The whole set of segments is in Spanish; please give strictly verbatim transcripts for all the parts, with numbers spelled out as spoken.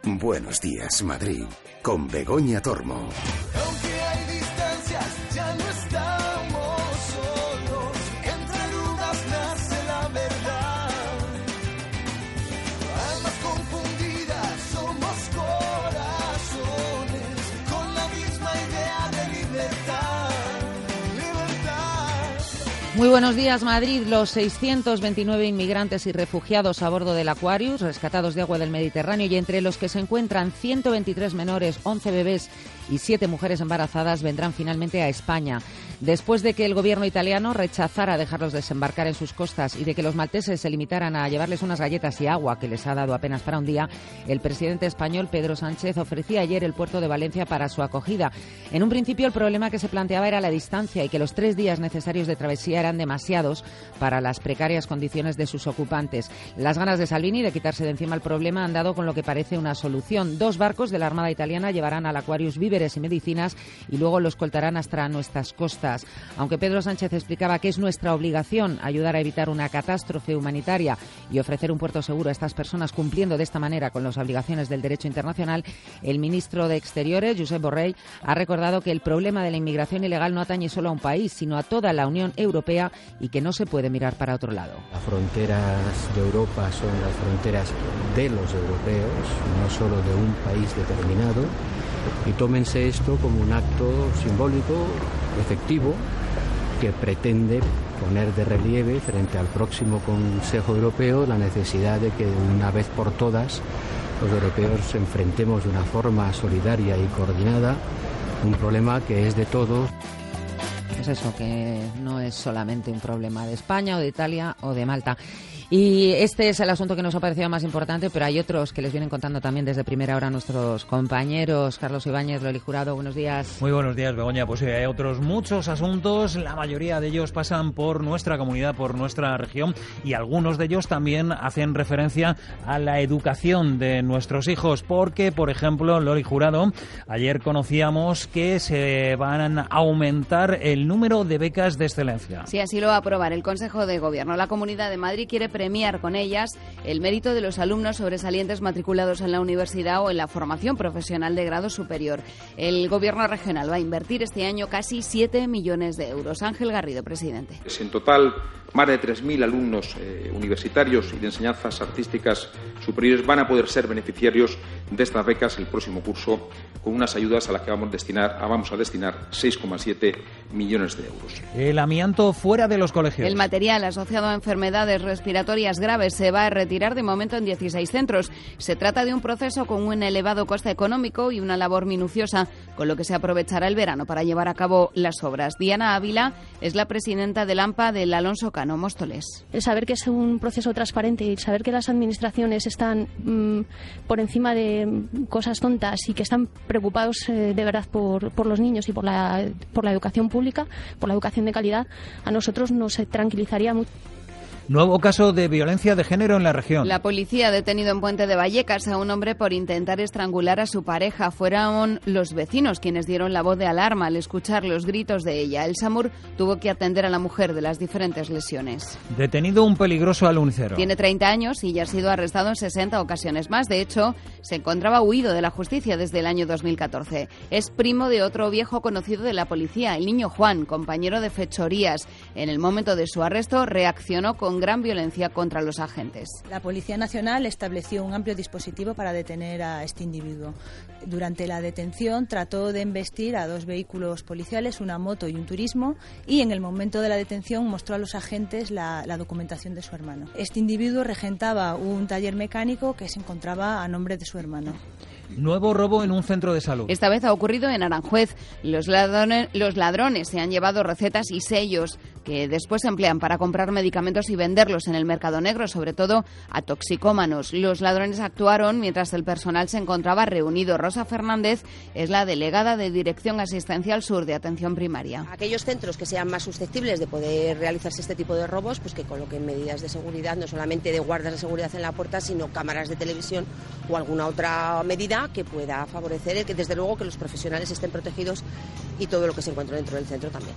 Buenos días, Madrid, con Begoña Tormo. Aunque hay distancias, ya no estamos solos. Entre dudas nace la verdad. Almas confundidas, somos corazones con la misma idea de libertad. Libertad. Muy buenos días, Madrid. Los seiscientos veintinueve inmigrantes y refugiados a bordo del Aquarius, rescatados de agua del Mediterráneo, y entre los que se encuentran ciento veintitrés menores, once bebés y siete mujeres embarazadas, vendrán finalmente a España. Después de que el gobierno italiano rechazara dejarlos desembarcar en sus costas y de que los malteses se limitaran a llevarles unas galletas y agua que les ha dado apenas para un día, el presidente español Pedro Sánchez ofrecía ayer el puerto de Valencia para su acogida. En un principio el problema que se planteaba era la distancia y que los tres días necesarios de travesía eran demasiados para las precarias condiciones de sus ocupantes. Las ganas de Salvini de quitarse de encima el problema han dado con lo que parece una solución. Dos barcos de la Armada italiana llevarán al Aquarius víveres y medicinas y luego los escoltarán hasta nuestras costas. Aunque Pedro Sánchez explicaba que es nuestra obligación ayudar a evitar una catástrofe humanitaria y ofrecer un puerto seguro a estas personas cumpliendo de esta manera con las obligaciones del derecho internacional, el ministro de Exteriores, Josep Borrell, ha recordado que el problema de la inmigración ilegal no atañe solo a un país, sino a toda la Unión Europea y que no se puede mirar para otro lado. Las fronteras de Europa son las fronteras de los europeos, no solo de un país determinado, y tómense esto como un acto simbólico, efectivo, que pretende poner de relieve frente al próximo Consejo Europeo la necesidad de que una vez por todas los europeos enfrentemos de una forma solidaria y coordinada un problema que es de todos. Es eso, que no es solamente un problema de España o de Italia o de Malta. Y este es el asunto que nos ha parecido más importante, pero hay otros que les vienen contando también desde primera hora nuestros compañeros. Carlos Ibáñez, Loli Jurado, buenos días. Muy buenos días, Begoña. Pues sí, hay otros muchos asuntos. La mayoría de ellos pasan por nuestra comunidad, por nuestra región, y algunos de ellos también hacen referencia a la educación de nuestros hijos, porque, por ejemplo, Loli Jurado, ayer conocíamos que se van a aumentar el número de becas de excelencia. Sí, así lo va a aprobar el Consejo de Gobierno. La Comunidad de Madrid quiere premiar con ellas el mérito de los alumnos sobresalientes matriculados en la universidad o en la formación profesional de grado superior. El Gobierno regional va a invertir este año casi siete millones de euros. Ángel Garrido, presidente. En total, más de tres mil alumnos eh, universitarios y de enseñanzas artísticas superiores van a poder ser beneficiarios de estas becas el próximo curso, con unas ayudas a las que vamos a destinar, vamos a destinar seis coma siete millones de euros. El amianto fuera de los colegios. El material asociado a enfermedades respiratorias graves se va a retirar de momento en dieciséis centros. Se trata de un proceso con un elevado coste económico y una labor minuciosa, con lo que se aprovechará el verano para llevar a cabo las obras. Diana Ávila es la presidenta del AMPA del Alonso Cano Móstoles. El saber que es un proceso transparente y saber que las administraciones están mmm, por encima de cosas tontas y que están preocupados eh, de verdad por, por los niños y por la, por la educación pública, por la educación de calidad, a nosotros nos tranquilizaría mucho. Nuevo caso de violencia de género en la región. La policía ha detenido en Puente de Vallecas a un hombre por intentar estrangular a su pareja. Fueron los vecinos quienes dieron la voz de alarma al escuchar los gritos de ella. El SAMUR tuvo que atender a la mujer de las diferentes lesiones. Detenido un peligroso alunicero. Tiene treinta años y ya ha sido arrestado en sesenta ocasiones más. De hecho, se encontraba huido de la justicia desde el año dos mil catorce. Es primo de otro viejo conocido de la policía, el niño Juan, compañero de fechorías. En el momento de su arresto reaccionó con gran violencia contra los agentes. La Policía Nacional estableció un amplio dispositivo para detener a este individuo. Durante la detención trató de embestir a dos vehículos policiales, una moto y un turismo, y en el momento de la detención mostró a los agentes la, la documentación de su hermano. Este individuo regentaba un taller mecánico que se encontraba a nombre de su hermano. Nuevo robo en un centro de salud. Esta vez ha ocurrido en Aranjuez. Los ladrones, los ladrones se han llevado recetas y sellos que después se emplean para comprar medicamentos y venderlos en el mercado negro, sobre todo a toxicómanos. Los ladrones actuaron mientras el personal se encontraba reunido. Rosa Fernández es la delegada de Dirección Asistencial Sur de Atención Primaria. Aquellos centros que sean más susceptibles de poder realizarse este tipo de robos, pues que coloquen medidas de seguridad, no solamente de guardas de seguridad en la puerta, sino cámaras de televisión o alguna otra medida que pueda favorecer el que, desde luego, que los profesionales estén protegidos y todo lo que se encuentra dentro del centro también.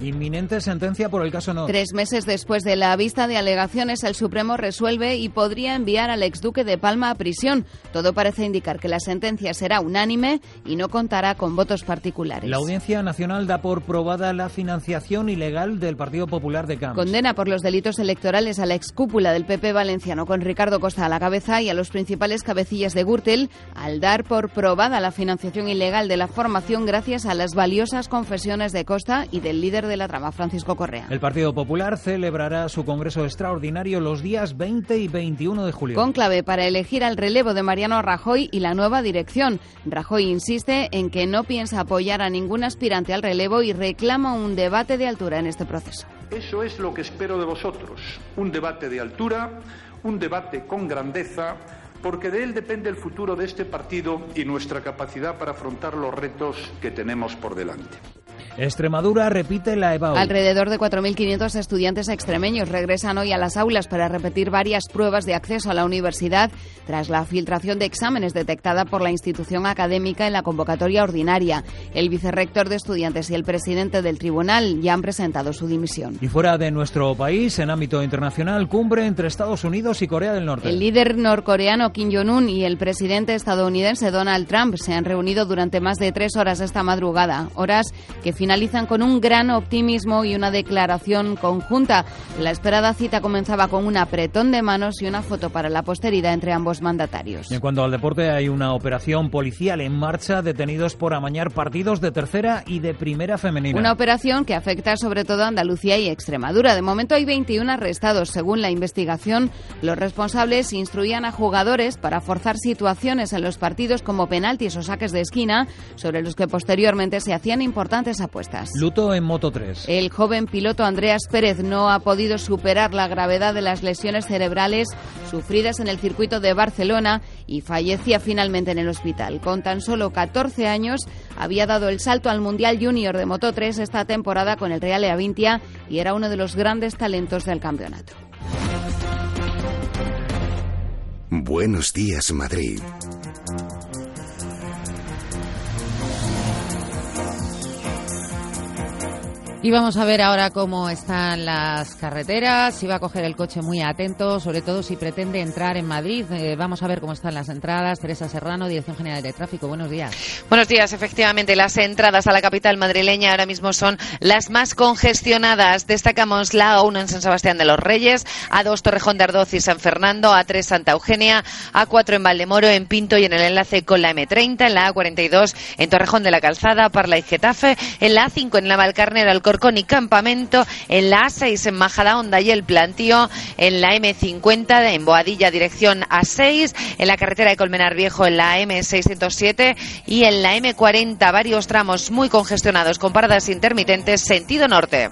Inminente sentencia por el caso Nóos. Tres meses después de la vista de alegaciones, el Supremo resuelve y podría enviar al exduque de Palma a prisión. Todo parece indicar que la sentencia será unánime y no contará con votos particulares. La Audiencia Nacional da por probada la financiación ilegal del Partido Popular de Camps. Condena por los delitos electorales a la excúpula del P P valenciano con Ricardo Costa a la cabeza y a los principales cabecillas de Gürtel al dar por probada la financiación ilegal de la formación gracias a las valiosas confesiones de Costa y del líder de la trama, Francisco Correa. El Partido Popular celebrará su congreso extraordinario los días veinte y veintiuno de julio. Cónclave para elegir al relevo de Mariano Rajoy y la nueva dirección. Rajoy insiste en que no piensa apoyar a ningún aspirante al relevo y reclama un debate de altura en este proceso. Eso es lo que espero de vosotros, un debate de altura, un debate con grandeza, porque de él depende el futuro de este partido y nuestra capacidad para afrontar los retos que tenemos por delante. Extremadura repite la EBAU. Alrededor de cuatro mil quinientos estudiantes extremeños regresan hoy a las aulas para repetir varias pruebas de acceso a la universidad tras la filtración de exámenes detectada por la institución académica en la convocatoria ordinaria. El vicerrector de estudiantes y el presidente del tribunal ya han presentado su dimisión. Y fuera de nuestro país, en ámbito internacional, cumbre entre Estados Unidos y Corea del Norte. El líder norcoreano Kim Jong-un y el presidente estadounidense Donald Trump se han reunido durante más de tres horas esta madrugada, horas que finalizan con un gran optimismo y una declaración conjunta. La esperada cita comenzaba con un apretón de manos y una foto para la posteridad entre ambos mandatarios. En cuanto al deporte, hay una operación policial en marcha, detenidos por amañar partidos de tercera y de primera femenina. Una operación que afecta sobre todo a Andalucía y Extremadura. De momento hay veintiuno arrestados. Según la investigación, los responsables instruían a jugadores para forzar situaciones en los partidos como penaltis o saques de esquina, sobre los que posteriormente se hacían importantes apuestas. Luto en Moto tres. El joven piloto Andreas Pérez no ha podido superar la gravedad de las lesiones cerebrales sufridas en el circuito de Barcelona y fallecía finalmente en el hospital. Con tan solo catorce años había dado el salto al Mundial Junior de Moto tres esta temporada con el Real Avintia y era uno de los grandes talentos del campeonato. Buenos días, Madrid. Y vamos a ver ahora cómo están las carreteras, si va a coger el coche muy atento, sobre todo si pretende entrar en Madrid. Eh, vamos a ver cómo están las entradas. Teresa Serrano, Dirección General de Tráfico, buenos días. Buenos días, efectivamente, las entradas a la capital madrileña ahora mismo son las más congestionadas. Destacamos la A uno en San Sebastián de los Reyes, A dos Torrejón de Ardoz y San Fernando, A tres Santa Eugenia, A cuatro en Valdemoro, en Pinto y en el enlace con la eme treinta, en la A cuarenta y dos en Torrejón de la Calzada, Parla y Getafe, en la A cinco en Navalcarnero, Alcorcón y Campamento, en la A seis en Majadahonda y El Plantío, en la eme cincuenta en Boadilla dirección A seis, en la carretera de Colmenar Viejo en la eme seiscientos siete y en la eme cuarenta varios tramos muy congestionados con paradas intermitentes sentido norte.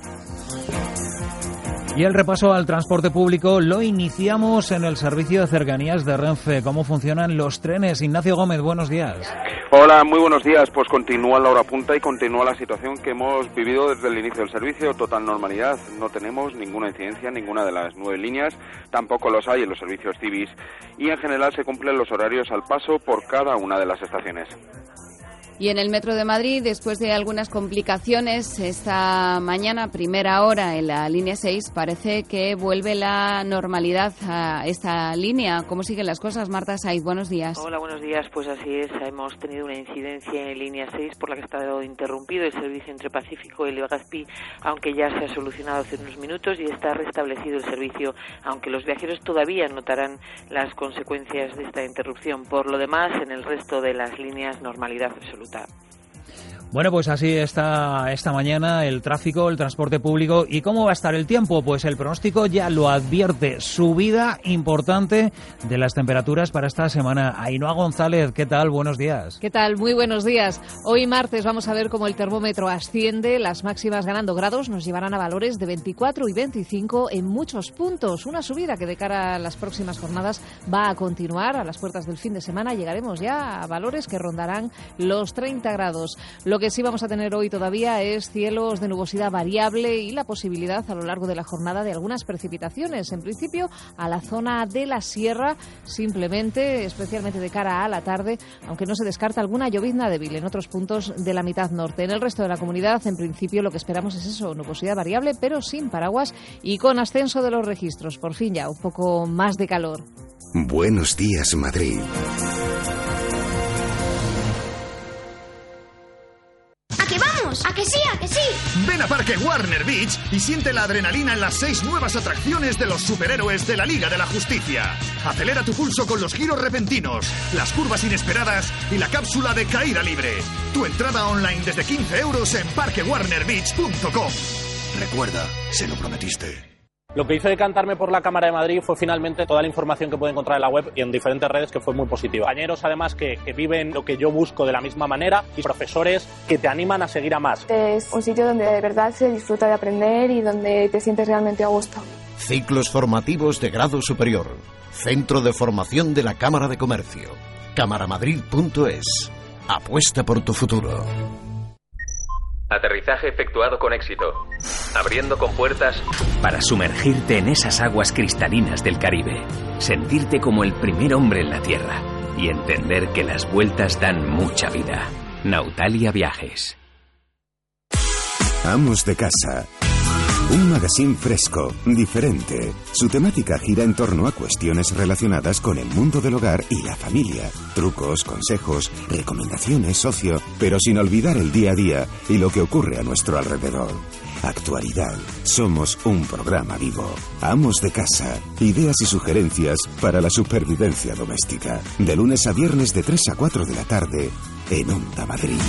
Y el repaso al transporte público lo iniciamos en el servicio de cercanías de Renfe. ¿Cómo funcionan los trenes? Ignacio Gómez, buenos días. Hola, muy buenos días. Pues continúa la hora punta y continúa la situación que hemos vivido desde el inicio del servicio. Total normalidad. No tenemos ninguna incidencia en ninguna de las nueve líneas. Tampoco los hay en los servicios civis. Y en general se cumplen los horarios al paso por cada una de las estaciones. Y en el Metro de Madrid, después de algunas complicaciones, esta mañana, primera hora en la línea seis, parece que vuelve la normalidad a esta línea. ¿Cómo siguen las cosas? Marta Saiz, buenos días. Hola, buenos días. Pues así es, hemos tenido una incidencia en línea seis por la que ha estado interrumpido el servicio entre Pacífico y Legazpi, aunque ya se ha solucionado hace unos minutos y está restablecido el servicio, aunque los viajeros todavía notarán las consecuencias de esta interrupción. Por lo demás, en el resto de las líneas, normalidad absoluta. Bueno, pues así está esta mañana el tráfico, el transporte público. ¿Y cómo va a estar el tiempo? Pues el pronóstico ya lo advierte. Subida importante de las temperaturas para esta semana. Ainhoa González, ¿qué tal? Buenos días. ¿Qué tal? Muy buenos días. Hoy martes vamos a ver cómo el termómetro asciende. Las máximas ganando grados nos llevarán a valores de veinticuatro y veinticinco en muchos puntos. Una subida que de cara a las próximas jornadas va a continuar. A las puertas del fin de semana llegaremos ya a valores que rondarán los treinta grados. Lo Lo que sí vamos a tener hoy todavía es cielos de nubosidad variable y la posibilidad a lo largo de la jornada de algunas precipitaciones. En principio, a la zona de la sierra, simplemente, especialmente de cara a la tarde, aunque no se descarta alguna llovizna débil en otros puntos de la mitad norte. En el resto de la comunidad, en principio, lo que esperamos es eso, nubosidad variable, pero sin paraguas y con ascenso de los registros. Por fin ya, un poco más de calor. Buenos días, Madrid. ¿A qué vamos? ¿A que sí? ¿A que sí? Ven a Parque Warner Beach y siente la adrenalina en las seis nuevas atracciones de los superhéroes de la Liga de la Justicia. Acelera tu pulso con los giros repentinos, las curvas inesperadas y la cápsula de caída libre. Tu entrada online desde quince euros en parque warner beach punto com. Recuerda, se lo prometiste. Lo que hizo decantarme por la Cámara de Madrid fue finalmente toda la información que puede encontrar en la web y en diferentes redes, que fue muy positiva. Compañeros, además, que, que viven lo que yo busco de la misma manera, y profesores que te animan a seguir a más. Es un sitio donde de verdad se disfruta de aprender y donde te sientes realmente a gusto. Ciclos formativos de grado superior. Centro de Formación de la Cámara de Comercio. cámara madrid punto es. Apuesta por tu futuro. Aterrizaje efectuado con éxito. Abriendo compuertas para sumergirte en esas aguas cristalinas del Caribe. Sentirte como el primer hombre en la Tierra. Y entender que las vueltas dan mucha vida. Nautalia Viajes. Amos de casa. Un magazine fresco, diferente. Su temática gira en torno a cuestiones relacionadas con el mundo del hogar y la familia. Trucos, consejos, recomendaciones, ocio, pero sin olvidar el día a día y lo que ocurre a nuestro alrededor. Actualidad. Somos un programa vivo. Amos de casa. Ideas y sugerencias para la supervivencia doméstica. De lunes a viernes de tres a cuatro de la tarde en Onda Madrid.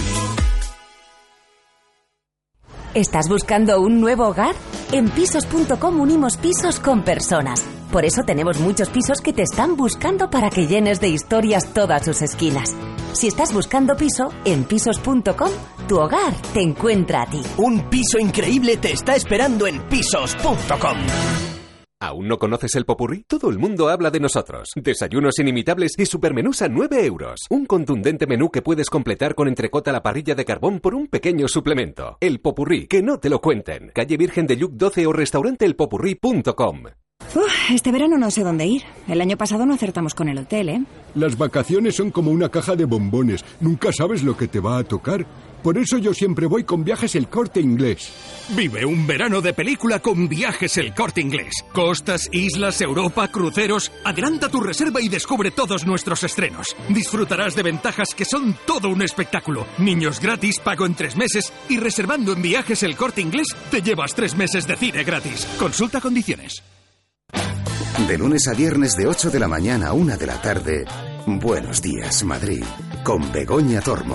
¿Estás buscando un nuevo hogar? En pisos punto com unimos pisos con personas. Por eso tenemos muchos pisos que te están buscando para que llenes de historias todas sus esquinas. Si estás buscando piso, en pisos punto com, tu hogar te encuentra a ti. Un piso increíble te está esperando en pisos punto com. ¿Aún no conoces el Popurrí? Todo el mundo habla de nosotros. Desayunos inimitables y supermenús a nueve euros. Un contundente menú que puedes completar con entrecot a la parrilla de carbón por un pequeño suplemento. El Popurrí, que no te lo cuenten. Calle Virgen de Lluc doce o restaurante el popurrí punto com. Uf, este verano no sé dónde ir. El año pasado no acertamos con el hotel, ¿eh? Las vacaciones son como una caja de bombones. Nunca sabes lo que te va a tocar. Por eso yo siempre voy con Viajes El Corte Inglés. Vive un verano de película con Viajes El Corte Inglés. Costas, islas, Europa, cruceros. Adelanta tu reserva y descubre todos nuestros estrenos. Disfrutarás de ventajas que son todo un espectáculo. Niños gratis, pago en tres meses y reservando en Viajes El Corte Inglés te llevas tres meses de cine gratis. Consulta condiciones. De lunes a viernes de ocho de la mañana a una de la tarde, Buenos días, Madrid, con Begoña Tormo.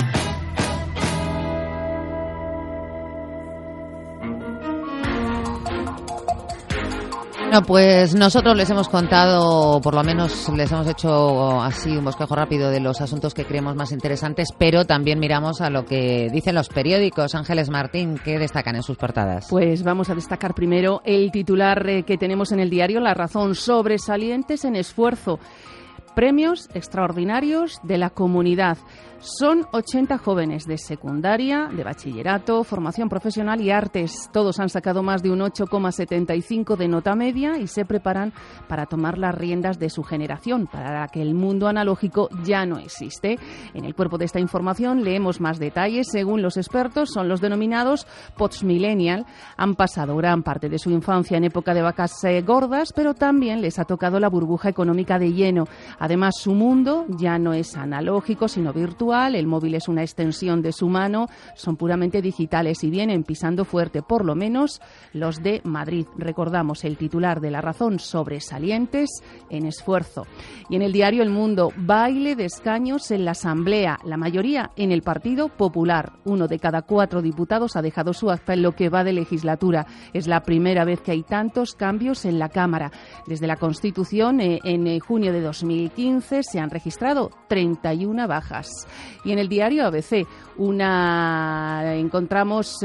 Bueno, pues nosotros les hemos contado, por lo menos les hemos hecho así un bosquejo rápido de los asuntos que creemos más interesantes, pero también miramos a lo que dicen los periódicos. Ángeles Martín, ¿qué destacan en sus portadas? Pues vamos a destacar primero el titular eh, que tenemos en el diario La Razón: sobresalientes en esfuerzo. Premios extraordinarios de la comunidad. Son ochenta jóvenes de secundaria, de bachillerato, formación profesional y artes. Todos han sacado más de un ocho coma setenta y cinco de nota media y se preparan para tomar las riendas de su generación, para la que el mundo analógico ya no existe. En el cuerpo de esta información leemos más detalles. Según los expertos, son los denominados postmillennial. Han pasado gran parte de su infancia en época de vacas eh, gordas, pero también les ha tocado la burbuja económica de lleno. Además, su mundo ya no es analógico, sino virtual. El móvil es una extensión de su mano. Son puramente digitales y vienen pisando fuerte, por lo menos los de Madrid. Recordamos el titular de La Razón: sobresalientes en esfuerzo. Y en el diario El Mundo: baile de escaños en la Asamblea, la mayoría en el Partido Popular. Uno de cada cuatro diputados ha dejado su acta en lo que va de legislatura. Es la primera vez que hay tantos cambios en la Cámara. Desde la Constitución, eh, en eh, junio de dos mil quince, se han registrado treinta y una bajas. Y en el diario A B C, una encontramos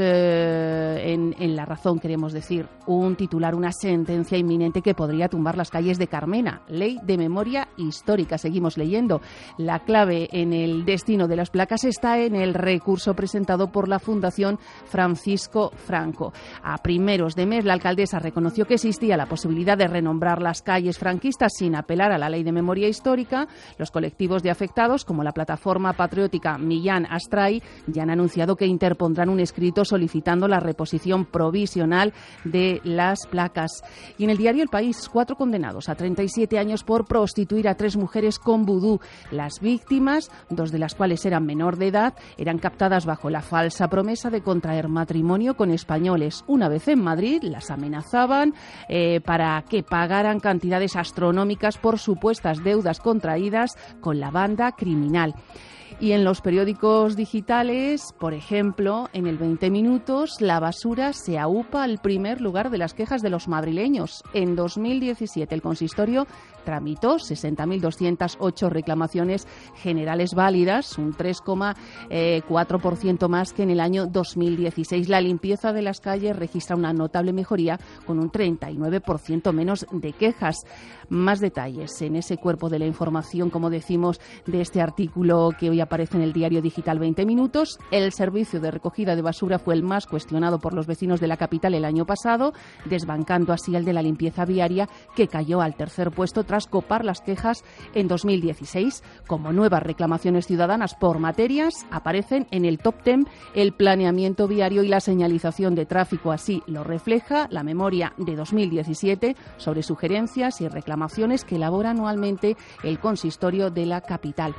eh, en, en La Razón, queremos decir, un titular, una sentencia inminente que podría tumbar las calles de Carmena. Ley de memoria histórica. Seguimos leyendo. La clave en el destino de las placas está en el recurso presentado por la Fundación Francisco Franco. A primeros de mes, la alcaldesa reconoció que existía la posibilidad de renombrar las calles franquistas sin apelar a la ley de memoria histórica. Los colectivos de afectados, como la plataforma patriótica Millán Astray, ya han anunciado que interpondrán un escrito solicitando la reposición provisional de las placas. Y en el diario El País, cuatro condenados a treinta y siete años por prostituir a tres mujeres con vudú. Las víctimas, dos de las cuales eran menor de edad, eran captadas bajo la falsa promesa de contraer matrimonio con españoles. Una vez en Madrid, las amenazaban eh, para que pagaran cantidades astronómicas por supuestas deudas contraídas con la banda criminal. Y en los periódicos digitales, por ejemplo, en el veinte minutos, la basura se aupa al primer lugar de las quejas de los madrileños. En dos mil diecisiete, el consistorio tramitó sesenta mil doscientas ocho reclamaciones generales válidas, un tres coma cuatro por ciento más que en el año dos mil dieciséis. La limpieza de las calles registra una notable mejoría, con un treinta y nueve por ciento menos de quejas. Más detalles en ese cuerpo de la información, como decimos, de este artículo que hoy aparece en el diario digital veinte minutos. El servicio de recogida de basura fue el más cuestionado por los vecinos de la capital el año pasado, desbancando así el de la limpieza viaria, que cayó al tercer puesto tras copar las quejas en dos mil dieciséis. Como nuevas reclamaciones ciudadanas por materias, aparecen en el top ten el planeamiento viario y la señalización de tráfico. Así lo refleja la memoria de dos mil diecisiete sobre sugerencias y reclamaciones que elabora anualmente el consistorio de la capital.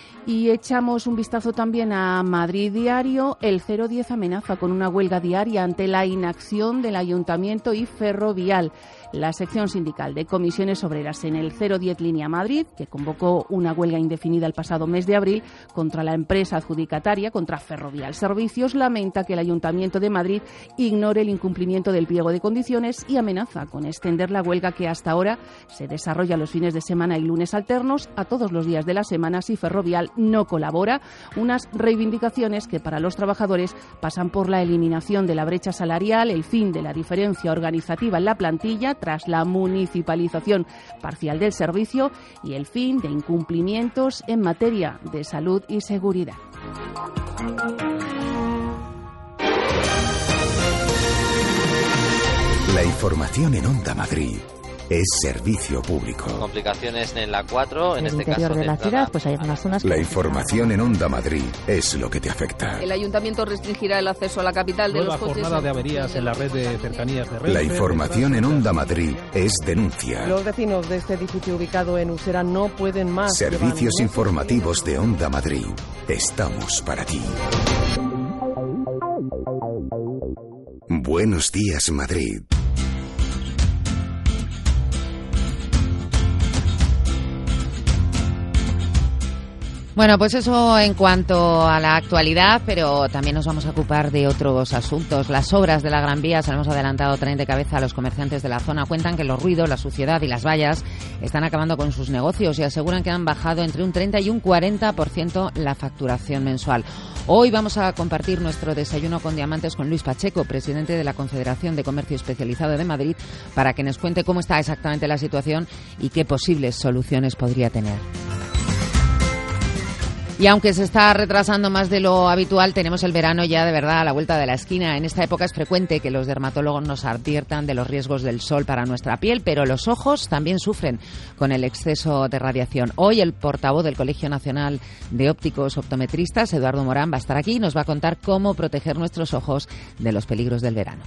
Y echamos un vistazo también a Madrid Diario. El cero diez amenaza con una huelga diaria ante la inacción del Ayuntamiento y Ferrovial. La sección sindical de Comisiones Obreras en el cero diez Línea Madrid, que convocó una huelga indefinida el pasado mes de abril contra la empresa adjudicataria, contra Ferrovial Servicios, lamenta que el Ayuntamiento de Madrid ignore el incumplimiento del pliego de condiciones y amenaza con extender la huelga, que hasta ahora se desarrolla los fines de semana y lunes alternos, a todos los días de la semana si Ferrovial no colabora. Unas reivindicaciones que para los trabajadores pasan por la eliminación de la brecha salarial, el fin de la diferencia organizativa en la plantilla tras la municipalización parcial del servicio y el fin de incumplimientos en materia de salud y seguridad. La información en Onda Madrid es servicio público. Complicaciones en la cuatro, en, en este caso. En el interior de la ciudad, pues hay algunas zonas. La información en Onda Madrid es lo que te afecta. El ayuntamiento restringirá el acceso a la capital de Nueva los coches. jornada de averías en la red de cercanías de Renfe. La información en Onda Madrid es denuncia. Los vecinos de este edificio ubicado en Usera no pueden más. Servicios informativos de Onda Madrid. Estamos para ti. Buenos días, Madrid. Bueno, pues eso en cuanto a la actualidad, pero también nos vamos a ocupar de otros asuntos. Las obras de la Gran Vía, se lo hemos adelantado, traen de cabeza a los comerciantes de la zona. Cuentan que los ruidos, la suciedad y las vallas están acabando con sus negocios y aseguran que han bajado entre un treinta y un cuarenta por ciento la facturación mensual. Hoy vamos a compartir nuestro desayuno con diamantes con Luis Pacheco, presidente de la Confederación de Comercio Especializado de Madrid, para que nos cuente cómo está exactamente la situación y qué posibles soluciones podría tener. Y aunque se está retrasando más de lo habitual, tenemos el verano ya de verdad a la vuelta de la esquina. En esta época es frecuente que los dermatólogos nos adviertan de los riesgos del sol para nuestra piel, pero los ojos también sufren con el exceso de radiación. Hoy el portavoz del Colegio Nacional de Ópticos Optometristas, Eduardo Morán, va a estar aquí y nos va a contar cómo proteger nuestros ojos de los peligros del verano.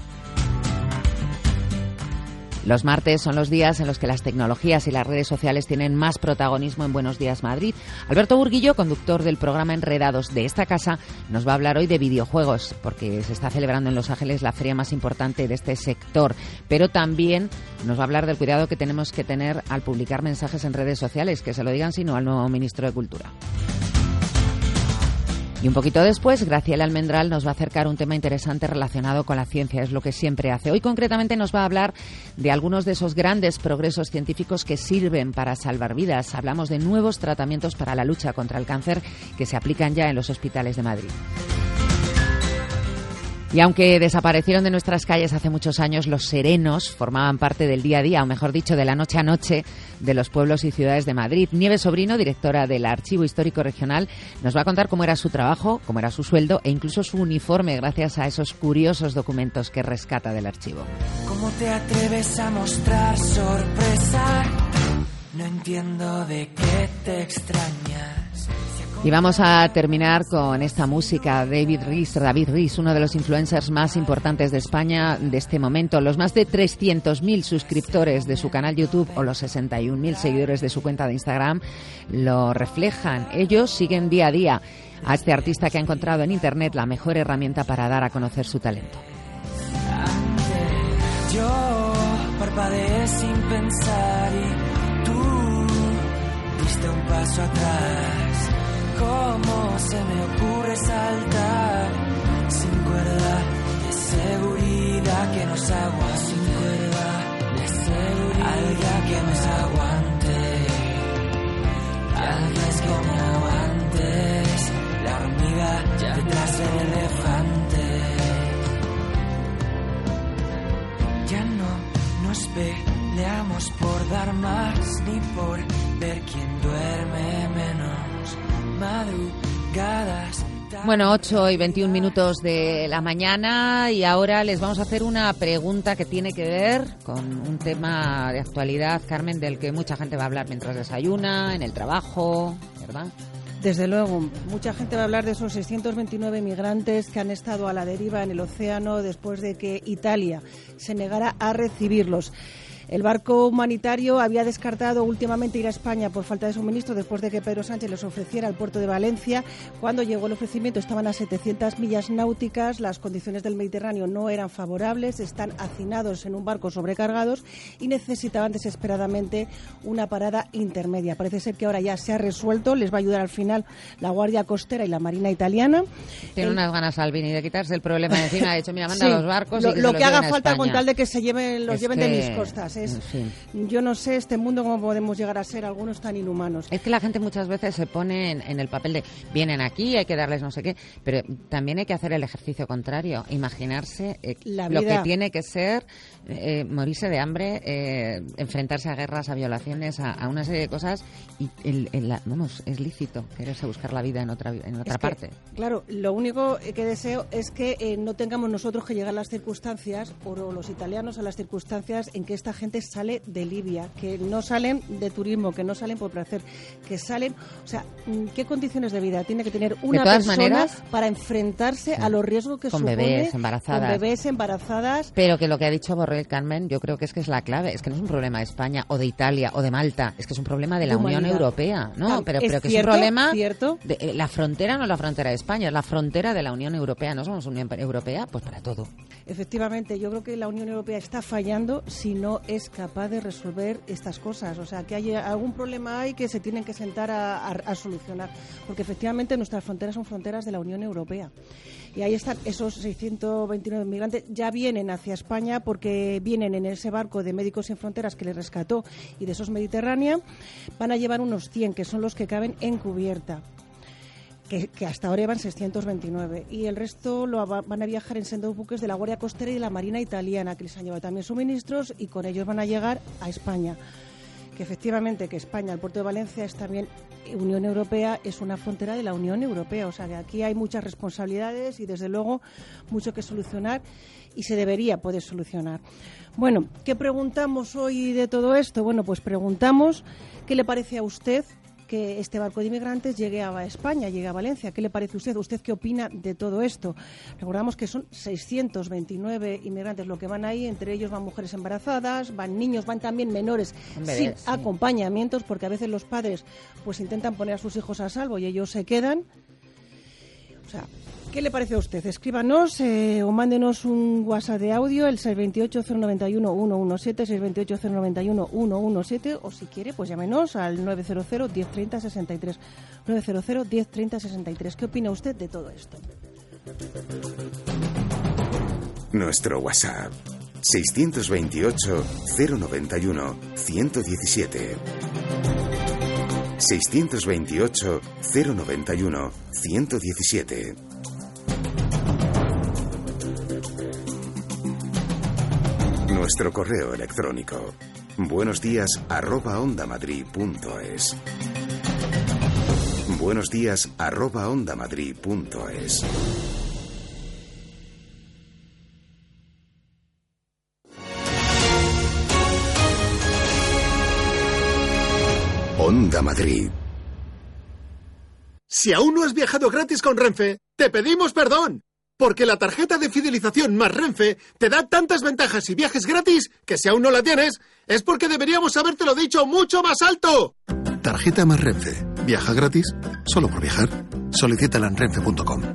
Los martes son los días en los que las tecnologías y las redes sociales tienen más protagonismo en Buenos Días Madrid. Alberto Burguillo, conductor del programa Enredados de esta casa, nos va a hablar hoy de videojuegos, porque se está celebrando en Los Ángeles la feria más importante de este sector. Pero también nos va a hablar del cuidado que tenemos que tener al publicar mensajes en redes sociales, que se lo digan sino al nuevo ministro de Cultura. Y un poquito después, Graciela Almendral nos va a acercar un tema interesante relacionado con la ciencia, es lo que siempre hace. Hoy concretamente nos va a hablar de algunos de esos grandes progresos científicos que sirven para salvar vidas. Hablamos de nuevos tratamientos para la lucha contra el cáncer que se aplican ya en los hospitales de Madrid. Y aunque desaparecieron de nuestras calles hace muchos años, los serenos formaban parte del día a día, o mejor dicho, de la noche a noche de los pueblos y ciudades de Madrid. Nieves Sobrino, directora del Archivo Histórico Regional, nos va a contar cómo era su trabajo, cómo era su sueldo e incluso su uniforme gracias a esos curiosos documentos que rescata del archivo. ¿Cómo te atreves a mostrar sorpresa? No entiendo de qué te extrañas. Y vamos a terminar con esta música. David Rees, David Rees, uno de los influencers más importantes de España de este momento. Los más de trescientos mil suscriptores de su canal YouTube o los sesenta y un mil seguidores de su cuenta de Instagram lo reflejan. Ellos siguen día a día a este artista que ha encontrado en Internet la mejor herramienta para dar a conocer su talento. Yo parpadeé sin pensar y tú diste un paso atrás. ¿Cómo se me ocurre saltar sin cuerda de seguridad que nos aguante? Sin cuerda de seguridad, alguien que nos aguante, alguien que me aguantes, la hormiga detrás del elefante. Ya no nos peleamos por dar más ni por ver quién duerme menos. Madrugadas. Bueno, ocho y veintiún minutos de la mañana y ahora les vamos a hacer una pregunta que tiene que ver con un tema de actualidad, Carmen, del que mucha gente va a hablar mientras desayuna, en el trabajo, ¿verdad? Desde luego, mucha gente va a hablar de esos seiscientos veintinueve migrantes que han estado a la deriva en el océano después de que Italia se negara a recibirlos. El barco humanitario había descartado últimamente ir a España por falta de suministro después de que Pedro Sánchez les ofreciera el puerto de Valencia. Cuando llegó el ofrecimiento estaban a setecientas millas náuticas, las condiciones del Mediterráneo no eran favorables, están hacinados en un barco sobrecargados y necesitaban desesperadamente una parada intermedia. Parece ser que ahora ya se ha resuelto, les va a ayudar al final la Guardia Costera y la Marina Italiana. Tiene el... unas ganas, Salvini, de quitarse el problema de encima. Ha dicho, mira, manda sí, los barcos lo, y que lo se que los haga falta España. Con tal de que se lleven, los es lleven que... de mis costas. Es, sí. Yo no sé este mundo cómo podemos llegar a ser algunos tan inhumanos. Es que la gente muchas veces se pone en, en el papel de vienen aquí, hay que darles no sé qué, pero también hay que hacer el ejercicio contrario, imaginarse eh, lo que tiene que ser eh, morirse de hambre, eh, enfrentarse a guerras, a violaciones, a, a una serie de cosas y el, el, la, vamos, es lícito quererse buscar la vida en otra en otra es que, parte. Claro, lo único que deseo es que eh, no tengamos nosotros que llegar a las circunstancias o los italianos a las circunstancias en que esta gente sale de Libia, que no salen de turismo, que no salen por placer, que salen, o sea, ¿qué condiciones de vida tiene que tener una persona maneras, para enfrentarse sí, a los riesgos que con supone bebés embarazadas, con bebés embarazadas? Pero que lo que ha dicho Borrell, Carmen, yo creo que es que es la clave, es que no es un problema de España o de Italia o de Malta, es que es un problema de la Humanidad. Unión Europea, ¿no? Claro, pero es pero que cierto, es un problema cierto. de eh, la frontera no es la frontera de España, es la frontera de la Unión Europea, no somos Unión Europea, pues para todo. Efectivamente, yo creo que la Unión Europea está fallando si no es capaz de resolver estas cosas. O sea, que hay algún problema hay que se tienen que sentar a, a, a solucionar. Porque efectivamente nuestras fronteras son fronteras de la Unión Europea. Y ahí están esos seiscientos veintinueve migrantes. Ya vienen hacia España porque vienen en ese barco de Médicos Sin Fronteras que les rescató y de esos Mediterránea. Van a llevar unos cien, que son los que caben en cubierta. Que, que hasta ahora llevan seiscientos veintinueve y el resto lo va, van a viajar en sendos buques de la Guardia Costera y de la Marina Italiana, que les han llevado también suministros y con ellos van a llegar a España. Que efectivamente que España, el puerto de Valencia, es también Unión Europea, es una frontera de la Unión Europea. O sea que aquí hay muchas responsabilidades y desde luego mucho que solucionar y se debería poder solucionar. Bueno, ¿qué preguntamos hoy de todo esto? Bueno, pues preguntamos qué le parece a usted que este barco de inmigrantes llegue a España, llegue a Valencia. ¿Qué le parece a usted? ¿Usted qué opina de todo esto? Recordamos que son seiscientos veintinueve inmigrantes lo que van ahí, entre ellos van mujeres embarazadas, van niños, van también menores bebés, sin sí. acompañamientos, porque a veces los padres pues intentan poner a sus hijos a salvo y ellos se quedan. O sea, ¿Qué le parece a usted? Escríbanos eh, o mándenos un WhatsApp de audio, el seis dos ocho, cero nueve uno, uno uno siete, seis dos ocho, cero nueve uno, uno uno siete, o si quiere, pues llámenos al nueve cero cero, diez treinta, sesenta y tres. nueve cero cero, diez treinta, sesenta y tres. ¿Qué opina usted de todo esto? Nuestro WhatsApp, seis dos ocho, cero nueve uno, uno uno siete. seis dos ocho, cero nueve uno, uno uno siete. Nuestro correo electrónico, buenos días arroba ondamadrid punto es. Buenos días arroba ondamadrid punto es. Onda Madrid. Si aún no has viajado gratis con Renfe, te pedimos perdón. Porque la tarjeta de fidelización más Renfe te da tantas ventajas y viajes gratis que si aún no la tienes, es porque deberíamos habértelo dicho mucho más alto. Tarjeta más Renfe. ¿Viaja gratis? Solo por viajar. Solicítala en renfe punto com.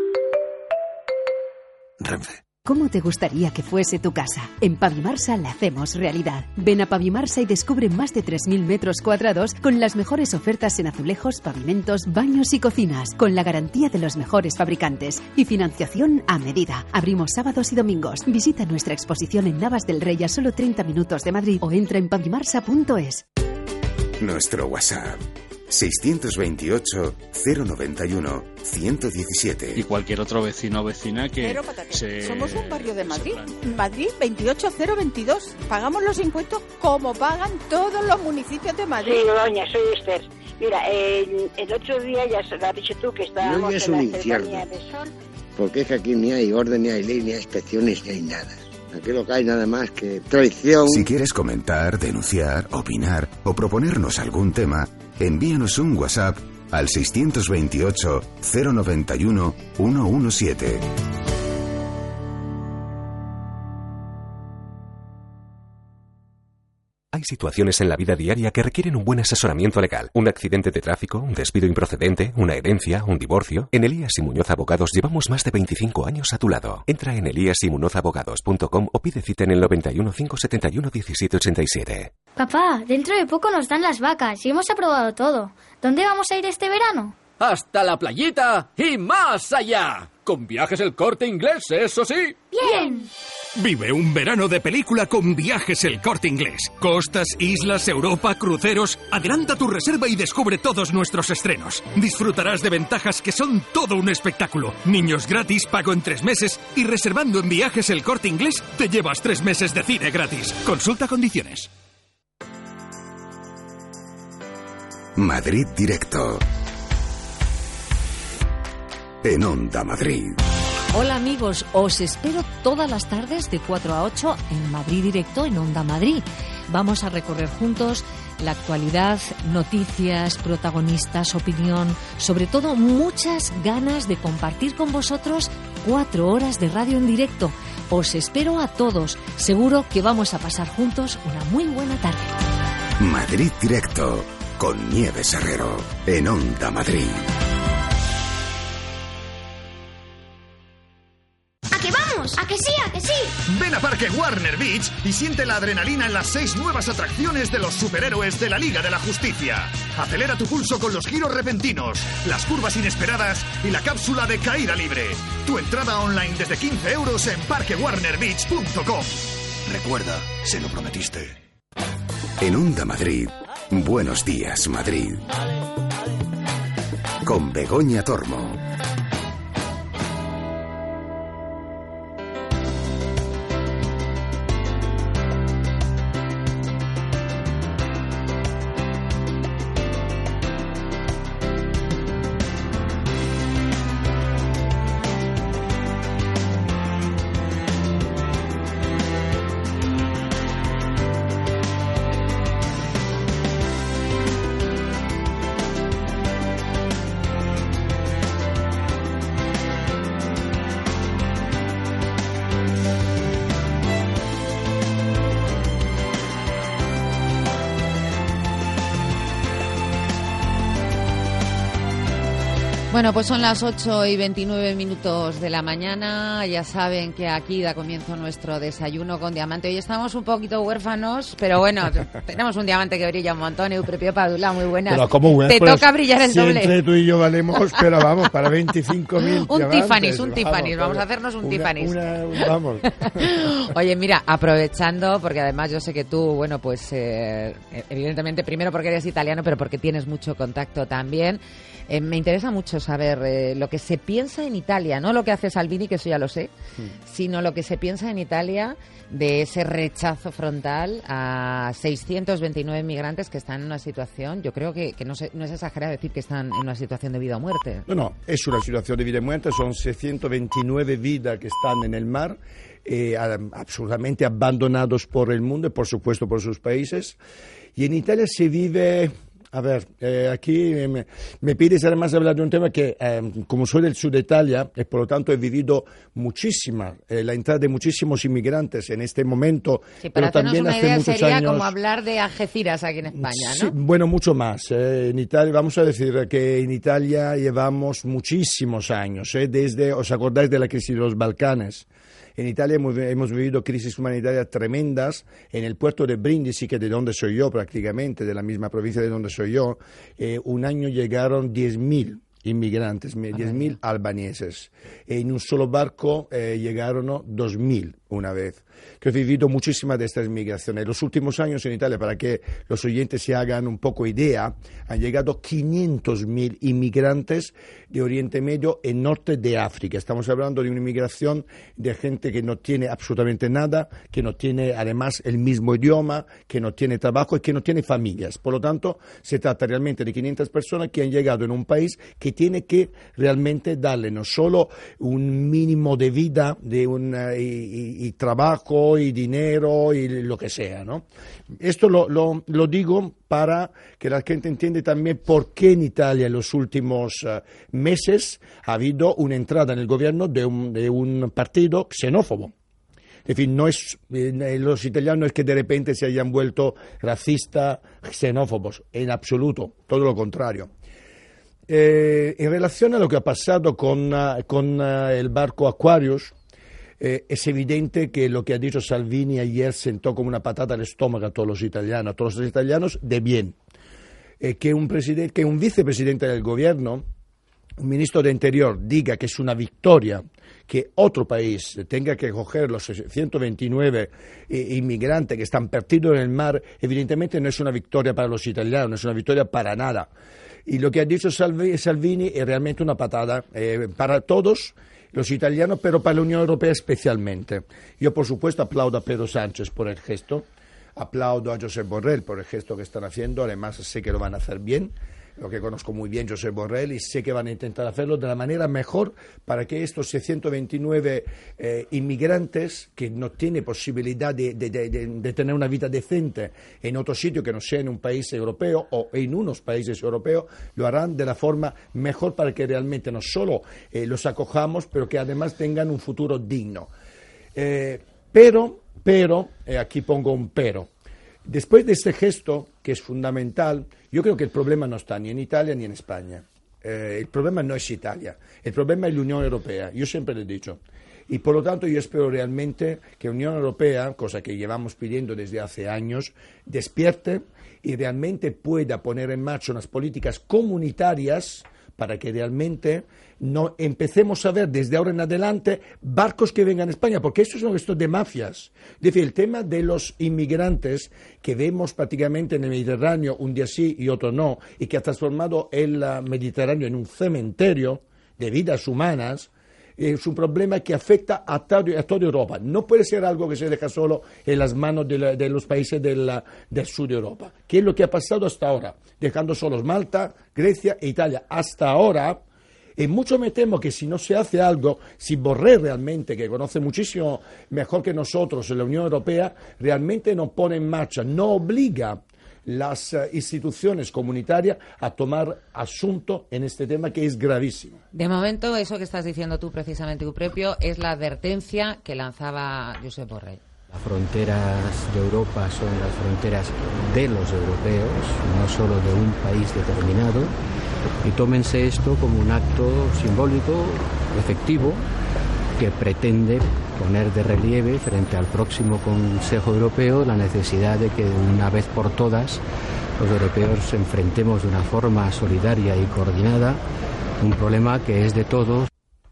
Renfe. ¿Cómo te gustaría que fuese tu casa? En Pavimarsa la hacemos realidad. Ven a Pavimarsa y descubre más de tres mil metros cuadrados con las mejores ofertas en azulejos, pavimentos, baños y cocinas, con la garantía de los mejores fabricantes y financiación a medida. Abrimos sábados y domingos. Visita nuestra exposición en Navas del Rey a solo treinta minutos de Madrid o entra en pavimarsa punto es. Nuestro WhatsApp, seis dos ocho, cero nueve uno, uno uno siete. Y cualquier otro vecino o vecina que... Pero, patate, se... somos un barrio de Madrid. Madrid veintiocho cero veintidós. Pagamos los impuestos como pagan todos los municipios de Madrid. Sí, doña, soy Esther. Mira, el, el otro día ya lo has dicho tú que estábamos es en un la infierno. ceremonia de Sol. Porque es que aquí ni hay orden, ni hay ley, ni hay inspecciones, ni hay nada. Aquí lo que hay nada más que traición. Si quieres comentar, denunciar, opinar o proponernos algún tema, envíanos un WhatsApp al seis dos ocho, cero nueve uno, uno uno siete. Hay situaciones en la vida diaria que requieren un buen asesoramiento legal. Un accidente de tráfico, un despido improcedente, una herencia, un divorcio. En Elías y Muñoz Abogados llevamos más de veinticinco años a tu lado. Entra en elías y muñoz abogados punto com o pide cita en el noventa y uno, cinco setenta y uno, diecisiete ochenta y siete. Papá, dentro de poco nos dan las vacas y hemos aprobado todo. ¿Dónde vamos a ir este verano? Hasta la playita y más allá. Con Viajes El Corte Inglés, eso sí. ¡Bien! Vive un verano de película con Viajes El Corte Inglés. Costas, islas, Europa, cruceros. Adelanta tu reserva y descubre todos nuestros estrenos. Disfrutarás de ventajas que son todo un espectáculo. Niños gratis, pago en tres meses. Y reservando en Viajes El Corte Inglés, te llevas tres meses de cine gratis. Consulta condiciones. Madrid Directo. En Onda Madrid. Hola amigos, os espero todas las tardes de cuatro a ocho en Madrid Directo en Onda Madrid. Vamos a recorrer juntos la actualidad, noticias, protagonistas, opinión, sobre todo muchas ganas de compartir con vosotros cuatro horas de radio en directo. Os espero a todos, seguro que vamos a pasar juntos una muy buena tarde. Madrid Directo con Nieves Herrero en Onda Madrid. ¡A que sí, a que sí! Ven a Parque Warner Beach y siente la adrenalina en las seis nuevas atracciones de los superhéroes de la Liga de la Justicia. Acelera tu pulso con los giros repentinos, las curvas inesperadas y la cápsula de caída libre. Tu entrada online desde quince euros en parque warner beach punto com. Recuerda, se lo prometiste. En Onda Madrid, Buenos Días Madrid. Con Begoña Tormo. Bueno, pues son las ocho y veintinueve minutos de la mañana. Ya saben que aquí da comienzo nuestro desayuno con diamante. Hoy estamos un poquito huérfanos, pero bueno, tenemos un diamante que brilla un montón. Eupropio Padula, muy buenas. Pero ¿cómo Te pues, toca brillar el si doble. Entre tú y yo valemos, pero vamos, para veinticinco mil Un Tiffany's, un vamos, Tiffany's. Vamos a hacernos un una, Tiffany's. Una, una, vamos. Oye, mira, aprovechando, porque además yo sé que tú, bueno, pues eh, evidentemente primero porque eres italiano, pero porque tienes mucho contacto también. Eh, me interesa mucho saber eh, lo que se piensa en Italia, no lo que hace Salvini, que eso ya lo sé, mm. sino lo que se piensa en Italia de ese rechazo frontal a seiscientos veintinueve migrantes que están en una situación, yo creo que, que no, se, no es exagerado decir que están en una situación de vida o muerte. No, no, es una situación de vida y muerte, son seiscientos veintinueve vidas que están en el mar, eh, absolutamente abandonados por el mundo y por supuesto por sus países. Y en Italia se vive... A ver, eh, aquí me, me pides además hablar de un tema que, eh, como soy del sur de Italia, y por lo tanto he vivido muchísima, eh, la entrada de muchísimos inmigrantes en este momento, sí, pero también una hace idea muchos sería años... como hablar de Algeciras aquí en España, ¿no? Sí, bueno, mucho más. Eh, en Italia, vamos a decir que en Italia llevamos muchísimos años, eh, desde, ¿os acordáis de la crisis de los Balcanes? En Italia hemos, hemos vivido crisis humanitarias tremendas. En el puerto de Brindisi, que de donde soy yo prácticamente, de la misma provincia de donde soy yo, eh, un año llegaron diez mil inmigrantes, diez mil albaneses. En un solo barco eh, llegaron dos mil una vez. Que he vivido muchísimas de estas migraciones. En los últimos años en Italia, para que los oyentes se hagan un poco idea, han llegado quinientos mil inmigrantes de Oriente Medio y norte de África. Estamos hablando de una inmigración de gente que no tiene absolutamente nada, que no tiene además el mismo idioma, que no tiene trabajo y que no tiene familias. Por lo tanto, se trata realmente de quinientas personas que han llegado en un país que tiene que realmente darle no solo un mínimo de vida, de un, uh, y, y, y trabajo, y dinero y lo que sea, ¿no? Esto lo, lo, lo digo para que la gente entienda también por qué en Italia en los últimos uh, meses ha habido una entrada en el gobierno de un, de un partido xenófobo. En fin, no es, eh, los italianos no es que de repente se hayan vuelto racistas, xenófobos, en absoluto, todo lo contrario. Eh, en relación a lo que ha pasado con, uh, con uh, el barco Aquarius, Eh, es evidente que lo que ha dicho Salvini ayer sentó como una patata al estómago a todos los italianos, a todos los italianos de bien. Eh, que, un presidente, que un vicepresidente del gobierno, un ministro de Interior, diga que es una victoria que otro país tenga que coger los ciento veintinueve eh, inmigrantes que están perdidos en el mar, evidentemente no es una victoria para los italianos, no es una victoria para nada. Y lo que ha dicho Salvi, Salvini es realmente una patada eh, para todos los italianos, pero para la Unión Europea especialmente. Yo, por supuesto, aplaudo a Pedro Sánchez por el gesto, aplaudo a Josep Borrell por el gesto que están haciendo, además sé que lo van a hacer bien, lo que conozco muy bien Josep Borrell, y sé que van a intentar hacerlo de la manera mejor para que estos seiscientos veintinueve eh, inmigrantes que no tienen posibilidad de, de, de, de tener una vida decente en otro sitio que no sea en un país europeo o en unos países europeos, lo harán de la forma mejor para que realmente no solo eh, los acojamos, pero que además tengan un futuro digno. Eh, pero, pero, eh, aquí pongo un pero. Después de este gesto, que es fundamental, yo creo que el problema no está ni en Italia ni en España. Eh, el problema no es Italia, el problema es la Unión Europea, yo siempre lo he dicho. Y por lo tanto yo espero realmente que la Unión Europea, cosa que llevamos pidiendo desde hace años, despierte y realmente pueda poner en marcha unas políticas comunitarias para que realmente no empecemos a ver desde ahora en adelante barcos que vengan a España, porque esto es una cuestión de mafias. Es decir, el tema de los inmigrantes que vemos prácticamente en el Mediterráneo un día sí y otro no, y que ha transformado el Mediterráneo en un cementerio de vidas humanas, es un problema que afecta a, todo, a toda Europa. No puede ser algo que se deja solo en las manos de, la, de los países del, del sur de Europa. ¿Qué es lo que ha pasado hasta ahora? Dejando solos Malta, Grecia e Italia. Hasta ahora, y mucho me temo que si no se hace algo, si Borrell realmente, que conoce muchísimo mejor que nosotros en la Unión Europea, realmente no pone en marcha, no obliga las uh, instituciones comunitarias a tomar asunto en este tema que es gravísimo. De momento, eso que estás diciendo tú precisamente, Eupropio, es la advertencia que lanzaba Josep Borrell. Las fronteras de Europa son las fronteras de los europeos, no solo de un país determinado. Y tómense esto como un acto simbólico, efectivo, que pretende poner de relieve frente al próximo Consejo Europeo la necesidad de que una vez por todas los europeos enfrentemos de una forma solidaria y coordinada un problema que es de todos.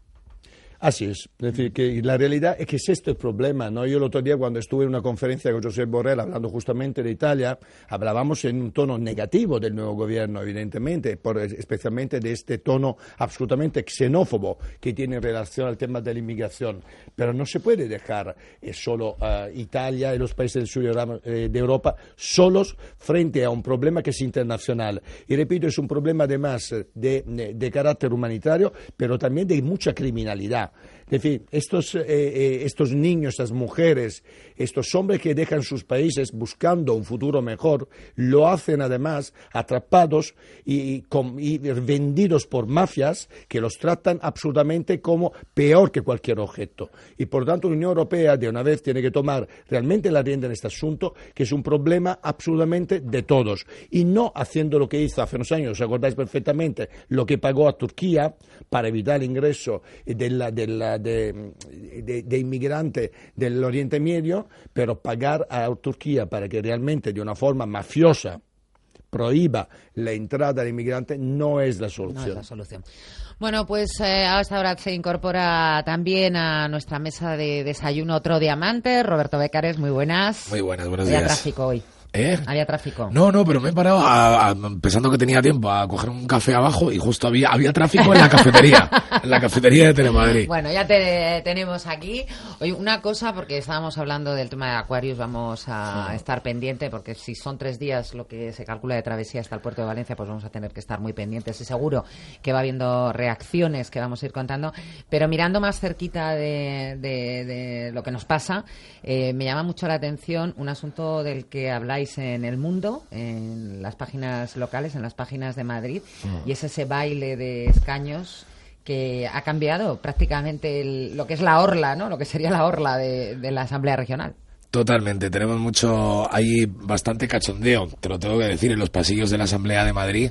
Así es, es decir, que la realidad es que es este el problema, ¿no? Yo el otro día cuando estuve en una conferencia con Josep Borrell hablando justamente de Italia, hablábamos en un tono negativo del nuevo gobierno, evidentemente, por, especialmente de este tono absolutamente xenófobo que tiene en relación al tema de la inmigración, pero no se puede dejar eh, solo uh, Italia y los países del sur de Europa solos frente a un problema que es internacional. Y repito, es un problema además de, de, de carácter humanitario, pero también de mucha criminalidad. Es decir, estos, eh, eh, estos niños, estas mujeres, estos hombres que dejan sus países buscando un futuro mejor, lo hacen además atrapados y, con, y vendidos por mafias que los tratan absolutamente como peor que cualquier objeto. Y por tanto la Unión Europea de una vez tiene que tomar realmente la rienda en este asunto, que es un problema absolutamente de todos. Y no haciendo lo que hizo hace unos años, os acordáis perfectamente, lo que pagó a Turquía para evitar el ingreso de la De, la, de, de, de inmigrantes del Oriente Medio, pero pagar a Turquía para que realmente de una forma mafiosa prohíba la entrada de inmigrantes no es la solución. No es la solución. Bueno, pues eh, a esta hora se incorpora también a nuestra mesa de desayuno otro diamante, Roberto Becares, muy buenas. Muy buenas, buenos Había días. tráfico hoy. ¿Eh? Había tráfico. No, no, pero me he parado a, a, pensando que tenía tiempo a coger un café abajo y justo había había tráfico en la cafetería, en la cafetería de Telemadrid. Bueno, ya te tenemos aquí. Oye, una cosa, porque estábamos hablando del tema de Aquarius, vamos a sí. estar pendiente, porque si son tres días lo que se calcula de travesía hasta el puerto de Valencia, pues vamos a tener que estar muy pendientes. Y seguro que va habiendo reacciones que vamos a ir contando. Pero mirando más cerquita de, de, de lo que nos pasa, eh, me llama mucho la atención un asunto del que habláis en El Mundo, en las páginas locales, en las páginas de Madrid, mm. y es ese baile de escaños que ha cambiado prácticamente el, lo que es la orla, ¿no? Lo que sería la orla de, de la Asamblea Regional. Totalmente, tenemos mucho, hay bastante cachondeo, te lo tengo que decir, en los pasillos de la Asamblea de Madrid,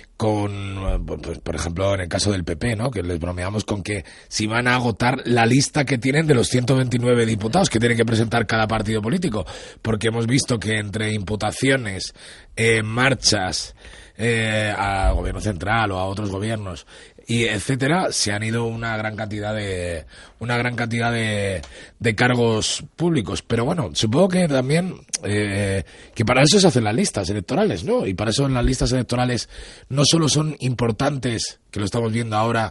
con, pues, por ejemplo, en el caso del P P, ¿no? Que les bromeamos con que si van a agotar la lista que tienen de los ciento veintinueve diputados que tiene que presentar cada partido político, porque hemos visto que entre imputaciones, eh, marchas eh, al gobierno central o a otros gobiernos y etcétera, se han ido una gran cantidad de una gran cantidad de, de cargos públicos. Pero bueno, supongo que también eh, que para eso se hacen las listas electorales, ¿no? Y para eso las listas electorales no solo son importantes, que lo estamos viendo ahora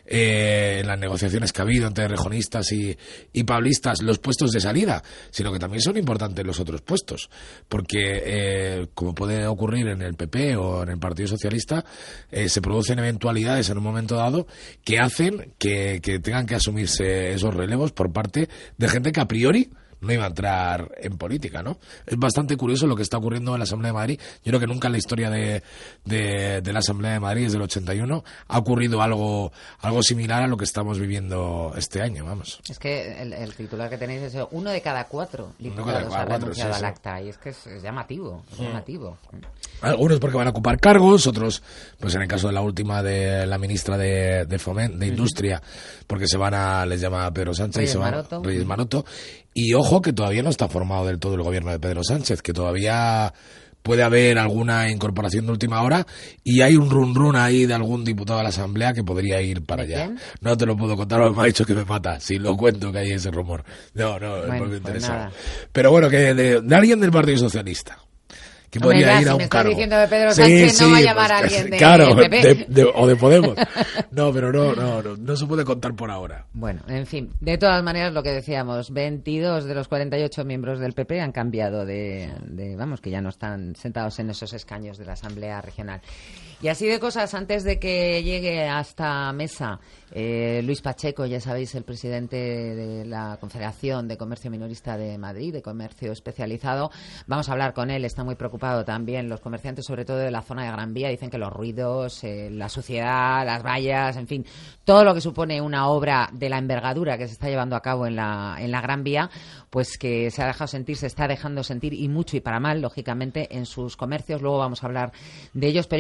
eh, en las negociaciones que ha habido entre rejonistas y, y pablistas, los puestos de salida, sino que también son importantes los otros puestos, porque eh, como puede ocurrir en el P P o en el Partido Socialista, eh, se producen eventualidades en un momento dado que hacen que, que tengan que asumirse esos relevos por parte de gente que a priori no iba a entrar en política, ¿no? Es bastante curioso lo que está ocurriendo en la Asamblea de Madrid. Yo creo que nunca en la historia de, de, de la Asamblea de Madrid, desde el ochenta y uno, ha ocurrido algo algo similar a lo que estamos viviendo este año, vamos. Es que el, el titular que tenéis es uno de cada cuatro diputados cada cuatro, ha renunciado sí, sí. al acta, y es que es, es llamativo, es mm. llamativo. Algunos porque van a ocupar cargos, otros, pues en el caso de la última de la ministra de, de Foment, de Industria, porque se van a, les llama Pedro Sánchez, Reyes y se van, Maroto. Reyes Maroto. Y ojo que todavía no está formado del todo el gobierno de Pedro Sánchez, que todavía puede haber alguna incorporación de última hora y hay un run run ahí de algún diputado de la Asamblea que podría ir para allá. ¿Quién? No te lo puedo contar, me ha dicho que me mata, si lo cuento que hay ese rumor. No, no, bueno, es muy interesante. Pues pero bueno, que de, de alguien del Partido Socialista. Que podría Hombre, ir ya, a si un me cargo. Estás diciendo de Pedro Sánchez, sí, no sí, va a llamar pues, a alguien de claro, P P. de, de, o de Podemos. No, pero no, no, no, no se puede contar por ahora. Bueno, en fin, de todas maneras lo que decíamos, veintidós de los cuarenta y ocho miembros del P P han cambiado de, de, vamos, que ya no están sentados en esos escaños de la Asamblea Regional. Y así de cosas, antes de que llegue a esta mesa eh, Luis Pacheco, ya sabéis, el presidente de la Confederación de Comercio Minorista de Madrid, de Comercio Especializado, vamos a hablar con él, está muy preocupado también. Los comerciantes, sobre todo de la zona de Gran Vía, dicen que los ruidos, eh, la suciedad, las vallas, en fin, todo lo que supone una obra de la envergadura que se está llevando a cabo en la, en la Gran Vía, pues que se ha dejado sentir, se está dejando sentir, y mucho y para mal, lógicamente, en sus comercios. Luego vamos a hablar de ellos, pero yo quería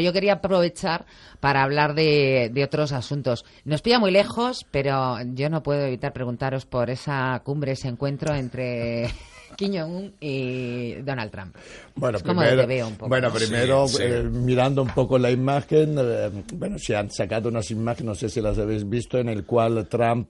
aprovechar para hablar de, de otros asuntos. Nos pilla muy lejos, pero yo no puedo evitar preguntaros por esa cumbre, ese encuentro entre Kim Jong-un y Donald Trump. Bueno, es como primero, te veo un poco. bueno, primero Sí, sí. Eh, mirando un poco la imagen, eh, bueno, se han sacado unas imágenes, no sé si las habéis visto, en el cual Trump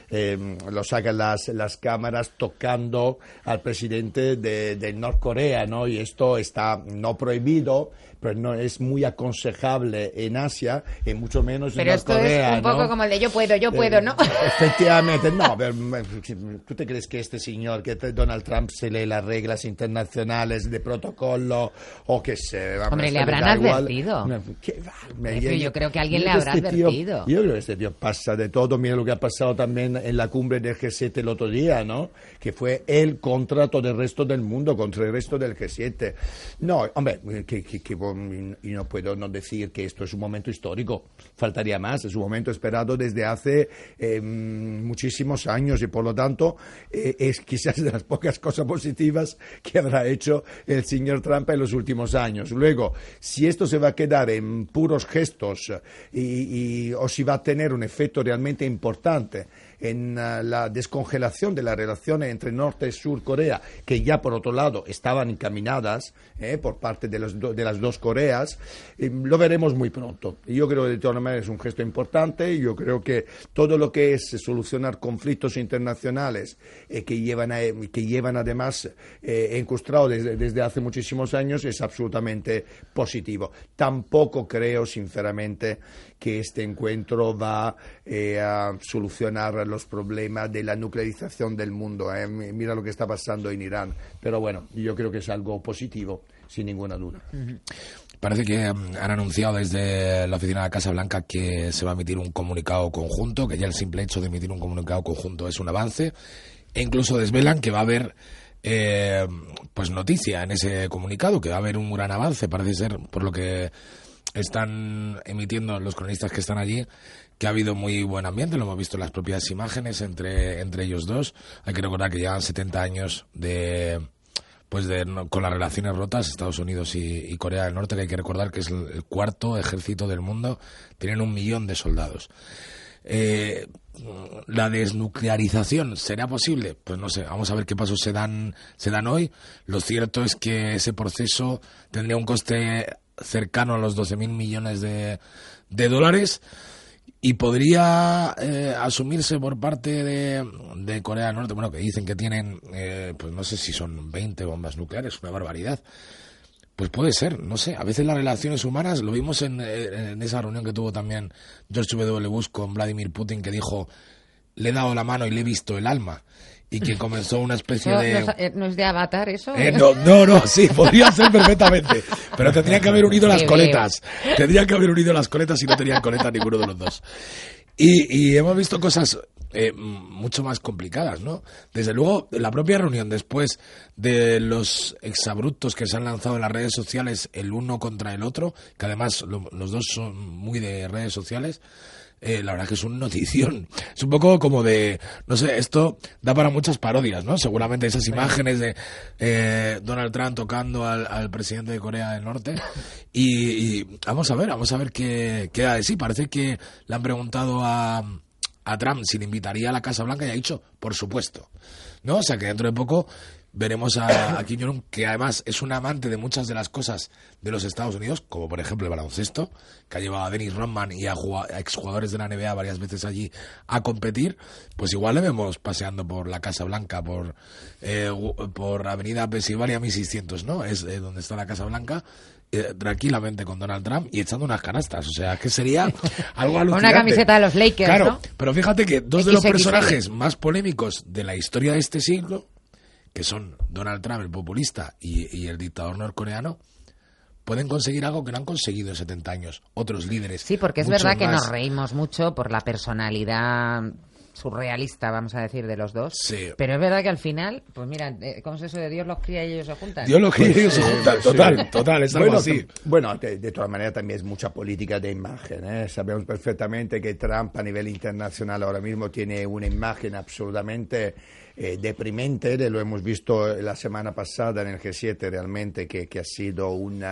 eh, lo saca las, las cámaras tocando al presidente de, de Norcorea, ¿no? Y esto está no prohibido, pero no es muy aconsejable en Asia y mucho menos pero en esto Norcorea, es un poco ¿no? como el de yo puedo, yo puedo, Eh, ¿no? Efectivamente, no, pero ¿tú te crees que este señor, que Donald Trump se lee las reglas internacionales de protocolo o que se... Vamos, Hombre, le le habrán da igual? advertido. No, ¿qué va? Me- Pero yo creo que alguien le mira habrá este tío- advertido. yo creo que este tío pasa de todo. Mira lo que ha pasado también en la cumbre del G siete el otro día, ¿no? Que fue él contra todo el resto del mundo, contra el resto del G siete. No, hombre, que, que, que, y no puedo no decir que esto es un momento histórico. Faltaría más. Es un momento esperado desde hace eh, muchísimos años y por lo tanto eh, es quizás de las pocas cosas positivas que habrá hecho el señor Trump en los últimos años. Luego, si esto se va a quedar en puros gestos y, y, o si va a tener un efecto realmente importante en uh, la descongelación de las relaciones entre Norte y Sur Corea, que ya por otro lado estaban encaminadas eh, por parte de, los do, de las dos Coreas, eh, lo veremos muy pronto. Y yo creo que de todas maneras es un gesto importante. Yo creo que todo lo que es solucionar conflictos internacionales eh, que llevan a, que llevan además eh, incrustado desde, desde hace muchísimos años es absolutamente positivo. Tampoco creo sinceramente que este encuentro va eh, a solucionar los problemas de la nuclearización del mundo. Eh. Mira lo que está pasando en Irán. Pero bueno, yo creo que es algo positivo, sin ninguna duda. Uh-huh. Parece que um, han anunciado desde la oficina de la Casa Blanca que se va a emitir un comunicado conjunto, que ya el simple hecho de emitir un comunicado conjunto es un avance, e incluso desvelan que va a haber eh, pues noticia en ese comunicado, que va a haber un gran avance, parece ser, por lo que están emitiendo los cronistas que están allí, que ha habido muy buen ambiente, lo hemos visto en las propias imágenes entre, entre ellos dos. Hay que recordar que llevan setenta años de... pues de, no, con las relaciones rotas, Estados Unidos y, y Corea del Norte, que hay que recordar que es el, el cuarto ejército del mundo, tienen un millón de soldados. Eh, ¿La desnuclearización será posible? Pues no sé, vamos a ver qué pasos se dan, se dan hoy. Lo cierto es que ese proceso tendría un coste cercano a los doce mil millones de, de dólares y podría eh, asumirse por parte de, de Corea del Norte, bueno, que dicen que tienen, eh, pues no sé si son veinte bombas nucleares, una barbaridad. Pues puede ser, no sé, a veces las relaciones humanas, lo vimos en, en esa reunión que tuvo también George W. Bush con Vladimir Putin, que dijo, le he dado la mano y le he visto el alma, y que comenzó una especie ¿No, de... ¿No es, ¿No es de Avatar eso? Eh, no, no, no, sí, podría ser perfectamente, pero tendrían que haber unido las coletas, tendrían que haber unido las coletas y no tenían coletas ninguno de los dos. Y, y hemos visto cosas eh, mucho más complicadas, ¿no? Desde luego, la propia reunión, después de los exabruptos que se han lanzado en las redes sociales el uno contra el otro, que además lo, los dos son muy de redes sociales, eh, la verdad es que es una notición. Es un poco como de, no sé, esto da para muchas parodias, ¿no? Seguramente esas imágenes de eh, Donald Trump tocando al, al presidente de Corea del Norte. Y, y vamos a ver, vamos a ver qué queda de sí. Parece que le han preguntado a, a Trump si le invitaría a la Casa Blanca y ha dicho, por supuesto, ¿no? O sea que dentro de poco veremos a, a Kim Jong-un, que además es un amante de muchas de las cosas de los Estados Unidos, como por ejemplo el baloncesto, que ha llevado a Dennis Rodman y a, a exjugadores de la N B A varias veces allí a competir. Pues igual le vemos paseando por la Casa Blanca, por eh, por Avenida Pensilvania mil seiscientos, ¿no? Es eh, donde está la Casa Blanca, eh, tranquilamente con Donald Trump y echando unas canastas. O sea, que sería algo alucinante. Una camiseta de los Lakers, claro, ¿no? Pero fíjate que dos de los personajes más polémicos de la historia de este siglo, que son Donald Trump, el populista, y, y el dictador norcoreano, pueden conseguir algo que no han conseguido en setenta años otros líderes. Sí, porque es muchos verdad que más. nos reímos mucho por la personalidad surrealista, vamos a decir, de los dos. Sí. Pero es verdad que al final, pues mira, ¿cómo es eso de Dios los cría y ellos se juntan? Dios los cría y ellos se Sí, juntan, sí. total, total, es algo Bueno, así. t- bueno de, de todas maneras también es mucha política de imagen. ¿eh? Sabemos perfectamente que Trump a nivel internacional ahora mismo tiene una imagen absolutamente eh, deprimente. Lo hemos visto la semana pasada en el G siete realmente, que, que ha sido una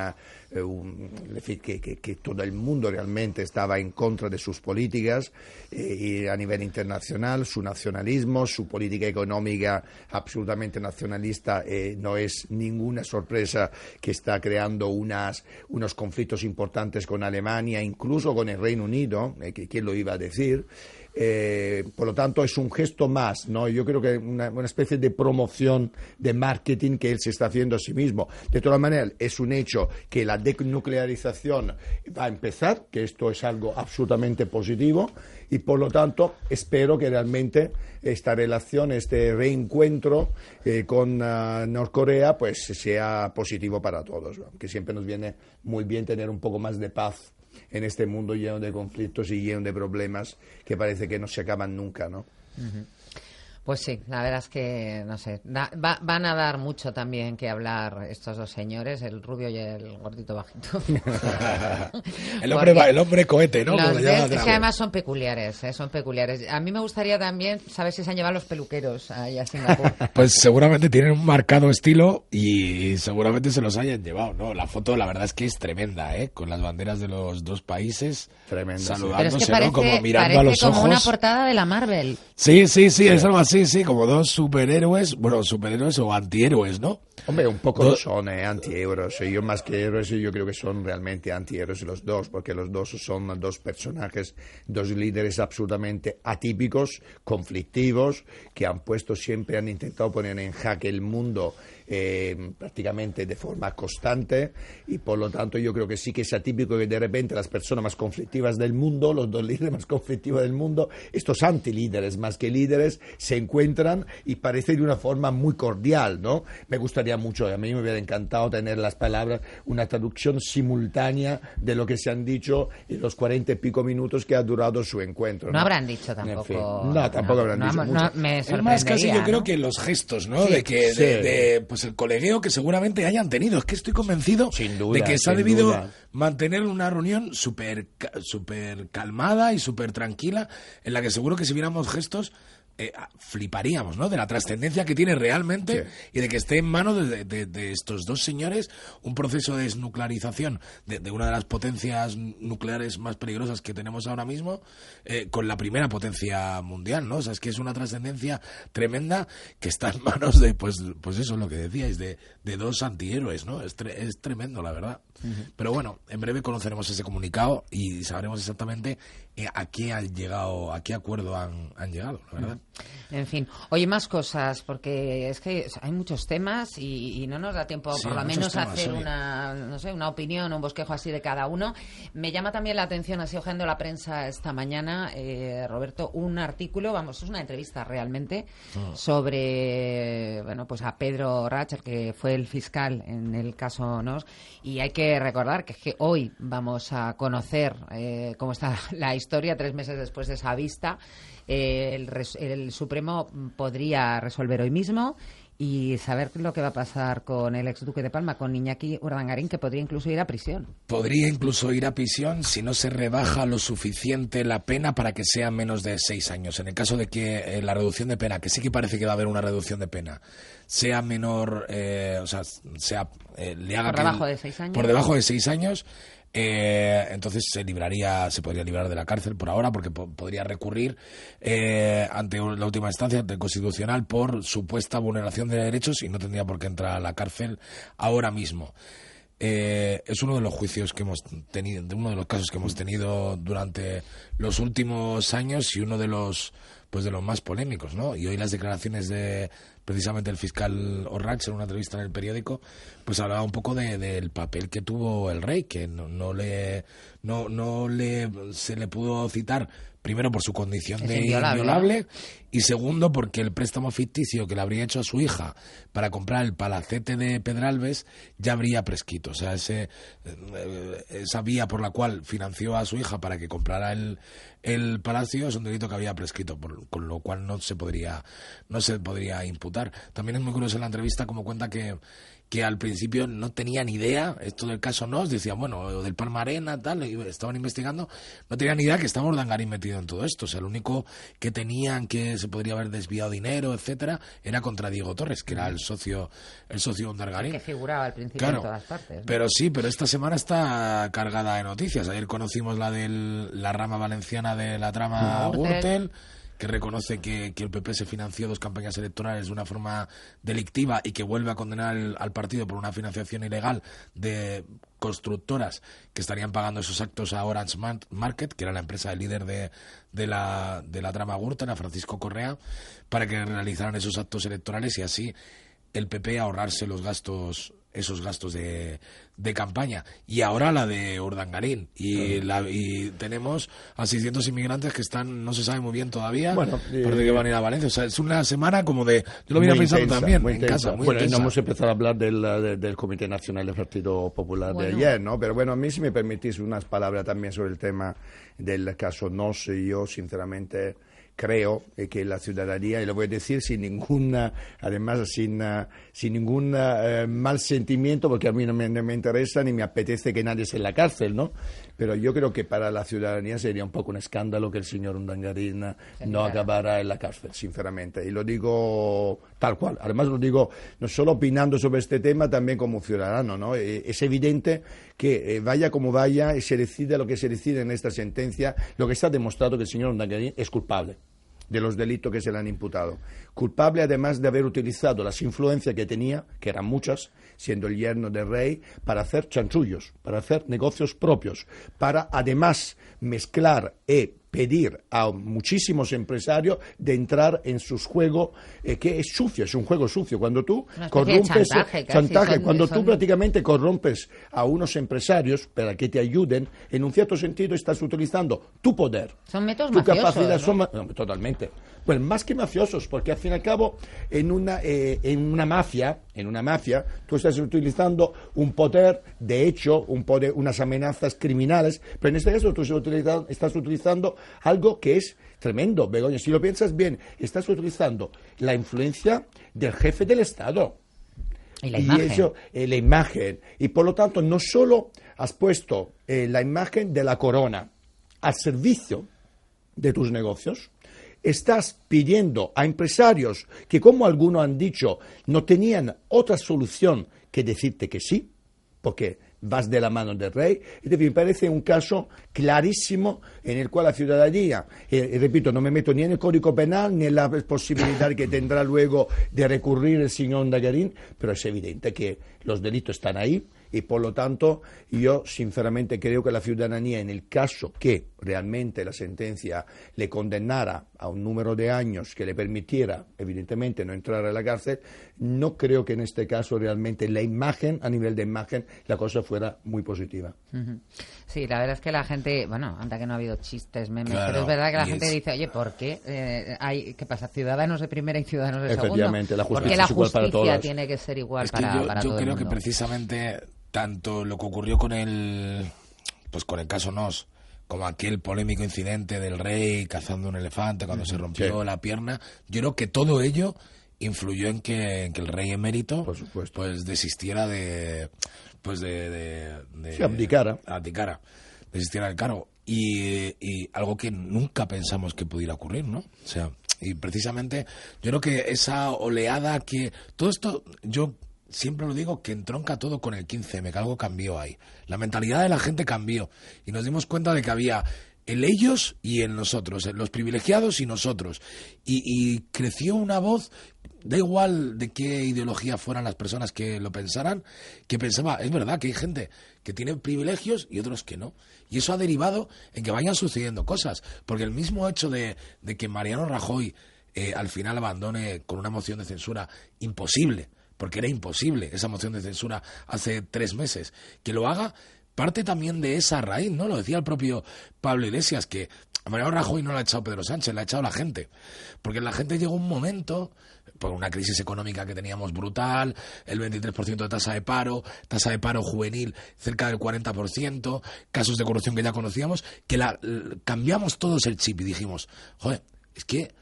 eh, un, que, que, que todo el mundo realmente estaba en contra de sus políticas eh, y a nivel internacional, su nacionalismo, su política económica absolutamente nacionalista, eh, no es ninguna sorpresa que está creando unas, unos conflictos importantes con Alemania, incluso con el Reino Unido, eh, que quién lo iba a decir. Eh, por lo tanto, es un gesto más, ¿no? Yo creo que una, una especie de promoción, de marketing que él se está haciendo a sí mismo. De todas maneras, es un hecho que la denuclearización va a empezar, que esto es algo absolutamente positivo, y por lo tanto espero que realmente esta relación, este reencuentro eh, con uh, Norcorea, pues sea positivo para todos, ¿no? Que siempre nos viene muy bien tener un poco más de paz en este mundo lleno de conflictos y lleno de problemas que parece que no se acaban nunca, ¿no? Uh-huh. Pues sí, la verdad es que, no sé, da, va, van a dar mucho también que hablar estos dos señores, el rubio y el gordito bajito. el, hombre, el hombre cohete, ¿no? Los de, es que además son peculiares, ¿eh? Son peculiares. A mí me gustaría también saber si se han llevado los peluqueros ahí a Singapur. Pues seguramente tienen un marcado estilo y seguramente se los hayan llevado, ¿no? La foto, la verdad es que es tremenda, ¿eh? Con las banderas de los dos países tremenda, saludándose, sí. es que parece, ¿no? Como mirando parece a los como ojos. Una portada de la Marvel. Sí, sí, sí, es algo así. Sí, sí, como dos superhéroes, bueno, superhéroes o antihéroes, ¿no? Hombre, un poco dos... son eh, antihéroes, yo más que héroes, yo creo que son realmente antihéroes los dos, porque los dos son dos personajes, dos líderes absolutamente atípicos, conflictivos, que han puesto siempre, han intentado poner en jaque el mundo eh, prácticamente de forma constante, y por lo tanto yo creo que sí que es atípico que de repente las personas más conflictivas del mundo, los dos líderes más conflictivos del mundo, estos antilíderes más que líderes, se encuentran y parece de una forma muy cordial, ¿no? Me gustaría mucho, a mí me hubiera encantado tener las palabras, una traducción simultánea de lo que se han dicho en los cuarenta y pico minutos que ha durado su encuentro. No, no habrán dicho tampoco. En fin, no, tampoco no, habrán no, dicho no, mucho. No, me es más casi yo ¿no? creo que los gestos, ¿no? Sí, de que sí. de, de, pues el colegueo que seguramente hayan tenido. Es que estoy convencido sin duda, de que se ha sin debido duda. mantener una reunión súper super calmada y súper tranquila, en la que seguro que si viéramos gestos Eh, fliparíamos, ¿no? De la trascendencia que tiene realmente, sí. Y de que esté en manos de, de, de estos dos señores un proceso de desnuclearización de, de una de las potencias nucleares más peligrosas que tenemos ahora mismo, eh, con la primera potencia mundial, ¿no? O sea, es que es una trascendencia tremenda que está en manos de, pues, pues eso es lo que decíais, de, de dos antihéroes, ¿no? Es, tre es tremendo, la verdad. Uh-huh. Pero bueno, en breve conoceremos ese comunicado y sabremos exactamente a qué han llegado, a qué acuerdo han, han llegado, la verdad. En fin, oye, más cosas, porque es que hay muchos temas y, y no nos da tiempo, sí, por lo menos, temas, hacer sí. una, no sé, una opinión, un bosquejo así de cada uno. Me llama también la atención, así hojeando la prensa esta mañana, eh, Roberto, un artículo, vamos, es una entrevista realmente, oh. sobre, bueno, pues a Pedro Racher, que fue el fiscal en el caso N O S, y hay que recordar que es que hoy vamos a conocer eh, cómo está la historia, tres meses después de esa vista. Eh, el, el Supremo podría resolver hoy mismo y saber lo que va a pasar con el exduque de Palma, con Iñaki Urdangarín, que podría incluso ir a prisión. Podría incluso ir a prisión si no se rebaja lo suficiente la pena para que sea menos de seis años. En el caso de que eh, la reducción de pena, que sí que parece que va a haber una reducción de pena, sea menor, eh, o sea, sea eh, le haga por debajo de seis años. Por debajo de seis años. Eh, entonces se libraría, se podría librar de la cárcel por ahora, porque po podría recurrir eh, ante la última instancia, ante el Constitucional, por supuesta vulneración de derechos y no tendría por qué entrar a la cárcel ahora mismo. Eh, es uno de los juicios que hemos tenido, uno de los casos que hemos tenido durante los últimos años y uno de los, pues de los más polémicos, ¿no? Y hoy las declaraciones de precisamente el fiscal Orrach en una entrevista en el periódico, pues hablaba un poco de, del papel que tuvo el rey, que no, no le no no le se le pudo citar, primero por su condición es de inviolable, inviolable y segundo porque el préstamo ficticio que le habría hecho a su hija para comprar el palacete de Pedralbes ya habría prescrito. O sea, ese esa vía por la cual financió a su hija para que comprara el el palacio es un delito que había prescrito, por, con lo cual no se podría no se podría imputar ejecutar. También es muy curioso en la entrevista como cuenta que que al principio no tenían idea, esto del caso Nos, decían, bueno, del Palma Arena, tal, y estaban investigando, no tenían idea que estaba Urdangarín metido en todo esto. O sea, lo único que tenían que se podría haber desviado dinero, etcétera, era contra Diego Torres, que era el socio el socio de Urdangarín. Que figuraba al principio claro, en todas partes, ¿no? Pero sí, pero esta semana está cargada de noticias. Ayer conocimos la de la rama valenciana de la trama Gürtel. Gürtel, que reconoce que, que el P P se financió dos campañas electorales de una forma delictiva y que vuelve a condenar el, al partido por una financiación ilegal de constructoras que estarían pagando esos actos a Orange Market, que era la empresa líder de, de, la, de la trama Gürtel, a Francisco Correa, para que realizaran esos actos electorales y así el P P ahorrarse los gastos esos gastos de, de campaña. Y ahora la de Urdangarín. Y, la, y tenemos a seiscientos inmigrantes que están, no se sabe muy bien todavía, bueno, eh, por que van a ir a Valencia. O sea, es una semana como de... Yo lo venía pensando intensa, también, muy en intensa. casa, muy Bueno, intensa. no hemos empezado a hablar del, de, del Comité Nacional del Partido Popular Bueno. de ayer, ¿no? Pero bueno, a mí si me permitís unas palabras también sobre el tema del caso Nos. Yo, sinceramente... creo que la ciudadanía, y lo voy a decir sin ninguna, además sin, uh, sin ningún uh, mal sentimiento, porque a mí no me, no me interesa ni me apetece que nadie esté en la cárcel, ¿no? Pero yo creo que para la ciudadanía sería un poco un escándalo que el señor Urdangarín no acabara en la cárcel, sinceramente. Y lo digo tal cual. Además lo digo no solo opinando sobre este tema, también como ciudadano, ¿no? Eh, es evidente que eh, vaya como vaya y se decide lo que se decide en esta sentencia, lo que está demostrado que el señor Urdangarín es culpable de los delitos que se le han imputado. Culpable además de haber utilizado las influencias que tenía, que eran muchas, siendo el yerno del rey, para hacer chanchullos, para hacer negocios propios, para además mezclar y pedir a muchísimos empresarios de entrar en sus juegos, eh, que es sucio, es un juego sucio. Cuando tú corrompes, chantaje, chantaje son, cuando son... tú prácticamente corrompes a unos empresarios para que te ayuden, en un cierto sentido estás utilizando tu poder, son métodos tu mafiosos, capacidad, ¿no? son ma- no, totalmente. Bueno, más que mafiosos, porque al fin y al cabo en una eh, en una mafia, en una mafia, tú estás utilizando un poder, de hecho, un poder, unas amenazas criminales, pero en este caso tú estás utilizando, estás utilizando algo que es tremendo, Begoña. Si lo piensas bien, estás utilizando la influencia del jefe del Estado. Y la imagen. eso, eh, la imagen. Y por lo tanto, no solo has puesto eh, la imagen de la corona al servicio de tus negocios, estás pidiendo a empresarios que, como algunos han dicho, no tenían otra solución que decirte que sí, porque vas de la mano del rey. Es decir, me parece un caso clarísimo en el cual la ciudadanía, eh, y repito, no me meto ni en el Código Penal ni en la posibilidad que tendrá luego de recurrir el señor Urdangarín, pero es evidente que los delitos están ahí y por lo tanto yo sinceramente creo que la ciudadanía, en el caso que realmente la sentencia le condenara a un número de años que le permitiera evidentemente no entrar a la cárcel, no creo que en este caso realmente la imagen, a nivel de imagen, la cosa fuera muy positiva. Uh-huh. Sí, la verdad es que la gente, bueno, anda que no ha habido chistes, memes, Claro, pero es verdad que la y gente es- dice, oye, ¿por qué eh, hay, qué pasa? Ciudadanos de primera y ciudadanos de segundo. Efectivamente, la justicia Porque la es igual para justicia todos. tiene que ser igual Es que para, yo, para yo todo el creo que mundo. precisamente tanto lo que ocurrió con el pues con el caso Nos, como aquel polémico incidente del rey cazando un elefante cuando se rompió Sí. la pierna, yo creo que todo ello influyó en que, en que el rey emérito pues desistiera de pues de, de, de- Sí, abdicara. abdicara, desistiera del cargo y, y algo que nunca pensamos que pudiera ocurrir, ¿no? O sea, y precisamente yo creo que esa oleada que todo esto yo siempre lo digo que entronca todo con el quince eme, que algo cambió ahí. La mentalidad de la gente cambió y nos dimos cuenta de que había el ellos y el nosotros, en los privilegiados y nosotros. Y, y creció una voz, da igual de qué ideología fueran las personas que lo pensaran, que pensaba, es verdad que hay gente que tiene privilegios y otros que no. Y eso ha derivado en que vayan sucediendo cosas. Porque el mismo hecho de, de que Mariano Rajoy eh, al final abandone con una moción de censura imposible, porque era imposible esa moción de censura hace tres meses, que lo haga, parte también de esa raíz, ¿no? Lo decía el propio Pablo Iglesias, que a Mariano Rajoy no la ha echado Pedro Sánchez, la ha echado la gente. Porque la gente llegó un momento, por una crisis económica que teníamos brutal, el veintitrés por ciento de tasa de paro, tasa de paro juvenil cerca del cuarenta por ciento, casos de corrupción que ya conocíamos, que la, l- cambiamos todos el chip y dijimos, joder, es que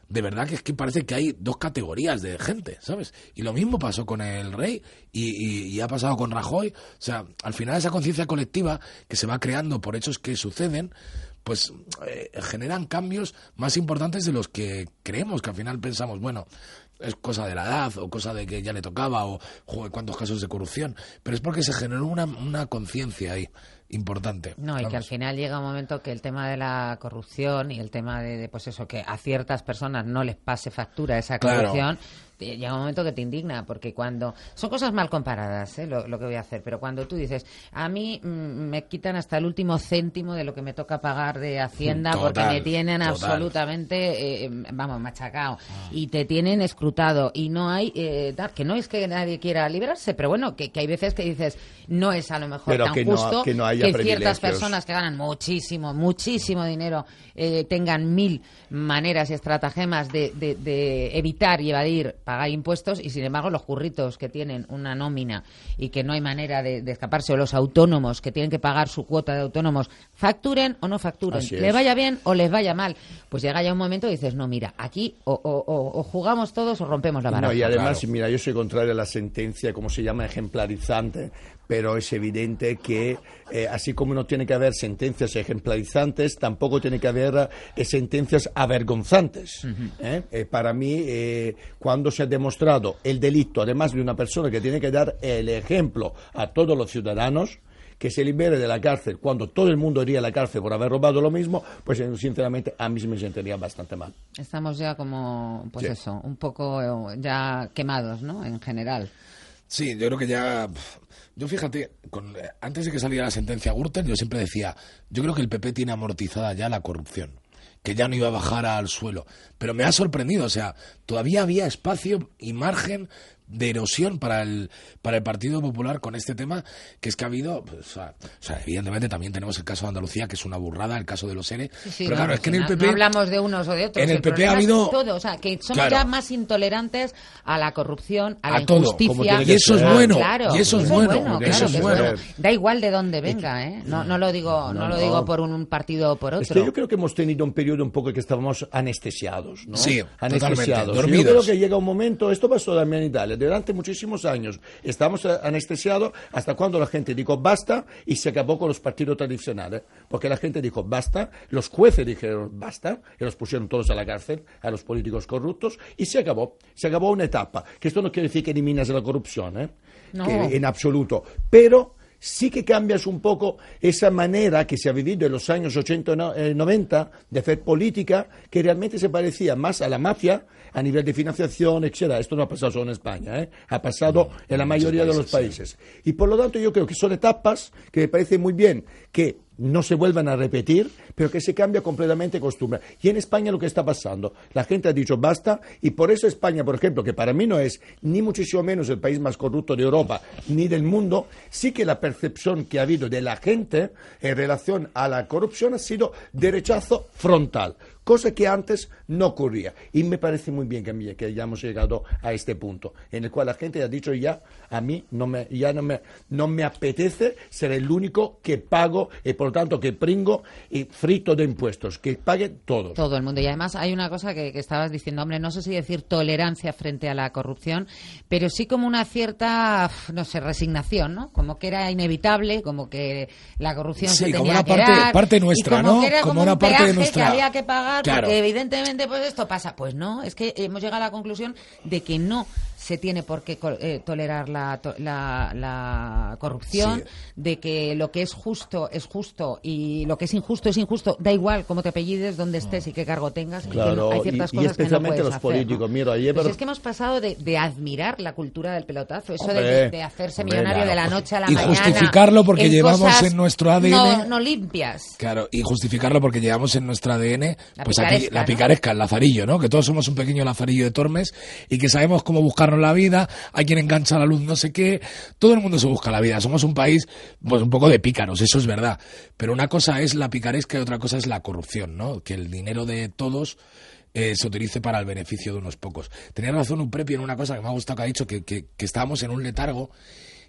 de verdad que es que parece que hay dos categorías de gente, ¿sabes? Y lo mismo pasó con el rey y, y, y ha pasado con Rajoy. O sea, al final esa conciencia colectiva que se va creando por hechos que suceden, pues eh, generan cambios más importantes de los que creemos, que al final pensamos, bueno, es cosa de la edad o cosa de que ya le tocaba o joder, cuántos casos de corrupción, pero es porque se generó una, una conciencia ahí importante. No, y Vamos. que al final llega un momento que el tema de la corrupción y el tema de, de pues eso, que a ciertas personas no les pase factura esa corrupción, claro. Llega un momento que te indigna, porque cuando... Son cosas mal comparadas, ¿eh? lo, lo que voy a hacer, pero cuando tú dices, a mí mm, me quitan hasta el último céntimo de lo que me toca pagar de Hacienda, total, porque me tienen total. absolutamente, eh, vamos, machacado, ah. y te tienen escrutado, y no hay... Eh, que no es que nadie quiera liberarse, pero bueno, que, que hay veces que dices, no es a lo mejor pero tan que justo no, que, no haya que ciertas personas que ganan muchísimo, muchísimo dinero eh, tengan mil maneras y estratagemas de, de, de evitar y evadir pagar impuestos, y sin embargo los curritos que tienen una nómina y que no hay manera de, de escaparse, o los autónomos que tienen que pagar su cuota de autónomos, facturen o no facturen, les vaya bien o les vaya mal, pues llega ya un momento y dices, no, mira, aquí o, o, o, o jugamos todos o rompemos la baraja. No, y además, claro. mira, yo soy contrario a la sentencia, como se llama, ejemplarizante, pero es evidente que eh, así como no tiene que haber sentencias ejemplarizantes, tampoco tiene que haber eh, sentencias avergonzantes. Uh-huh. ¿eh? Eh, para mí, eh, cuando se ha demostrado el delito, además de una persona que tiene que dar el ejemplo a todos los ciudadanos, que se libere de la cárcel cuando todo el mundo iría a la cárcel por haber robado lo mismo, pues sinceramente a mí me sentiría bastante mal. Estamos ya como, pues sí. eso, un poco ya quemados, ¿no?, en general. Sí, yo creo que ya... Yo fíjate, con, antes de que saliera la sentencia Gürtel, yo siempre decía, yo creo que el P P tiene amortizada ya la corrupción, que ya no iba a bajar al suelo. Pero me ha sorprendido, o sea, todavía había espacio y margen de erosión para el para el Partido Popular con este tema, que es que ha habido, pues, o, sea, o sea, evidentemente también tenemos el caso de Andalucía, que es una burrada, el caso de los E R E, sí, sí, pero no, claro, es que en el P P... No hablamos de unos o de otros, en el, el P P ha habido... todo, o sea, que somos claro. ya más intolerantes a la corrupción, a, a la todo, injusticia. Y eso es bueno, claro, y eso es bueno, bueno, claro, eso es bueno. bueno. Da igual de dónde venga, ¿eh? No, no lo digo, no, no lo digo no. por un partido o por otro. Es que yo creo que hemos tenido un periodo un poco que estábamos anestesiados, ¿no? Sí, anestesiados. Totalmente, dormidos. Yo creo que llega un momento, esto pasó también en Italia, durante muchísimos años, estamos anestesiados hasta cuando la gente dijo basta y se acabó con los partidos tradicionales, porque la gente dijo basta, los jueces dijeron basta y los pusieron todos a la cárcel, a los políticos corruptos, y se acabó, se acabó una etapa, que esto no quiere decir que eliminas la corrupción, ¿eh? No. Que en absoluto, pero sí que cambias un poco esa manera que se ha vivido en los años ochenta y noventa de hacer política, que realmente se parecía más a la mafia a nivel de financiación, etcétera. Esto no ha pasado solo en España, ¿eh? Ha pasado en la mayoría de los países. Y por lo tanto yo creo que son etapas que me parece muy bien que no se vuelvan a repetir, pero que se cambia completamente costumbre. Y en España lo que está pasando, la gente ha dicho basta, y por eso España, por ejemplo, que para mí no es ni muchísimo menos el país más corrupto de Europa ni del mundo, sí que la percepción que ha habido de la gente en relación a la corrupción ha sido de rechazo frontal, cosa que antes no ocurría. Y me parece muy bien que, que hayamos llegado a este punto, en el cual la gente ha dicho ya, a mí no me, ya no me, no me apetece ser el único que pago, y por lo tanto que pringo y frito de impuestos, que paguen todos. Todo el mundo. Y además hay una cosa que, que estabas diciendo, hombre, no sé si decir tolerancia frente a la corrupción, pero sí como una cierta, no sé, resignación, ¿no? Como que era inevitable, como que la corrupción sí, se como tenía una que parte, dar, parte nuestra, y como ¿no? Que era como, como una un parte de peaje nuestra... que había que pagar, claro. porque evidentemente pues esto pasa. Pues no, es que hemos llegado a la conclusión de que no se tiene por qué eh, tolerar la, la, la corrupción, sí. de que lo que es justo es justo y lo que es injusto es injusto, da igual cómo te apellides, dónde estés y qué cargo tengas, claro, y que no, hay ciertas y, cosas y especialmente que no puedes los hacer, políticos, ¿no? mira, ayer... Pues es que hemos pasado de, de admirar la cultura del pelotazo, eso hombre, de, de hacerse hombre, millonario claro, de la noche a la y mañana. Y justificarlo porque en llevamos en nuestro A D N... No, no limpias. Claro, y justificarlo porque llevamos en nuestro A D N la pues picaresca, aquí la ¿no? picaresca, el lazarillo, ¿no? Que todos somos un pequeño lazarillo de Tormes y que sabemos cómo buscarnos la vida, hay quien engancha la luz no sé qué, todo el mundo se busca la vida, somos un país pues un poco de pícaros, eso es verdad, pero una cosa es la picaresca y otra cosa es la corrupción, ¿no? Que el dinero de todos eh, se utilice para el beneficio de unos pocos. Tenía razón Uprepi en una cosa que me ha gustado que ha dicho, que, que, que estábamos en un letargo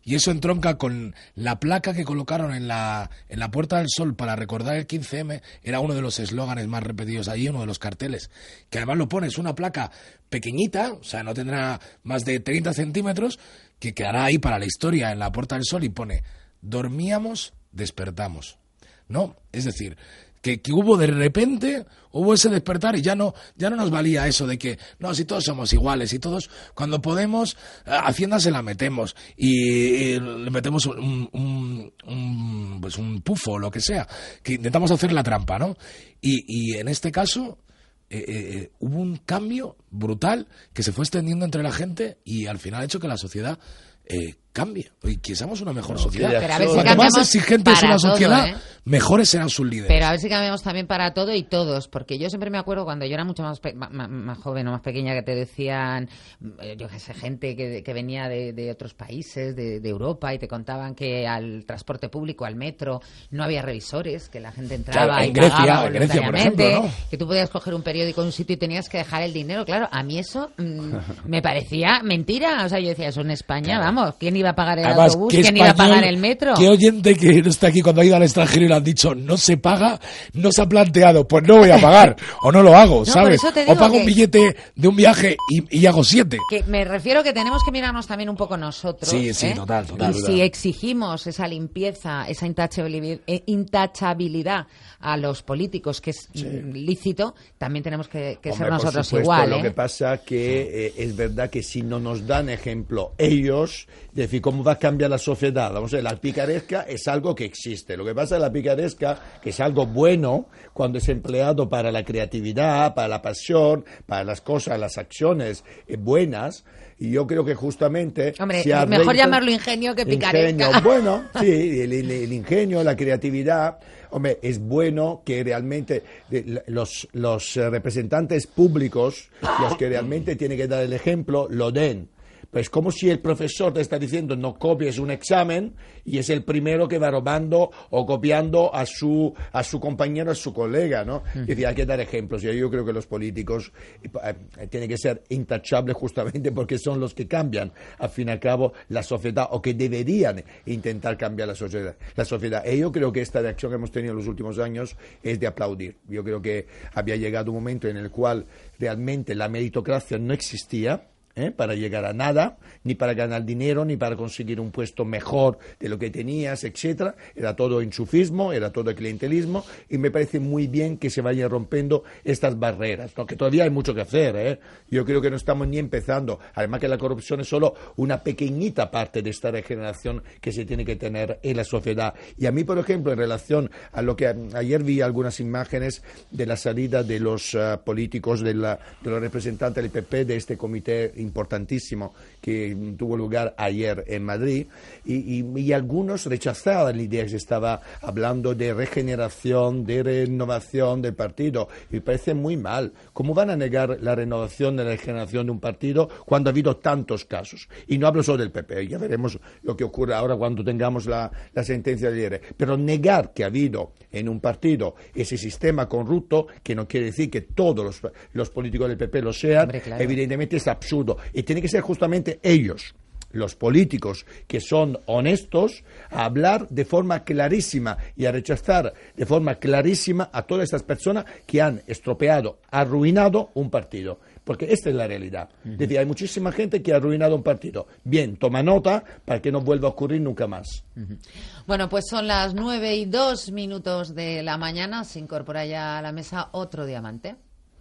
Y eso entronca con la placa que colocaron en la, en la Puerta del Sol para recordar el quince eme, era uno de los eslóganes más repetidos allí, uno de los carteles, que además lo pones una placa pequeñita, o sea, no tendrá más de treinta centímetros, que quedará ahí para la historia en la Puerta del Sol y pone, dormíamos, despertamos, ¿no? Es decir, que, que hubo de repente, hubo ese despertar y ya no, ya no nos valía eso de que, no, si todos somos iguales y todos, cuando podemos, a Hacienda se la metemos y, y le metemos un, un, un, pues un pufo o lo que sea, que intentamos hacer la trampa, ¿no? Y, y en este caso eh, eh, hubo un cambio brutal que se fue extendiendo entre la gente y al final ha hecho que la sociedad eh, cambie y que seamos una mejor no, sociedad. Pero a ver si Cuanto más exigente es una sociedad, todo, ¿eh? Mejores serán sus líderes. Pero a ver si cambiamos también para todo y todos, porque yo siempre me acuerdo cuando yo era mucho más, pe- más, más joven o más pequeña que te decían, yo qué sé, gente que, que venía de, de otros países, de, de Europa, y te contaban que al transporte público, al metro, no había revisores, que la gente entraba claro, y en Grecia, pagaba en Grecia, por ejemplo, ¿no? Que tú podías coger un periódico en un sitio y tenías que dejar el dinero. Claro, a mí eso mmm, me parecía mentira. O sea, yo decía, eso en España, claro. Vamos, ¿quién iba a pagar el Además, autobús? ¿Quién iba a pagar el metro? ¿Qué oyente que no está aquí cuando ha ido al extranjero y le han dicho no se paga, no se ha planteado, pues no voy a pagar o no lo hago, no, ¿sabes? O pago un billete de un viaje y, y hago siete. Que me refiero que tenemos que mirarnos también un poco nosotros. Sí, sí, ¿eh? total, total. Y total. si exigimos esa limpieza, esa intachabilidad, intachabilidad a los políticos, que es sí. lícito, también tenemos que, que Hombre, ser nosotros supuesto, igual. Lo ¿eh? que pasa que eh, es verdad que si no nos dan ejemplo ellos, de decir, ¿cómo va a cambiar la sociedad? Vamos a ver, la picaresca es algo que existe. Lo que pasa es la picaresca, que es algo bueno cuando es empleado para la creatividad, para la pasión, para las cosas, las acciones eh, buenas. Y yo creo que justamente... Hombre, si mejor reinter... llamarlo ingenio que picaresca. Ingenio, bueno, sí, el, el, el ingenio, la creatividad... Hombre, es bueno que realmente los, los representantes públicos, los que realmente tienen que dar el ejemplo, lo den. Pues como si el profesor te está diciendo no copies un examen y es el primero que va robando o copiando a su a su compañero, a su colega, ¿no? Mm. Es decir, hay que dar ejemplos. Y yo creo que los políticos eh, tienen que ser intachables justamente porque son los que cambian, al fin y al cabo, la sociedad, o que deberían intentar cambiar la sociedad. La sociedad. Y yo creo que esta reacción que hemos tenido en los últimos años es de aplaudir. Yo creo que había llegado un momento en el cual realmente la meritocracia no existía. ¿Eh? Para llegar a nada, ni para ganar dinero, ni para conseguir un puesto mejor de lo que tenías, etcétera. Era todo enchufismo, era todo clientelismo, y me parece muy bien que se vayan rompiendo estas barreras, ¿no? Que todavía hay mucho que hacer, ¿eh? Yo creo que no estamos ni empezando. Además que la corrupción es solo una pequeñita parte de esta regeneración que se tiene que tener en la sociedad. Y a mí, por ejemplo, en relación a lo que ayer vi algunas imágenes de la salida de los uh, políticos, de, la, de los representantes del P P, de este comité importantísimo que tuvo lugar ayer en Madrid, y, y, y algunos rechazaban la idea que se estaba hablando de regeneración, de renovación del partido, y me parece muy mal. ¿Cómo van a negar la renovación de la regeneración de un partido cuando ha habido tantos casos? Y no hablo solo del P P, ya veremos lo que ocurre ahora cuando tengamos la, la sentencia de ayer, pero negar que ha habido en un partido ese sistema corrupto, que no quiere decir que todos los, los políticos del P P lo sean, Hombre, claro. Evidentemente es absurdo. Y tiene que ser justamente ellos, los políticos que son honestos, a hablar de forma clarísima y a rechazar de forma clarísima a todas estas personas que han estropeado, arruinado un partido. Porque esta es la realidad. Uh-huh. Es decir, hay muchísima gente que ha arruinado un partido. Bien, toma nota para que no vuelva a ocurrir nunca más. Uh-huh. Bueno, pues son las nueve y dos minutos de la mañana. Se incorpora ya a la mesa otro diamante.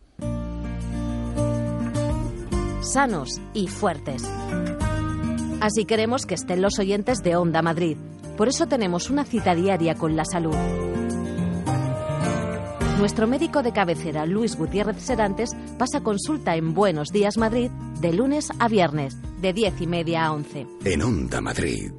Sanos y fuertes. Así queremos que estén los oyentes de Onda Madrid. Por eso tenemos una cita diaria con la salud. Nuestro médico de cabecera, Luis Gutiérrez Serantes, pasa consulta en Buenos Días Madrid de lunes a viernes, de diez y media a once. En Onda Madrid.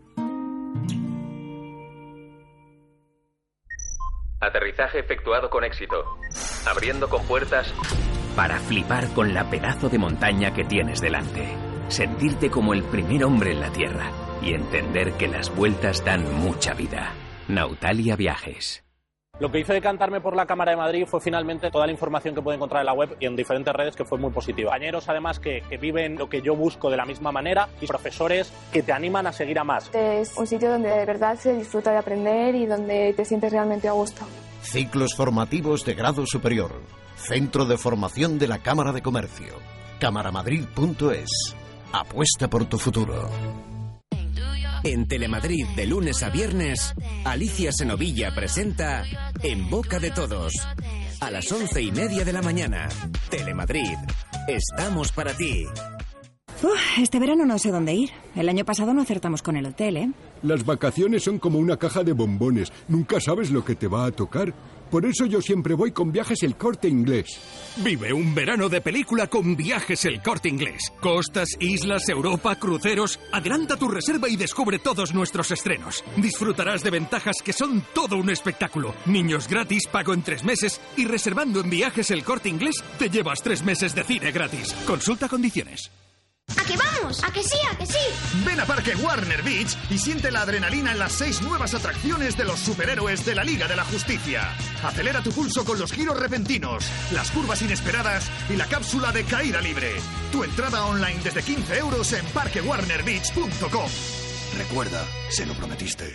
Aterrizaje efectuado con éxito. Abriendo compuertas para flipar con la pedazo de montaña que tienes delante. Sentirte como el primer hombre en la Tierra y entender que las vueltas dan mucha vida. Nautalia Viajes. Lo que hizo decantarme por la Cámara de Madrid fue finalmente toda la información que pude encontrar en la web y en diferentes redes, que fue muy positiva. Compañeros, además, que, que viven lo que yo busco de la misma manera, y profesores que te animan a seguir a más. Es un sitio donde de verdad se disfruta de aprender y donde te sientes realmente a gusto. Ciclos formativos de grado superior. Centro de Formación de la Cámara de Comercio. cámara madrid punto es. Apuesta por tu futuro. En Telemadrid, de lunes a viernes, Alicia Senovilla presenta En Boca de Todos. A las once y media de la mañana. Telemadrid. Estamos para ti. Uf, este verano no sé dónde ir. El año pasado no acertamos con el hotel, ¿eh? Las vacaciones son como una caja de bombones. Nunca sabes lo que te va a tocar. Por eso yo siempre voy con Viajes El Corte Inglés. Vive un verano de película con Viajes El Corte Inglés. Costas, islas, Europa, cruceros. Adelanta tu reserva y descubre todos nuestros estrenos. Disfrutarás de ventajas que son todo un espectáculo. Niños gratis, pago en tres meses. Y reservando en Viajes El Corte Inglés, te llevas tres meses de cine gratis. Consulta condiciones. ¿A qué vamos? ¿A que sí? ¿A que sí? Ven a Parque Warner Beach y siente la adrenalina en las seis nuevas atracciones de los superhéroes de la Liga de la Justicia. Acelera tu pulso con los giros repentinos, las curvas inesperadas y la cápsula de caída libre. Tu entrada online desde quince euros en parque warner beach punto com. Recuerda, se lo prometiste.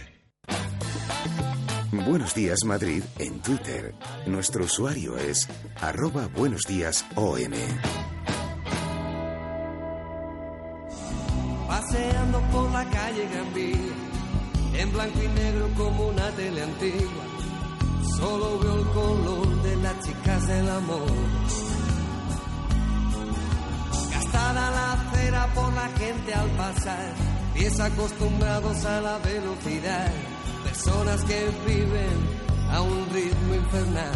Buenos días Madrid en Twitter. Nuestro usuario es arroba buenos días O M. Paseando por la calle Gran Vía, en blanco y negro como una tele antigua, solo veo el color de las chicas del amor. Gastada la acera por la gente al pasar, pies acostumbrados a la velocidad, personas que viven a un ritmo infernal.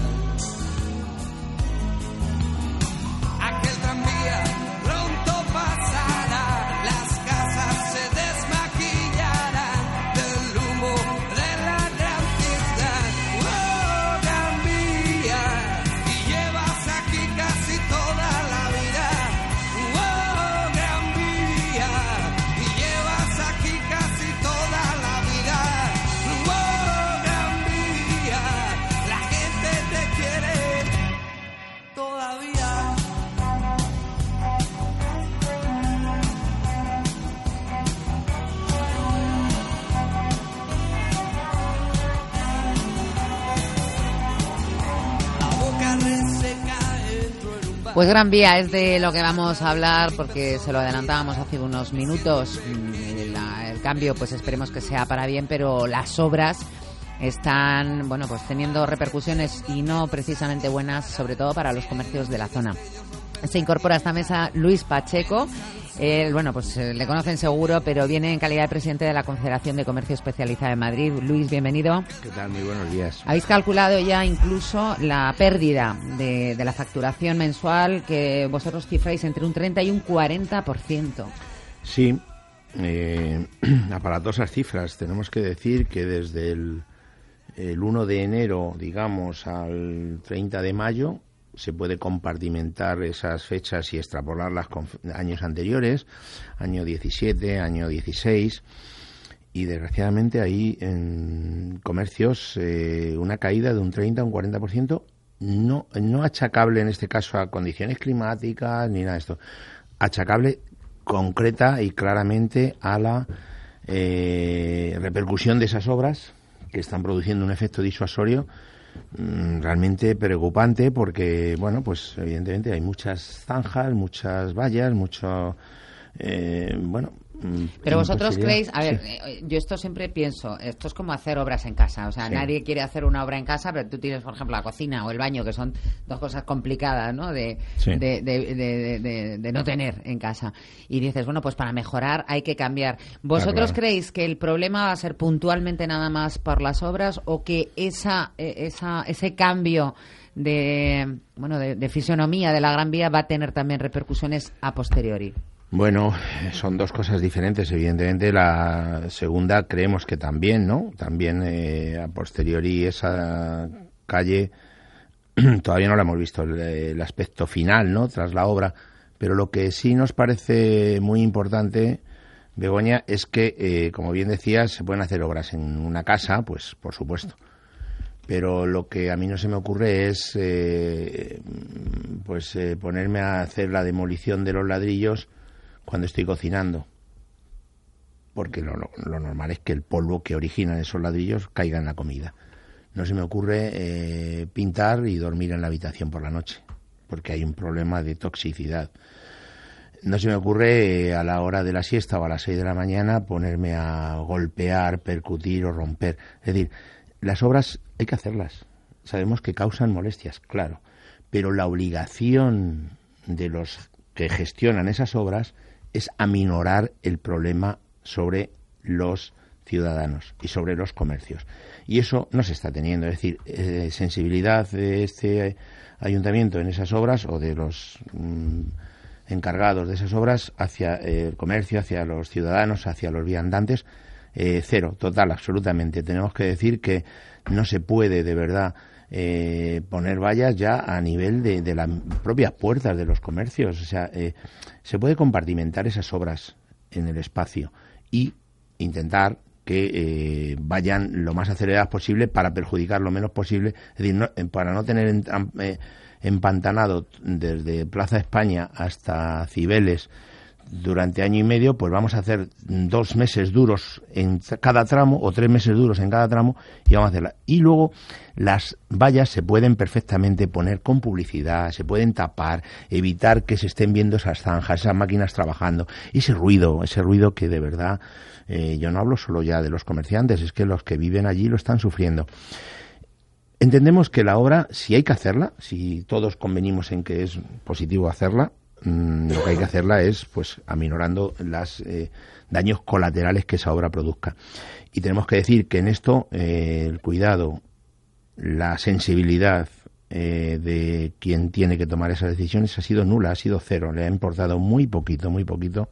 Aquel tranvía pronto pasará. Las casas se desmaquillarán del humo de la gran ciudad. ¡Oh, Gran Vía! Y llevas aquí casi toda la vida. ¡Oh, Gran Vía! Y llevas aquí casi toda la vida. ¡Oh, Gran Vía! La gente te quiere todavía. Pues Gran Vía es de lo que vamos a hablar, porque se lo adelantábamos hace unos minutos. El, el cambio, pues esperemos que sea para bien, pero las obras están, bueno, pues teniendo repercusiones y no precisamente buenas, sobre todo para los comercios de la zona. Se incorpora a esta mesa Luis Pacheco. Él, bueno, pues eh, le conocen seguro, pero viene en calidad de presidente de la Confederación de Comercio Especializada de Madrid. Luis, bienvenido. ¿Qué tal? Muy buenos días. Habéis calculado ya incluso la pérdida de, de la facturación mensual, que vosotros cifráis entre un treinta y un cuarenta por ciento. Sí, eh, aparatosas cifras. Tenemos que decir que desde el, el uno de enero, digamos, al treinta de mayo, se puede compartimentar esas fechas y extrapolarlas con años anteriores, año diecisiete, año dieciséis, y desgraciadamente hay en comercios eh, una caída de un treinta a un cuarenta por ciento, no, no achacable en este caso a condiciones climáticas ni nada de esto, achacable concreta y claramente a la eh, repercusión de esas obras que están produciendo un efecto disuasorio realmente preocupante, porque bueno, pues evidentemente hay muchas zanjas, muchas vallas, mucho eh, bueno. Pero vosotros creéis, a ver, sí. Yo esto siempre pienso, esto es como hacer obras en casa, o sea, sí. Nadie quiere hacer una obra en casa, pero tú tienes, por ejemplo, la cocina o el baño, que son dos cosas complicadas, ¿no? De, sí. de, de, de, de, de no tener en casa. Y dices, bueno, pues para mejorar hay que cambiar. ¿Vosotros claro, claro. creéis que el problema va a ser puntualmente nada más por las obras, o que esa, esa ese cambio de, bueno, de, de fisonomía de la Gran Vía va a tener también repercusiones a posteriori? Bueno, son dos cosas diferentes. Evidentemente, la segunda creemos que también, ¿no? También eh, a posteriori esa calle todavía no la hemos visto el, el aspecto final, ¿no? Tras la obra. Pero lo que sí nos parece muy importante, Begoña, es que, eh, como bien decías, se pueden hacer obras en una casa, pues por supuesto. pero lo que a mí no se me ocurre es eh, pues eh, ponerme a hacer la demolición de los ladrillos cuando estoy cocinando, porque lo, lo, lo normal es que el polvo que originan esos ladrillos caiga en la comida. No se me ocurre eh, pintar y dormir en la habitación por la noche, porque hay un problema de toxicidad. No se me ocurre eh, a la hora de la siesta o a las seis de la mañana ponerme a golpear, percutir o romper. Es decir, las obras hay que hacerlas. Sabemos que causan molestias, claro, pero la obligación de los que gestionan esas obras es aminorar el problema sobre los ciudadanos y sobre los comercios. Y eso no se está teniendo. Es decir, eh, sensibilidad de este ayuntamiento en esas obras o de los mmm, encargados de esas obras hacia eh, el comercio, hacia los ciudadanos, hacia los viandantes, eh, cero, total, absolutamente. Tenemos que decir que no se puede de verdad eh, poner vallas ya a nivel de, de las propias puertas de los comercios. O sea, eh, se puede compartimentar esas obras en el espacio y intentar que eh, vayan lo más aceleradas posible para perjudicar lo menos posible, es decir, no, para no tener en, eh, empantanado desde Plaza España hasta Cibeles durante año y medio, pues vamos a hacer dos meses duros en cada tramo o tres meses duros en cada tramo y vamos a hacerla. Y luego las vallas se pueden perfectamente poner con publicidad, se pueden tapar, evitar que se estén viendo esas zanjas, esas máquinas trabajando, ese ruido, ese ruido que de verdad, eh, yo no hablo solo ya de los comerciantes, es que los que viven allí lo están sufriendo. Entendemos que la obra, si hay que hacerla, si todos convenimos en que es positivo hacerla, mmm, lo que hay que hacerla es pues aminorando los eh, daños colaterales que esa obra produzca. Y tenemos que decir que en esto eh, el cuidado, la sensibilidad eh, de quien tiene que tomar esas decisiones ha sido nula, ha sido cero. Le ha importado muy poquito, muy poquito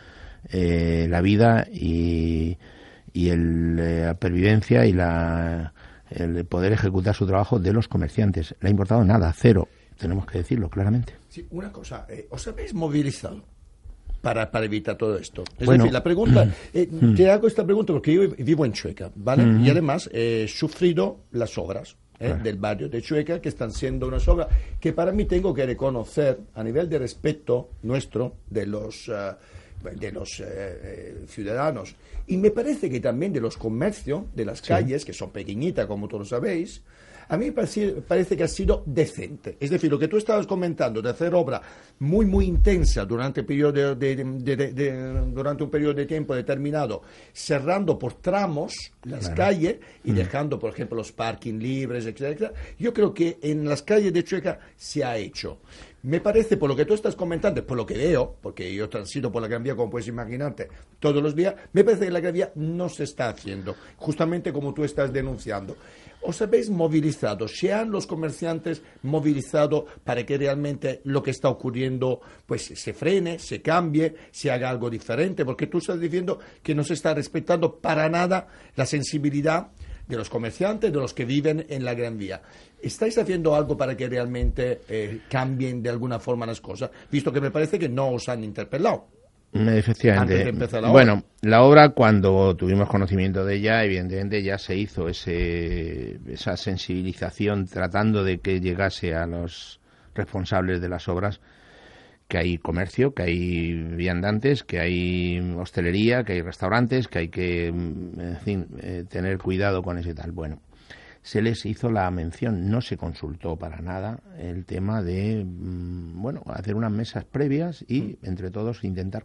eh, la vida y, y el, eh, la pervivencia y la... el poder ejecutar su trabajo de los comerciantes. Le ha importado nada, cero, tenemos que decirlo claramente. Sí, una cosa, eh, ¿os habéis movilizado para, para evitar todo esto? Es bueno, decir, la pregunta, eh, mm. te hago esta pregunta porque yo vivo en Chueca, ¿vale? Mm. Y además he eh, sufrido las obras eh, ah. del barrio de Chueca, que están siendo unas obras que para mí tengo que reconocer a nivel de respeto nuestro de los... Uh, de los eh, eh, ciudadanos y me parece que también de los comercios de las sí. calles, que son pequeñitas como todos sabéis, a mí me parece, parece que ha sido decente. Es decir, lo que tú estabas comentando de hacer obra muy muy intensa durante, periodo de, de, de, de, de, durante un periodo de tiempo determinado, cerrando por tramos las claro. calles y mm. dejando, por ejemplo, los parking libres, etcétera, etcétera. Yo creo que en las calles de Chueca se ha hecho. Me parece, por lo que tú estás comentando, por lo que veo, porque yo transito por la Gran Vía, como puedes imaginarte, todos los días, me parece que la Gran Vía no se está haciendo, justamente como tú estás denunciando. ¿Os habéis movilizado? ¿Se han los comerciantes movilizado para que realmente lo que está ocurriendo pues se frene, se cambie, se haga algo diferente? Porque tú estás diciendo que no se está respetando para nada la sensibilidad de los comerciantes, de los que viven en la Gran Vía. ¿Estáis haciendo algo para que realmente eh, cambien de alguna forma las cosas? Visto que me parece que no os han interpelado. Efectivamente. La bueno, la obra, cuando tuvimos conocimiento de ella, evidentemente ya se hizo ese, esa sensibilización tratando de que llegase a los responsables de las obras que hay comercio, que hay viandantes, que hay hostelería, que hay restaurantes, que hay que, en fin, eh, tener cuidado con ese tal. Bueno, se les hizo la mención, no se consultó para nada el tema de, mmm, bueno, hacer unas mesas previas y, entre todos, intentar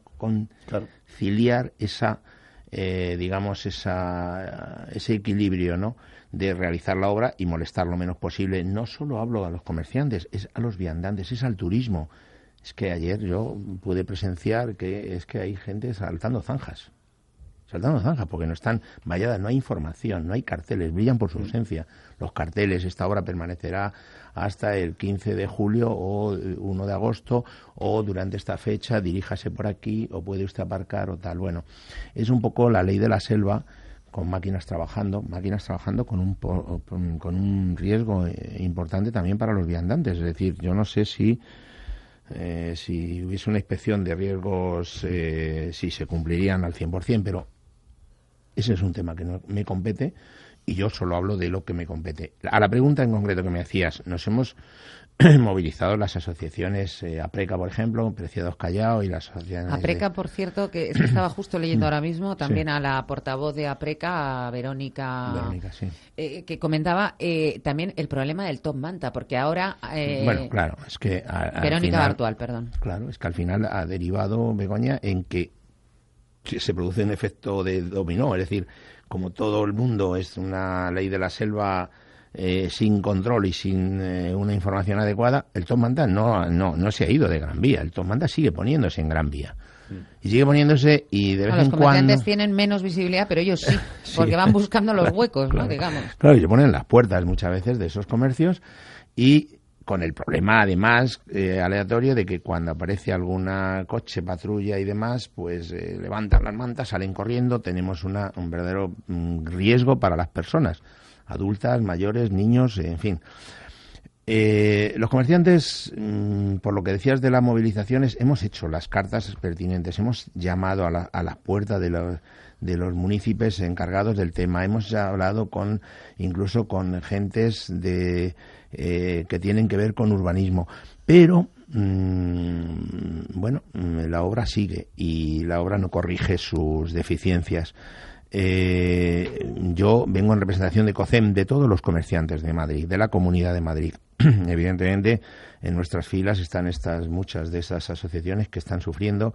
conciliar claro. esa, eh, digamos, esa, ese equilibrio, ¿no?, de realizar la obra y molestar lo menos posible. No solo hablo a los comerciantes, es a los viandantes, es al turismo. Es que ayer yo pude presenciar que es que hay gente saltando zanjas, saltando zanjas porque no están valladas, no hay información, no hay carteles, brillan por su ausencia. Los carteles, esta obra permanecerá hasta el quince de julio o uno de agosto o durante esta fecha diríjase por aquí o puede usted aparcar o tal. Bueno, es un poco la ley de la selva con máquinas trabajando, máquinas trabajando con un, con un riesgo importante también para los viandantes. Es decir, yo no sé si... Eh, si hubiese una inspección de riesgos, eh, si se cumplirían al cien por ciento, pero ese es un tema que no me compete y yo solo hablo de lo que me compete. A la pregunta en concreto que me hacías, nos hemos movilizado las asociaciones, eh, APRECA, por ejemplo, Preciados Callao y las asociaciones... APRECA, de... por cierto, que, es que estaba justo leyendo ahora mismo, también sí. a la portavoz de APRECA, a Verónica, Verónica sí. eh, que comentaba eh, también el problema del top manta, porque ahora... Eh, bueno, claro, es que... A, Verónica final, Bartual, perdón. Claro, es que al final ha derivado, Begoña, en que se produce un efecto de dominó, es decir, como todo el mundo es una ley de la selva... Eh, sin control y sin eh, una información adecuada, el top manta no, no, no se ha ido de Gran Vía, el top manta sigue poniéndose en Gran Vía. Y sigue poniéndose y de vez no, en cuando... Los comerciantes tienen menos visibilidad, pero ellos sí, sí. porque van buscando los huecos, claro, ¿no? Digamos. Claro, y se ponen las puertas muchas veces de esos comercios y con el problema, además, eh, aleatorio de que cuando aparece alguna coche, patrulla y demás, pues eh, levantan las mantas, salen corriendo, tenemos una, un verdadero mm, riesgo para las personas. Adultas, mayores, niños, en fin. Eh, los comerciantes, mmm, por lo que decías de las movilizaciones, hemos hecho las cartas pertinentes, hemos llamado a la, a la puerta de los, de los municipios encargados del tema, hemos hablado con incluso con gentes de, eh, que tienen que ver con urbanismo, pero mmm, bueno, la obra sigue y la obra no corrige sus deficiencias. Eh, yo vengo en representación de COCEM, de todos los comerciantes de Madrid, de la Comunidad de Madrid. Evidentemente, en nuestras filas están estas muchas de esas asociaciones que están sufriendo,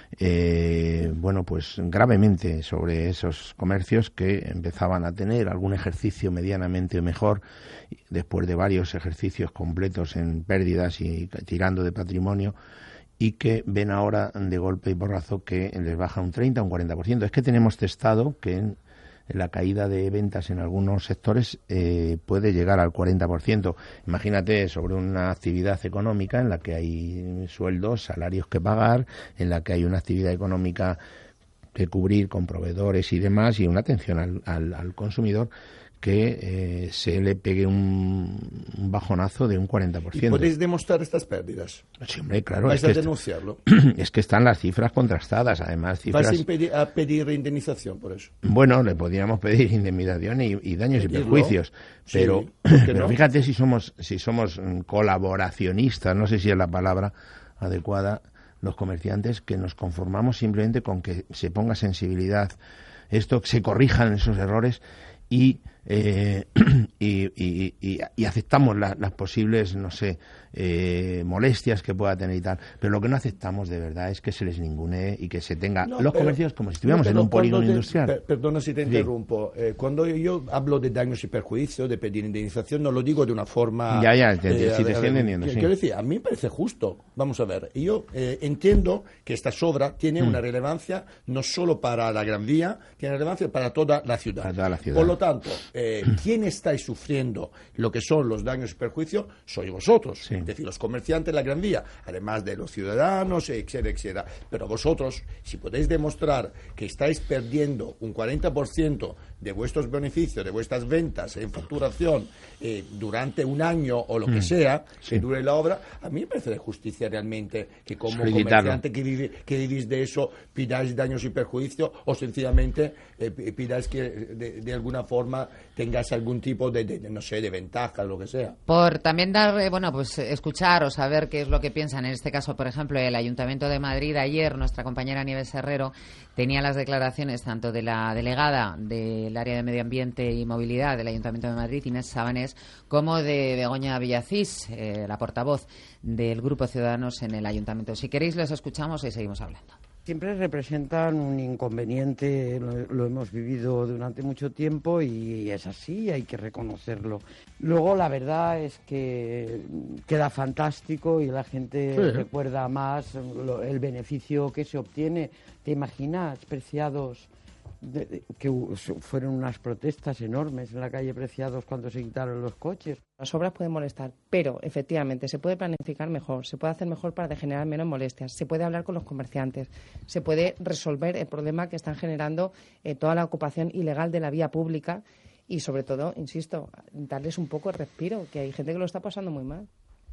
eh, bueno, pues gravemente sobre esos comercios que empezaban a tener algún ejercicio medianamente mejor después de varios ejercicios completos en pérdidas y tirando de patrimonio, y que ven ahora de golpe y porrazo que les baja un treinta o un cuarenta por ciento. Es que tenemos testado que en la caída de ventas en algunos sectores eh, puede llegar al cuarenta por ciento. Imagínate sobre una actividad económica en la que hay sueldos, salarios que pagar, en la que hay una actividad económica que cubrir con proveedores y demás, y una atención al, al, al consumidor, que eh, se le pegue un, un bajonazo de un cuarenta por ciento. ¿Y podéis demostrar estas pérdidas? Sí, hombre, claro. ¿Vais es a que denunciarlo? Est- es que están las cifras contrastadas, además cifras... ¿Vais a, impedir, a pedir indemnización por eso? Bueno, le podríamos pedir indemnización y, y daños Pedirlo. y perjuicios, Sí, pero, ¿por qué pero no? fíjate si somos, si somos mm, colaboracionistas, no sé si es la palabra adecuada, los comerciantes, que nos conformamos simplemente con que se ponga sensibilidad, esto, que se corrijan esos errores y... Eh, y, y, y, y aceptamos la, las posibles, no sé, eh, molestias que pueda tener y tal, pero lo que no aceptamos de verdad es que se les ningunee y que se tenga No, los pero- comercios como si estuviéramos no, en pero un polígono cuando te- industrial. per- perdona si te Sí. interrumpo. Eh, cuando yo hablo de daños y perjuicios, de pedir indemnización, no lo digo de una forma... Ya, ya, te- te- a sí te ver, estoy entendiendo, sí. Quiero decir, a mí me parece justo. Vamos a ver, yo eh, entiendo que esta obra tiene Mm. una relevancia no solo para la Gran Vía, tiene relevancia para toda la ciudad. Para toda la ciudad. Por lo tanto, eh, ¿quién estáis sufriendo lo que son los daños y perjuicios? Sois vosotros, es decir, los comerciantes de la Gran Vía, además de los ciudadanos, etcétera, etcétera. Pero vosotros, si podéis demostrar que estáis perdiendo un cuarenta por ciento de vuestros beneficios, de vuestras ventas en facturación eh, durante un año o lo que Mm. sea, Sí. que dure la obra, a mí me parece de justicia realmente que como Solicitarlo. comerciante que, vive- que vivís de eso pidáis daños y perjuicios o sencillamente eh, pi- pidáis que de, de alguna forma tengáis algún tipo de, de- de, no sé, de ventaja, lo que sea. Por también dar, eh, bueno, pues eh, escuchar o saber qué es lo que piensan. En este caso, por ejemplo, el Ayuntamiento de Madrid, ayer nuestra compañera Nieves Herrero tenía las declaraciones tanto de la delegada del área de Medio Ambiente y Movilidad del Ayuntamiento de Madrid, Inés Sabanés, como de Begoña Villacís, eh, la portavoz del Grupo Ciudadanos en el Ayuntamiento. Si queréis, les escuchamos y seguimos hablando. Siempre representan un inconveniente, lo, lo hemos vivido durante mucho tiempo y es así, hay que reconocerlo. Luego la verdad es que queda fantástico y la gente Sí. recuerda más lo- el beneficio que se obtiene. ¿Te imaginas, Preciados, de- de- que hu- fueron unas protestas enormes en la calle Preciados cuando se quitaron los coches? Las obras pueden molestar, pero efectivamente se puede planificar mejor, se puede hacer mejor para generar menos molestias, se puede hablar con los comerciantes, se puede resolver el problema que están generando eh, toda la ocupación ilegal de la vía pública y sobre todo, insisto, darles un poco de respiro, que hay gente que lo está pasando muy mal.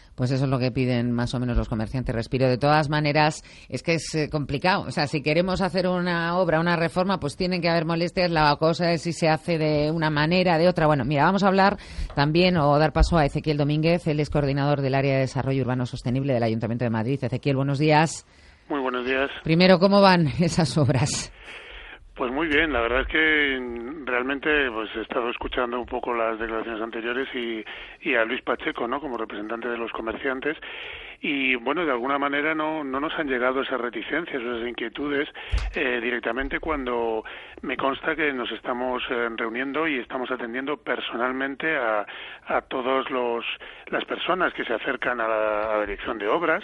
Pues eso es lo que piden más o menos los comerciantes, respiro. De todas maneras, es que es eh, complicado. O sea, si queremos hacer una obra, una reforma, pues tienen que haber molestias. La cosa es si se hace de una manera, de otra. Bueno, mira, vamos a hablar también o dar paso a Ezequiel Domínguez. Él es coordinador del área de desarrollo urbano sostenible del Ayuntamiento de Madrid. Ezequiel, buenos días. Muy buenos días. Primero, ¿cómo van esas obras? Pues muy bien, la verdad es que realmente pues he estado escuchando un poco las declaraciones anteriores y, y a Luis Pacheco, ¿no?, como representante de los comerciantes, y bueno, de alguna manera no, no nos han llegado esas reticencias, esas inquietudes eh, directamente cuando me consta que nos estamos eh, reuniendo y estamos atendiendo personalmente a, a todos los las personas que se acercan a la, a la dirección de obras.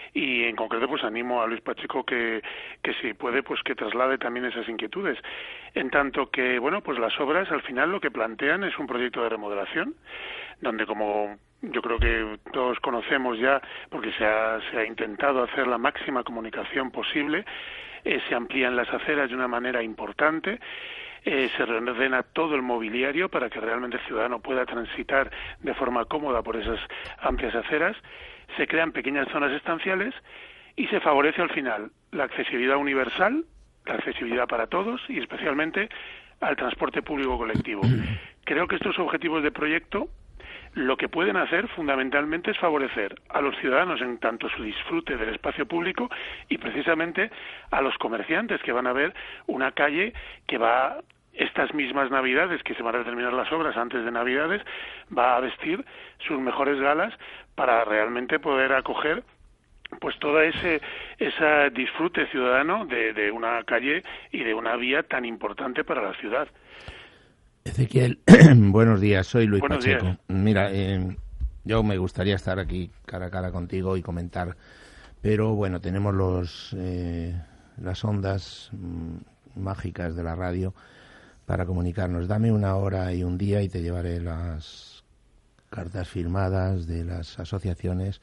Y en concreto pues animo a Luis Pacheco que, que si puede pues que traslade también esas inquietudes. En tanto que, bueno, pues las obras al final lo que plantean es un proyecto de remodelación, donde como yo creo que todos conocemos ya, porque se ha, se ha intentado hacer la máxima comunicación posible, eh, se amplían las aceras de una manera importante, Eh, se reordena todo el mobiliario para que realmente el ciudadano pueda transitar de forma cómoda por esas amplias aceras, se crean pequeñas zonas estanciales y se favorece al final la accesibilidad universal, la accesibilidad para todos y especialmente al transporte público colectivo. Creo que estos objetivos de proyecto lo que pueden hacer fundamentalmente es favorecer a los ciudadanos en tanto su disfrute del espacio público y precisamente a los comerciantes que van a ver una calle que va estas mismas Navidades, que se van a terminar las obras antes de Navidades, va a vestir sus mejores galas para realmente poder acoger pues todo ese ese disfrute ciudadano de, de una calle y de una vía tan importante para la ciudad. Ezequiel, buenos días, soy Luis buenos Pacheco. Días. Mira, eh, yo me gustaría estar aquí cara a cara contigo y comentar, pero bueno, tenemos los eh, las ondas mm, mágicas de la radio para comunicarnos. Dame una hora y un día y te llevaré las cartas firmadas de las asociaciones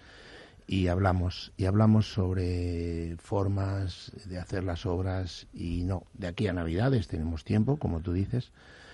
y hablamos y hablamos sobre formas de hacer las obras y no, de aquí a Navidades tenemos tiempo, como tú dices,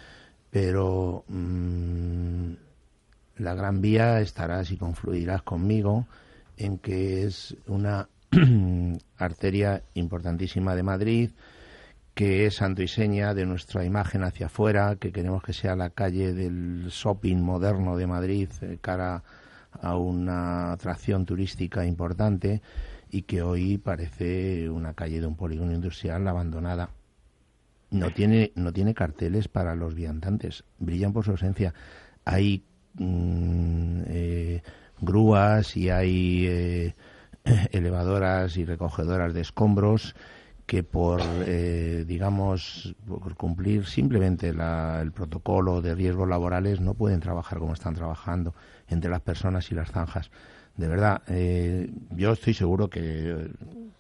pero mmm, la Gran Vía estarás y confluirás conmigo en que es una arteria importantísima de Madrid, que es santo y seña de nuestra imagen hacia afuera, que queremos que sea la calle del shopping moderno de Madrid, eh, cara a una atracción turística importante, y que hoy parece una calle de un polígono industrial abandonada. No tiene, no tiene carteles para los viandantes, brillan por su ausencia. Hay mm, eh, grúas y hay eh, elevadoras y recogedoras de escombros que por, eh, digamos, por cumplir simplemente la, el protocolo de riesgos laborales no pueden trabajar como están trabajando entre las personas y las zanjas. De verdad, eh, yo estoy seguro que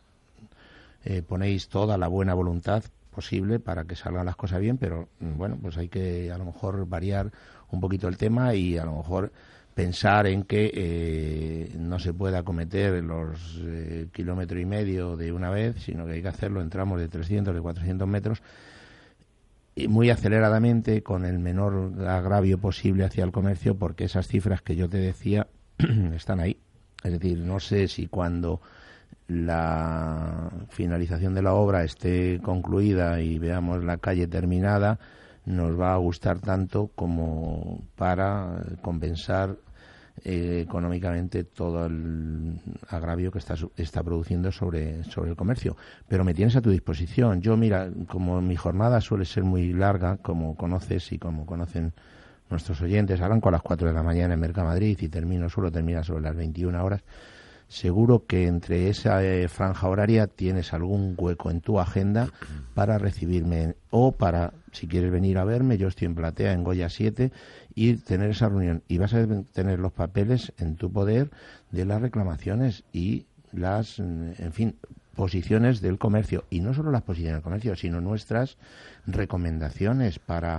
eh, ponéis toda la buena voluntad posible para que salgan las cosas bien, pero bueno, pues hay que a lo mejor variar un poquito el tema y a lo mejor pensar en que eh, no se puede acometer los eh, kilómetro y medio de una vez, sino que hay que hacerlo en tramos de trescientos, de cuatrocientos metros, y muy aceleradamente, con el menor agravio posible hacia el comercio, porque esas cifras que yo te decía están ahí. Es decir, no sé si cuando la finalización de la obra esté concluida y veamos la calle terminada, nos va a gustar tanto como para compensar eh, económicamente todo el agravio que está, está produciendo sobre, sobre el comercio. Pero me tienes a tu disposición. Yo, mira, como mi jornada suele ser muy larga, como conoces y como conocen nuestros oyentes, arranco a las cuatro de la mañana en Mercamadrid y termino, suelo terminar sobre las veintiuna horas. Seguro que entre esa eh, franja horaria tienes algún hueco en tu agenda para recibirme o para, si quieres venir a verme, yo estoy en Platea, en Goya siete, y tener esa reunión. Y vas a tener los papeles en tu poder de las reclamaciones y las, en fin, posiciones del comercio. Y no solo las posiciones del comercio, sino nuestras recomendaciones para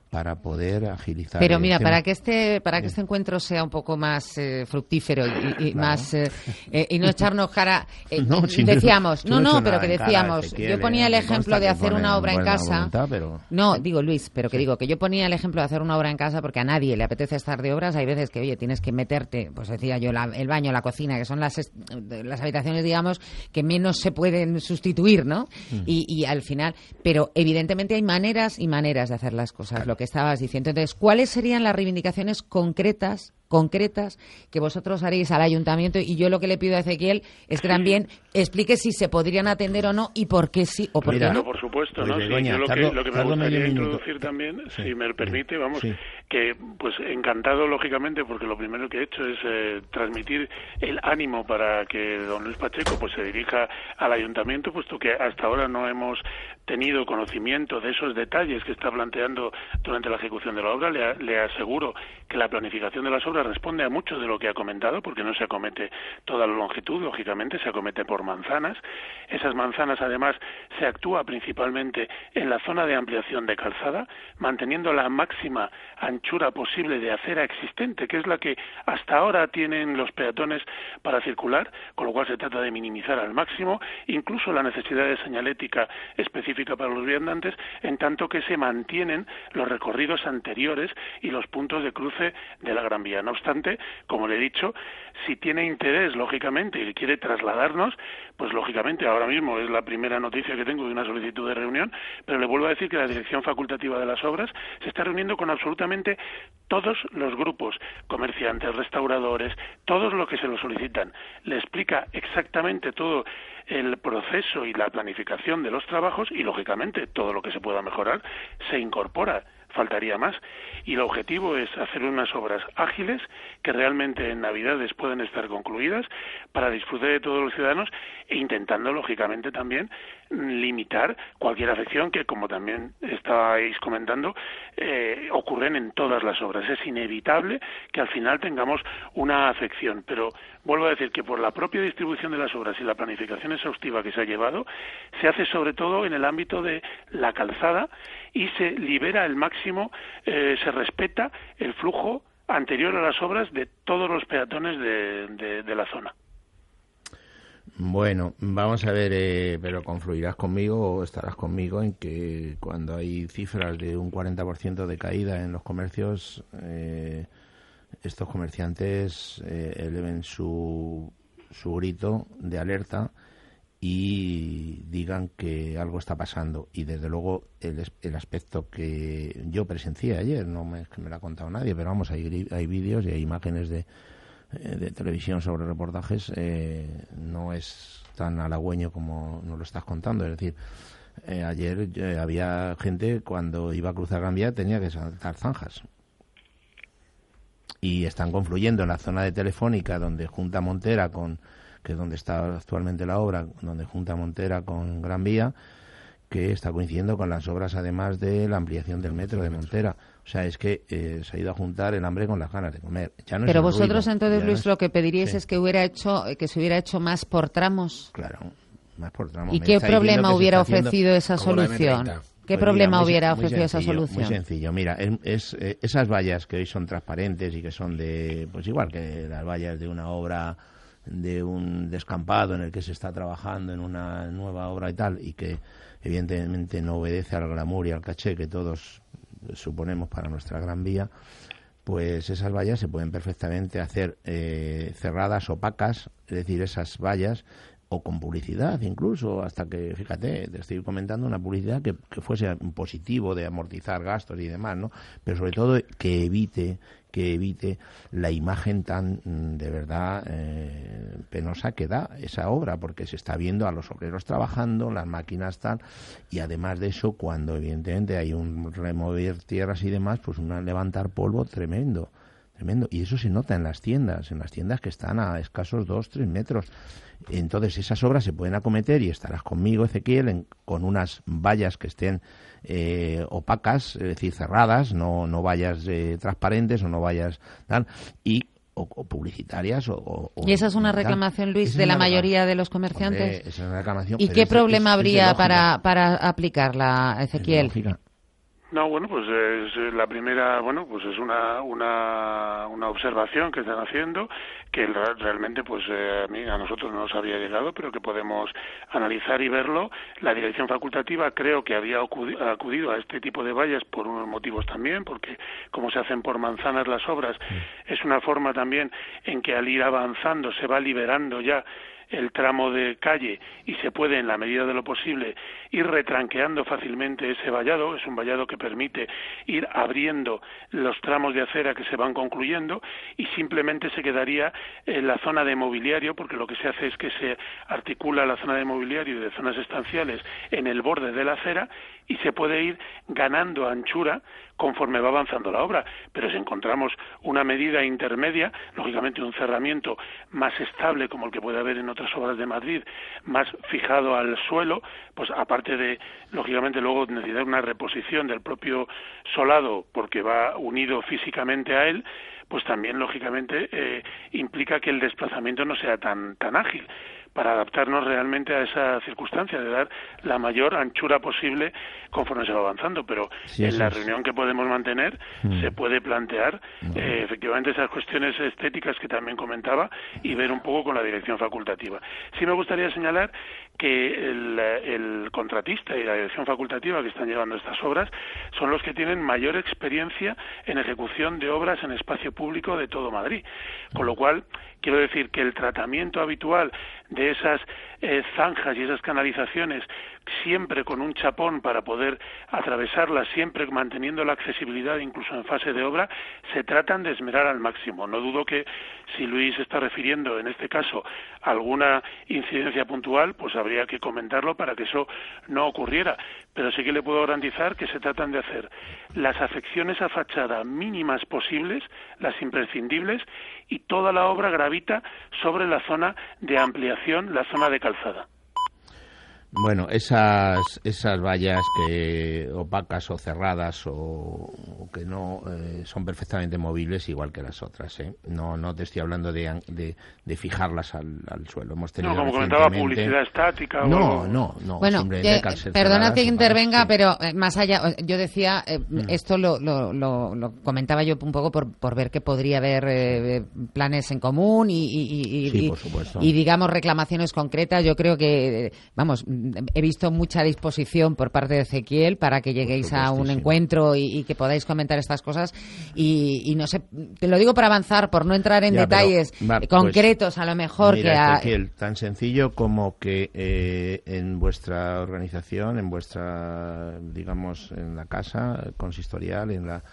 para poder agilizar. Pero mira, para que este para que este encuentro sea un poco más eh, fructífero y, y claro. más eh, eh, y no echarnos cara, eh, no, si decíamos, no, no, no pero que decíamos, cara, yo ponía el ejemplo de hacer una obra en casa. Voluntad, pero... No, digo Luis, pero que sí. digo que yo ponía el ejemplo de hacer una obra en casa porque a nadie le apetece estar de obras. Hay veces que, oye, tienes que meterte, pues decía yo, la, el baño, la cocina, que son las las habitaciones, digamos, que menos se pueden sustituir, ¿no? Mm. Y, y al final, pero evidentemente hay maneras y maneras de hacer las cosas. Claro. Lo que estabas diciendo. Entonces, ¿cuáles serían las reivindicaciones concretas concretas que vosotros haréis al ayuntamiento? Y yo lo que le pido a Ezequiel es que también explique si se podrían atender o no y por qué sí o por Mira, qué no. no. Por supuesto, ¿no? Sí, yo lo que, lo que me gustaría introducir también, sí. si me permite, vamos, sí. que pues encantado, lógicamente, porque lo primero que he hecho es eh, transmitir el ánimo para que don Luis Pacheco pues se dirija al ayuntamiento, puesto que hasta ahora no hemos tenido conocimiento de esos detalles que está planteando durante la ejecución de la obra. Le, le aseguro que la planificación de las obras responde a mucho de lo que ha comentado, porque no se acomete toda la longitud, lógicamente, se acomete por manzanas. Esas manzanas, además, se actúa principalmente en la zona de ampliación de calzada, manteniendo la máxima anchura posible de acera existente, que es la que hasta ahora tienen los peatones para circular, con lo cual se trata de minimizar al máximo, incluso la necesidad de señalética específica para los viandantes, en tanto que se mantienen los recorridos anteriores y los puntos de cruce de la Gran Vía. No obstante, como le he dicho, si tiene interés, lógicamente, y quiere trasladarnos, pues lógicamente ahora mismo es la primera noticia que tengo de una solicitud de reunión, pero le vuelvo a decir que la Dirección Facultativa de las Obras se está reuniendo con absolutamente todos los grupos, comerciantes, restauradores, todos los que se lo solicitan. Le explica exactamente todo el proceso y la planificación de los trabajos y, lógicamente, todo lo que se pueda mejorar se incorpora. Faltaría más. Y el objetivo es hacer unas obras ágiles que realmente en Navidades pueden estar concluidas para disfrute de todos los ciudadanos e intentando, lógicamente, también limitar cualquier afección que, como también estabais comentando, eh, ocurren en todas las obras. Es inevitable que al final tengamos una afección, pero vuelvo a decir que por la propia distribución de las obras y la planificación exhaustiva que se ha llevado, se hace sobre todo en el ámbito de la calzada y se libera el máximo, eh, se respeta el flujo anterior a las obras de todos los peatones de, de, de la zona. Bueno, vamos a ver, eh, pero confluirás conmigo o estarás conmigo en que cuando hay cifras de un cuarenta por ciento de caída en los comercios, eh, estos comerciantes eh, eleven su, su grito de alerta y digan que algo está pasando. Y desde luego el, el aspecto que yo presencié ayer, no me, es que me lo ha contado nadie, pero vamos, hay, hay vídeos y hay imágenes de de televisión sobre reportajes, eh, no es tan halagüeño como nos lo estás contando. Es decir, eh, ayer eh, había gente cuando iba a cruzar Gran Vía tenía que saltar zanjas y están confluyendo en la zona de Telefónica, donde junta Montera con, que es donde está actualmente la obra, donde junta Montera con Gran Vía, que está coincidiendo con las obras además de la ampliación del metro de Montera. O sea, es que eh, se ha ido a juntar el hambre con las ganas de comer. Ya no Pero es vosotros ruido, entonces, Luis, es... lo que pediríais sí. es que hubiera hecho, que se hubiera hecho más por tramos. Claro, más por tramos. ¿Y Me qué problema hubiera ofrecido esa como solución? ¿Qué pues problema mira, muy, hubiera muy ofrecido sencillo, esa solución? Muy sencillo. Mira, es, es, eh, esas vallas que hoy son transparentes y que son de, pues igual que las vallas de una obra, de un descampado en el que se está trabajando en una nueva obra y tal, y que evidentemente no obedece al glamour y al caché que todos suponemos para nuestra Gran Vía, pues esas vallas se pueden perfectamente hacer eh, cerradas, opacas, es decir, esas vallas, o con publicidad incluso, hasta que, fíjate, te estoy comentando una publicidad que, que fuese un positivo de amortizar gastos y demás, ¿no? Pero sobre todo que evite que evite la imagen tan de verdad eh, penosa que da esa obra, porque se está viendo a los obreros trabajando, las máquinas tal, y además de eso, cuando evidentemente hay un remover tierras y demás, pues un levantar polvo tremendo, tremendo, y eso se nota en las tiendas, en las tiendas que están a escasos dos, tres metros. Entonces esas obras se pueden acometer, y estarás conmigo, Ezequiel, en, con unas vallas que estén eh, opacas, es decir, cerradas, no, no vallas eh, transparentes o no vallas tal, y o, o publicitarias o, o, y esa es una reclamación, Luis, de la mayoría de los comerciantes. Hombre, esa es una reclamación, ¿y qué es, problema es, habría es para, para aplicarla, Ezequiel? No, bueno, pues es la primera, bueno, pues es una una, una observación que están haciendo que realmente, pues eh, a mí, a nosotros no nos había llegado, pero que podemos analizar y verlo. La dirección facultativa creo que había acudido a este tipo de vallas por unos motivos también, porque como se hacen por manzanas las obras, es una forma también en que al ir avanzando se va liberando ya el tramo de calle y se puede, en la medida de lo posible, ir retranqueando fácilmente ese vallado. Es un vallado que permite ir abriendo los tramos de acera que se van concluyendo y simplemente se quedaría en la zona de mobiliario, porque lo que se hace es que se articula la zona de mobiliario y de zonas estanciales en el borde de la acera y se puede ir ganando anchura conforme va avanzando la obra. Pero si encontramos una medida intermedia, lógicamente un cerramiento más estable como el que puede haber en otras obras de Madrid, más fijado al suelo, pues aparte de, lógicamente, luego necesitar una reposición del propio solado porque va unido físicamente a él, pues también, lógicamente, eh, implica que el desplazamiento no sea tan tan ágil, para adaptarnos realmente a esa circunstancia de dar la mayor anchura posible conforme se va avanzando. Pero sí, en la es. reunión que podemos mantener mm. se puede plantear no. eh, efectivamente esas cuestiones estéticas que también comentaba y ver un poco con la dirección facultativa. Sí me gustaría señalar que el, el contratista y la dirección facultativa que están llevando estas obras son los que tienen mayor experiencia en ejecución de obras en espacio público de todo Madrid, con lo cual quiero decir que el tratamiento habitual de esas eh, zanjas y esas canalizaciones, siempre con un chapón para poder atravesarlas, siempre manteniendo la accesibilidad incluso en fase de obra, se tratan de esmerar al máximo. No dudo que si Luis está refiriendo en este caso a alguna incidencia puntual, pues habría que comentarlo para que eso no ocurriera, pero sí que le puedo garantizar que se tratan de hacer las afecciones a fachada mínimas posibles, las imprescindibles, y toda la obra gravita sobre la zona de ampliación, la zona de calzada. Bueno, esas esas vallas que opacas o cerradas o, o que no eh, son perfectamente movibles igual que las otras, ¿eh? No no te estoy hablando de de, de fijarlas al, al suelo. Hemos tenido no, como comentaba, publicidad estática. No, o... no, no. Bueno, que, perdona que intervenga, sí. pero eh, más allá, yo decía, eh, mm. esto lo, lo, lo, lo comentaba yo un poco por, por ver que podría haber eh, planes en común y, y, y, sí, y, por supuesto. y, digamos, reclamaciones concretas. Yo creo que, vamos, he visto mucha disposición por parte de Ezequiel para que lleguéis a un encuentro y, y que podáis comentar estas cosas y, y no sé, te lo digo para avanzar, por no entrar en ya, detalles pero, va, concretos pues, a lo mejor mira, que a... Ezequiel, tan sencillo como que eh, en vuestra organización, en vuestra, digamos, en la casa consistorial, en la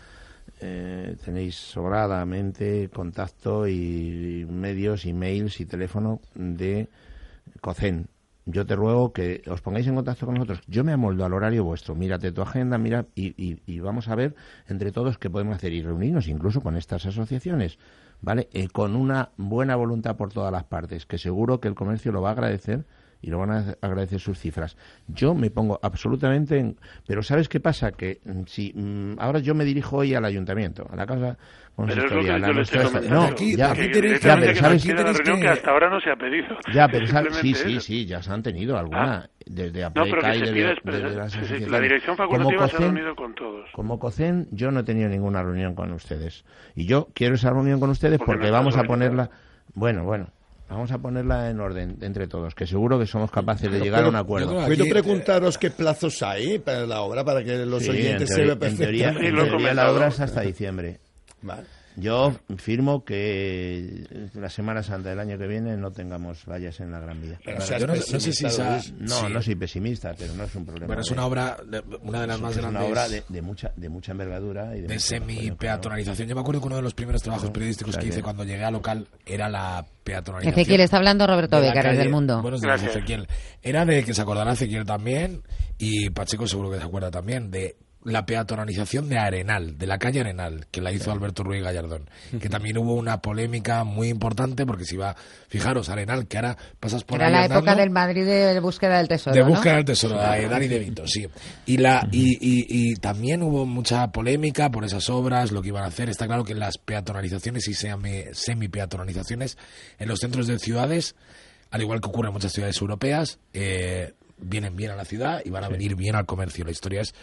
eh, tenéis sobradamente contacto y medios, emails y teléfono de COCEN. Yo te ruego que os pongáis en contacto con nosotros. Yo me amoldo al horario vuestro. Mírate tu agenda, mira y, y, y vamos a ver entre todos qué podemos hacer y reunirnos incluso con estas asociaciones, ¿vale? Eh, con una buena voluntad por todas las partes, que seguro que el comercio lo va a agradecer y lo van a agradecer sus cifras. Yo me pongo absolutamente en... Pero ¿sabes qué pasa? Que si mmm, ahora yo me dirijo hoy al ayuntamiento, a la casa consistorial, a nuestra... No, aquí, ya, aquí tenéis, ya, pero ¿sabes? Que la reunión que... que hasta ahora no se ha pedido. Ya, pero ¿sabes? Sí, sí, sí, ya se han tenido alguna. Ah. Desde APECA no, y desde, desde, desde las sí, sí, la dirección facultativa COCEN, se ha reunido con todos. Como COCEN, yo no he tenido ninguna reunión con ustedes. Y yo quiero esa reunión con ustedes porque, porque no vamos a ponerla... Bueno, bueno. Vamos a ponerla en orden entre todos, que seguro que somos capaces de llegar pero, a un acuerdo. ¿Puedo preguntaros qué plazos hay para la obra, para que los sí, oyentes teoría, se vean perfectamente? En teoría, en teoría la obra es hasta diciembre. Vale. Yo firmo que la Semana Santa del año que viene no tengamos vallas en la Gran Vía. Pero, pero yo no, no sé si esa, no, sí. no soy pesimista, pero no es un problema. Bueno, es una obra, de, una de las es, más es grandes. Es una obra de, de mucha de mucha envergadura y de, de semi-peatonalización. Yo me acuerdo que uno de los primeros trabajos periodísticos claro, que hice cuando llegué al local era la peatonalización. Ezequiel está hablando Roberto Becares del Mundo. Buenos días, Ezequiel. Era de que se acordará Ezequiel también y Pacheco seguro que se acuerda también de la peatonalización de Arenal, de la calle Arenal, que la hizo Alberto Ruiz Gallardón, que también hubo una polémica muy importante porque si iba, fijaros, Arenal, que ahora pasas por Era ahí la andando, época del Madrid de búsqueda del tesoro, de búsqueda ¿no? del tesoro, de Dani De Vito, sí. Y la y, y, y también hubo mucha polémica por esas obras, lo que iban a hacer. Está claro que las peatonalizaciones y semi-peatonalizaciones en los centros de ciudades, al igual que ocurre en muchas ciudades europeas, eh, vienen bien a la ciudad y van a venir bien al comercio. La historia es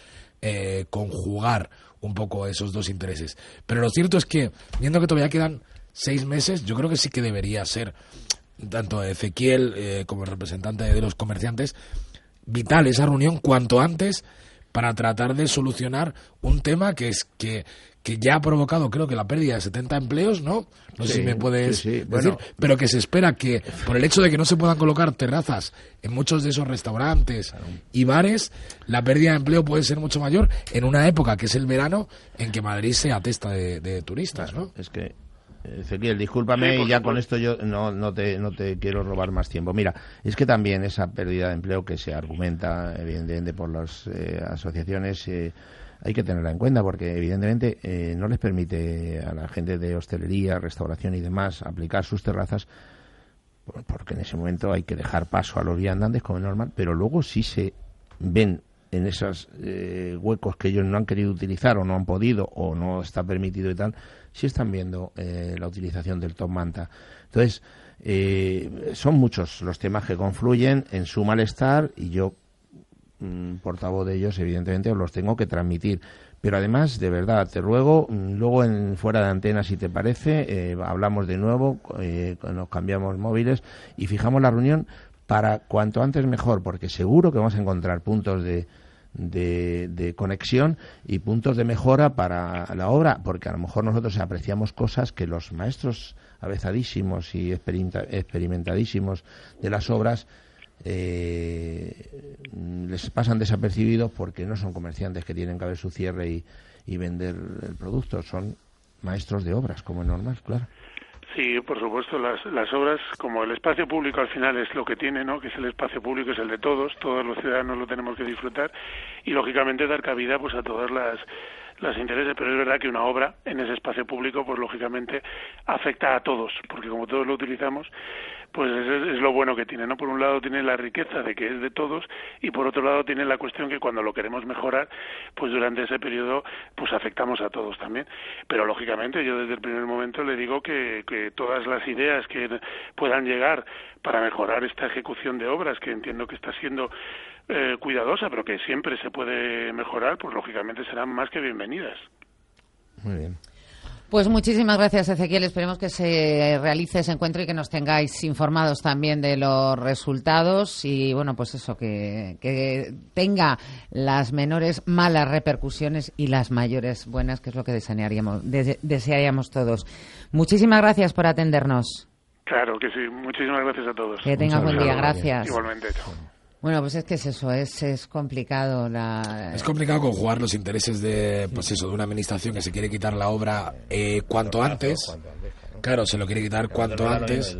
eh, conjugar un poco esos dos intereses. Pero lo cierto es que, viendo que todavía quedan seis meses, yo creo que sí que debería ser, tanto Ezequiel eh, como el representante de los comerciantes, vital esa reunión cuanto antes para tratar de solucionar un tema que es que que ya ha provocado, creo que la pérdida de setenta empleos, ¿no? No sé sí, si me puedes sí, sí. decir, Bueno, pero que se espera que, por el hecho de que no se puedan colocar terrazas en muchos de esos restaurantes y bares, la pérdida de empleo puede ser mucho mayor en una época, que es el verano, en que Madrid se atesta de, de turistas, ¿no? Es que, Ezequiel, discúlpame, Sí, y ya supuesto. con esto yo no, no, te, no te quiero robar más tiempo. Mira, es que también esa pérdida de empleo que se argumenta, evidentemente, por las eh, asociaciones, eh, hay que tenerla en cuenta porque evidentemente eh, no les permite a la gente de hostelería, restauración y demás aplicar sus terrazas, porque en ese momento hay que dejar paso a los viandantes como es normal, pero luego sí se ven en esos eh, huecos que ellos no han querido utilizar o no han podido o no está permitido y tal, sí están viendo eh, la utilización del top manta. Entonces, eh, son muchos los temas que confluyen en su malestar y yo, portavoz de ellos, evidentemente os los tengo que transmitir, pero además, de verdad, te ruego, luego en fuera de antena, si te parece, eh, hablamos de nuevo, eh, nos cambiamos móviles y fijamos la reunión para cuanto antes mejor, porque seguro que vamos a encontrar puntos de de, de conexión y puntos de mejora para la obra, porque a lo mejor nosotros apreciamos cosas que los maestros avezadísimos y experimenta- experimentadísimos de las obras Eh, les pasan desapercibidos porque no son comerciantes que tienen que ver su cierre y, y vender el producto, son maestros de obras, como es normal, claro. Sí, por supuesto, las, las obras, como el espacio público al final es lo que tiene, ¿no? Que es el espacio público, es el de todos, todos los ciudadanos lo tenemos que disfrutar y lógicamente dar cabida pues a todas las los intereses, pero es verdad que una obra en ese espacio público pues lógicamente afecta a todos, porque como todos lo utilizamos, pues es, es lo bueno que tiene, ¿no? Por un lado tiene la riqueza de que es de todos y por otro lado tiene la cuestión que cuando lo queremos mejorar, pues durante ese periodo pues afectamos a todos también. Pero lógicamente yo desde el primer momento le digo que, que todas las ideas que puedan llegar para mejorar esta ejecución de obras, que entiendo que está siendo eh, cuidadosa, pero que siempre se puede mejorar, pues lógicamente serán más que bienvenidas. Muy bien. Pues muchísimas gracias, Ezequiel. Esperemos que se realice ese encuentro y que nos tengáis informados también de los resultados y, bueno, pues eso, que, que tenga las menores malas repercusiones y las mayores buenas, que es lo que desearíamos, dese, desearíamos todos. Muchísimas gracias por atendernos. Claro que sí. Muchísimas gracias a todos. Que tengas buen día. Gracias. Igualmente. Chao. Bueno, pues es que es eso, es, es complicado. La... Es complicado conjugar los intereses de, pues eso, de una administración que se quiere quitar la obra eh, cuanto antes. Claro, se lo quiere quitar cuanto antes.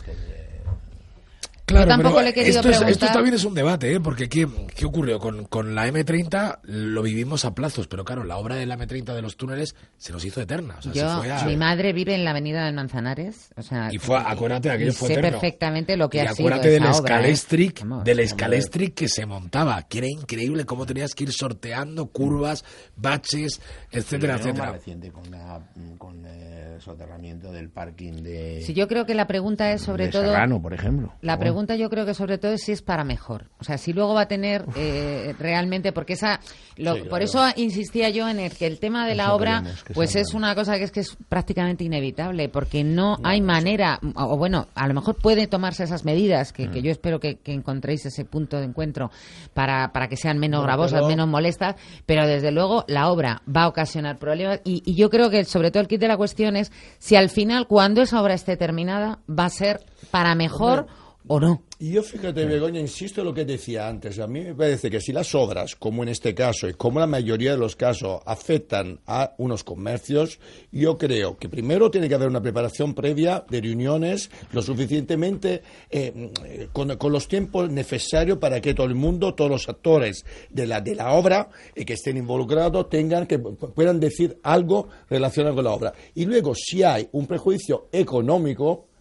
Claro, Yo tampoco pero le he querido esto, es, preguntar... esto también es un debate, ¿eh? Porque ¿qué, qué ocurrió? Con, con la eme treinta lo vivimos a plazos, pero claro, la obra de la eme treinta de los túneles se nos hizo eterna. O sea, Yo, se fue a... mi madre vive en la avenida del Manzanares, o sea, y fue, acuérdate, aquello y fue sé eterno. perfectamente lo que y ha sido acuérdate del esa obra, escalestric, ¿eh? Vamos, del hombre. escalestric que se montaba, que era increíble cómo tenías que ir sorteando curvas, baches, etcétera, Pero etcétera. más reciente con, la, con el soterramiento del parking de... Sí, yo creo que la pregunta es sobre de todo... Serrano, por ejemplo. La Bueno. pregunta yo creo que sobre todo es si es para mejor. O sea, si luego va a tener eh, realmente... Porque esa... Lo, Sí, por claro. eso insistía yo en el que el tema de la Eso obra queremos, que pues sea es una cosa que es que es prácticamente inevitable porque no, hay manera... O, o bueno, a lo mejor puede tomarse esas medidas que, Mm. que yo espero que, que encontréis ese punto de encuentro para, para que sean menos Bueno, gravosas, pero- menos molestas, pero desde luego la obra va a ocasionar problemas y, y yo creo que sobre todo el kit de la cuestión es si al final, cuando esa obra esté terminada, va a ser para mejor Hombre, o no. Y yo, fíjate, Begoña, insisto en lo que decía antes. A mí me parece que si las obras, como en este caso, y como la mayoría de los casos, afectan a unos comercios, yo creo que primero tiene que haber una preparación previa de reuniones lo suficientemente eh, con, con los tiempos necesarios para que todo el mundo, todos los actores de la, de la obra eh, que estén involucrados, tengan que puedan decir algo relacionado con la obra. Y luego, si hay un prejuicio económico,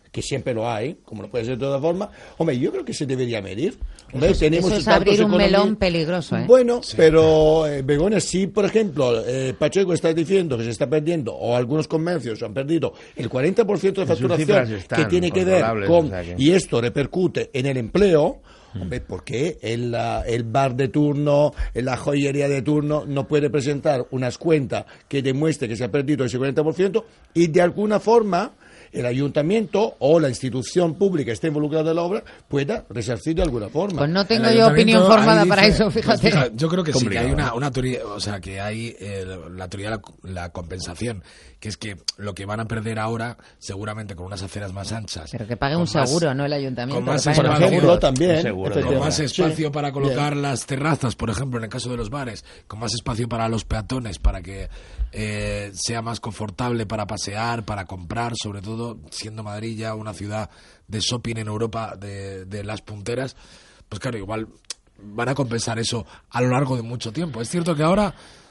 que siempre lo hay, como no puede ser de todas formas, hombre, yo creo que se debería medir. Hombre, eso, tenemos eso es abrir un economía... melón peligroso, ¿eh? Bueno, sí. pero eh, Begoña, si por ejemplo eh, Pacheco está diciendo que se está perdiendo, o algunos comercios han perdido el cuarenta por ciento de facturación que tiene que ver con, o sea que... y esto repercute en el empleo, hombre, ¿por qué el, el bar de turno, la joyería de turno no puede presentar unas cuentas que demuestre que se ha perdido ese cuarenta por ciento y de alguna forma el ayuntamiento o la institución pública que esté involucrada en la obra pueda resarcir de alguna forma? Pues no tengo yo opinión formada para dice, eso, fíjate. Pues fíjate. Yo creo que complicado. Sí, que hay una, una teoría, o sea, que hay eh, la teoría de la, la compensación, que es que lo que van a perder ahora, seguramente con unas aceras más anchas. Pero que pague un más, seguro, no el ayuntamiento. Con más que espacio, por ejemplo, también. Seguro, con más espacio sí, para colocar bien. Las terrazas, por ejemplo, en el caso de los bares, con más espacio para los peatones, para que eh, sea más confortable para pasear, para comprar, sobre todo siendo Madrid ya una ciudad de shopping en Europa de, de las punteras, pues claro, igual van a compensar eso a lo largo de mucho tiempo. Es cierto que ahora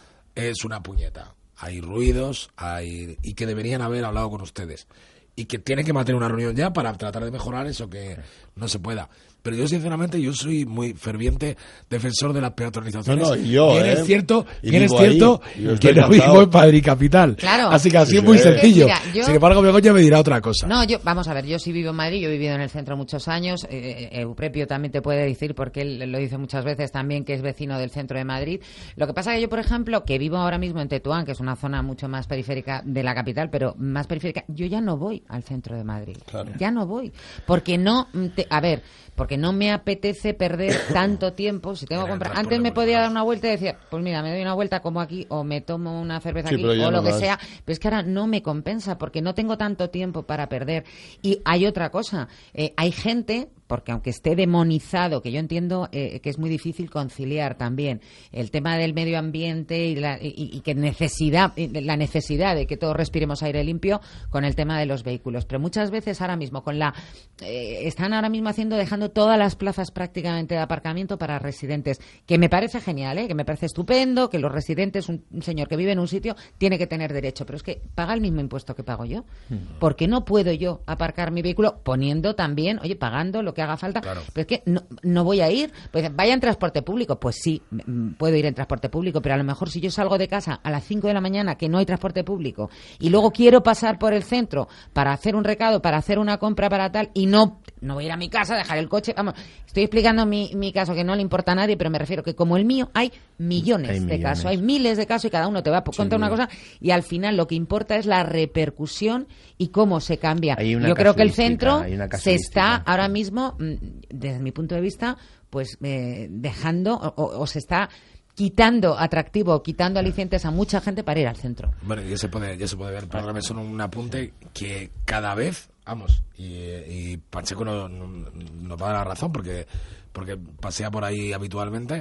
es una puñeta. Hay ruidos, hay y que deberían haber hablado con ustedes. Y que tienen que mantener una reunión ya para tratar de mejorar eso que no se pueda. Pero yo, sinceramente, yo soy muy ferviente defensor de las peatonalizaciones. No, no, y yo, bien ¿eh? es cierto, y bien es cierto que no vivo en Madrid capital. Claro. Así que así sí, es muy sí. sencillo. Mira, yo... Sin embargo, Begoña me dirá otra cosa. No, yo, vamos a ver, yo sí vivo en Madrid, yo he vivido en el centro muchos años. Eh, Euprepio también te puede decir, porque él lo dice muchas veces también, que es vecino del centro de Madrid. Lo que pasa que yo, por ejemplo, que vivo ahora mismo en Tetuán, que es una zona mucho más periférica de la capital, pero más periférica, yo ya no voy al centro de Madrid. Claro. Ya no voy. Porque no, te, a ver, porque no me apetece perder tanto tiempo. Si tengo que comprar, antes me podía dar una vuelta y decía, pues mira, me doy una vuelta como aquí, o me tomo una cerveza sí, aquí, o lo no que vas. sea. Pero es que ahora no me compensa, porque no tengo tanto tiempo para perder. Y hay otra cosa, eh, hay gente... porque aunque esté demonizado, que yo entiendo eh, que es muy difícil conciliar también el tema del medio ambiente y, la, y, y que necesidad, la necesidad de que todos respiremos aire limpio con el tema de los vehículos. Pero muchas veces ahora mismo con la eh, están ahora mismo haciendo dejando todas las plazas prácticamente de aparcamiento para residentes, que me parece genial, ¿eh? Que me parece estupendo, que los residentes, un, un señor que vive en un sitio tiene que tener derecho, pero es que paga el mismo impuesto que pago yo. ¿Por qué no puedo yo aparcar mi vehículo poniendo también, oye, pagando lo que haga falta? Claro. Pero es que no, no voy a ir. Pues vaya en transporte público. Pues sí, puedo ir en transporte público, pero a lo mejor si yo salgo de casa a las cinco de la mañana, que no hay transporte público, y luego quiero pasar por el centro para hacer un recado, para hacer una compra, para tal, y no, no voy a ir a mi casa, dejar el coche. Vamos, estoy explicando mi, mi caso, que no le importa a nadie, pero me refiero que como el mío hay millones hay de millones. casos, hay miles de casos, y cada uno te va a contar una cosa, y al final lo que importa es la repercusión y cómo se cambia. Yo creo que el centro se está ahora mismo, desde mi punto de vista, pues eh, dejando o, o se está quitando atractivo, quitando alicientes a mucha gente para ir al centro. Bueno, ya se puede, ya se puede ver, perdóname, solo un apunte, que cada vez, vamos, y, y Pacheco nos no, no va a dar la razón porque, porque pasea por ahí habitualmente,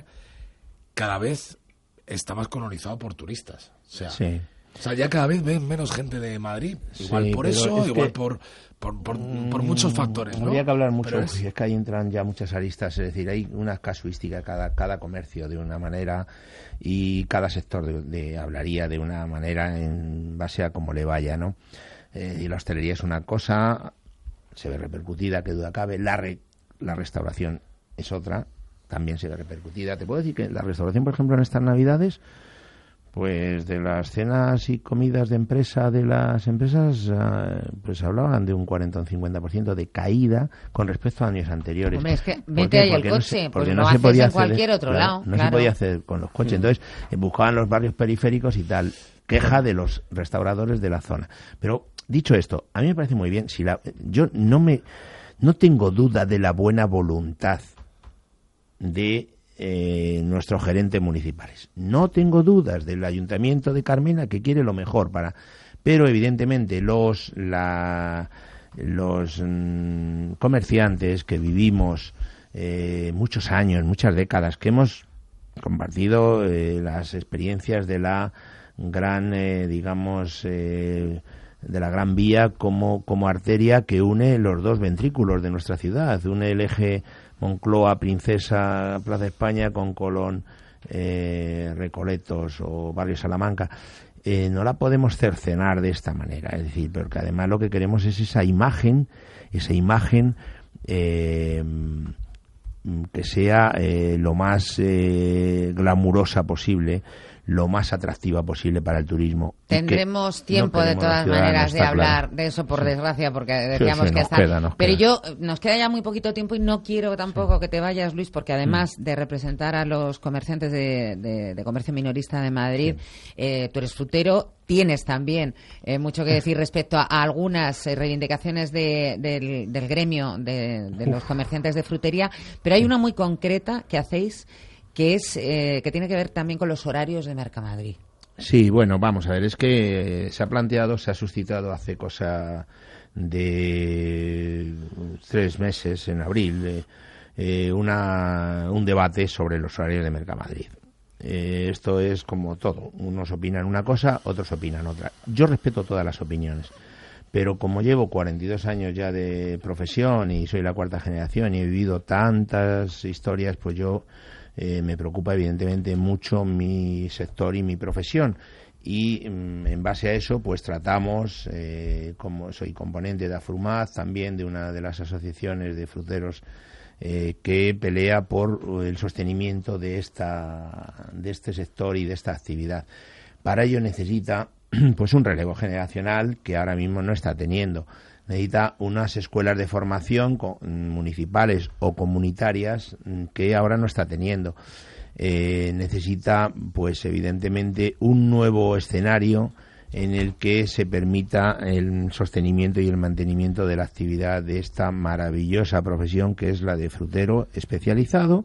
cada vez está más colonizado por turistas. O sea, sí. O sea, ya cada vez ven menos gente de Madrid, igual sí, por eso, igual que... por... Por, por, por muchos factores, ¿no? Habría que hablar mucho, es... es que ahí entran ya muchas aristas, es decir, hay una casuística, cada, cada comercio de una manera y cada sector de, de hablaría de una manera en base a cómo le vaya, ¿no? Eh, y la hostelería es una cosa, se ve repercutida, que duda cabe, la, re, la restauración es otra, también se ve repercutida. Te puedo decir que la restauración, por ejemplo, en estas Navidades, pues de las cenas y comidas de empresa de las empresas, pues hablaban de un cuarenta o un cincuenta por ciento de caída con respecto a años anteriores. Hombre, es que vete ahí el coche, no se, pues no, no se podía en hacer, cualquier otro claro, lado. No claro. se podía hacer con los coches. Entonces eh, buscaban los barrios periféricos y tal. Queja de los restauradores de la zona. Pero dicho esto, a mí me parece muy bien. Si la, yo no me, no tengo duda de la buena voluntad de Eh, nuestros gerentes municipales. No tengo dudas del Ayuntamiento de Carmena, que quiere lo mejor para, pero evidentemente los la, los mm, comerciantes que vivimos eh, muchos años, muchas décadas, que hemos compartido eh, las experiencias de la gran, eh, digamos, eh, de la Gran Vía como como arteria que une los dos ventrículos de nuestra ciudad, une el eje Moncloa, Princesa, Plaza España con Colón, eh, Recoletos o Barrio Salamanca. eh, no la podemos cercenar de esta manera, es decir, porque además lo que queremos es esa imagen, esa imagen eh, que sea eh, lo más eh, glamurosa posible, lo más atractiva posible para el turismo. Tendremos tiempo, no de todas maneras, de hablar claro. de eso, por sí. desgracia, porque decíamos sí, sí, que está... Queda, Pero queda. yo, nos queda ya muy poquito tiempo y no quiero tampoco sí. que te vayas, Luis, porque además mm. de representar a los comerciantes de, de, de comercio minorista de Madrid, sí. eh, tú eres frutero, tienes también eh, mucho que decir respecto a, a algunas eh, reivindicaciones de, del, del gremio de, de los comerciantes de frutería, pero hay una muy concreta que hacéis que es eh, que tiene que ver también con los horarios de Mercamadrid. Sí, bueno, vamos a ver, es que se ha planteado, se ha suscitado hace cosa de tres meses, en abril, eh, una, un debate sobre los horarios de Mercamadrid. Eh, esto es como todo, unos opinan una cosa, otros opinan otra. Yo respeto todas las opiniones, pero como llevo cuarenta y dos años ya de profesión y soy la cuarta generación y he vivido tantas historias, pues yo... Eh, me preocupa evidentemente mucho mi sector y mi profesión y mm, en base a eso pues tratamos, eh, como soy componente de Afrumaz, también de una de las asociaciones de fruteros eh, que pelea por el sostenimiento de esta de este sector y de esta actividad. Para ello necesita pues un relevo generacional que ahora mismo no está teniendo. Necesita unas escuelas de formación municipales o comunitarias que ahora no está teniendo. Eh, necesita, pues evidentemente, un nuevo escenario en el que se permita el sostenimiento y el mantenimiento de la actividad de esta maravillosa profesión que es la de frutero especializado.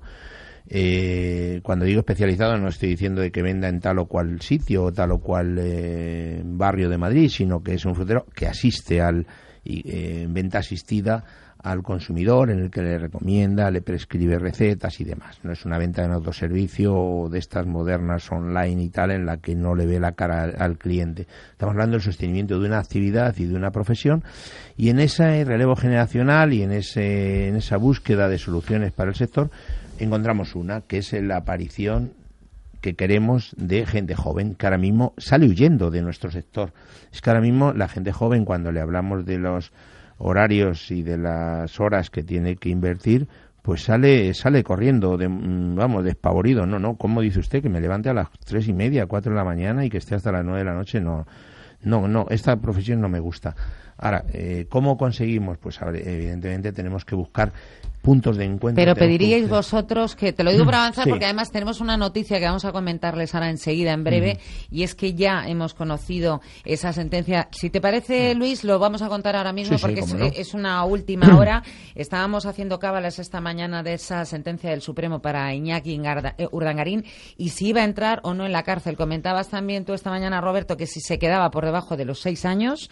Eh, cuando digo especializado no estoy diciendo de que venda en tal o cual sitio o tal o cual eh, barrio de Madrid, sino que es un frutero que asiste al y eh, venta asistida al consumidor, en el que le recomienda, le prescribe recetas y demás. No es una venta en autoservicio o de estas modernas online y tal, en la que no le ve la cara al, al cliente. Estamos hablando del sostenimiento de una actividad y de una profesión, y en ese relevo generacional y en ese en esa búsqueda de soluciones para el sector encontramos una, que es la aparición que queremos de gente joven que ahora mismo sale huyendo de nuestro sector. Es que ahora mismo la gente joven, cuando le hablamos de los horarios y de las horas que tiene que invertir, pues sale sale corriendo, de, vamos, despavorido. No, no, ¿cómo dice usted que me levante a las tres y media, cuatro de la mañana y que esté hasta las nueve de la noche? No, no, no, esta profesión no me gusta. Ahora, eh, ¿cómo conseguimos? Pues evidentemente tenemos que buscar puntos de encuentro. Pero pediríais vosotros que, te lo digo para avanzar, sí. porque además tenemos una noticia que vamos a comentarles ahora enseguida, en breve, mm. y es que ya hemos conocido esa sentencia. Si te parece, Luis, lo vamos a contar ahora mismo, sí, porque sí, es, no. es una última hora. Estábamos haciendo cábalas esta mañana de esa sentencia del Supremo para Iñaki Urdangarín y si iba a entrar o no en la cárcel. Comentabas también tú esta mañana, Roberto, que si se quedaba por debajo de los seis años,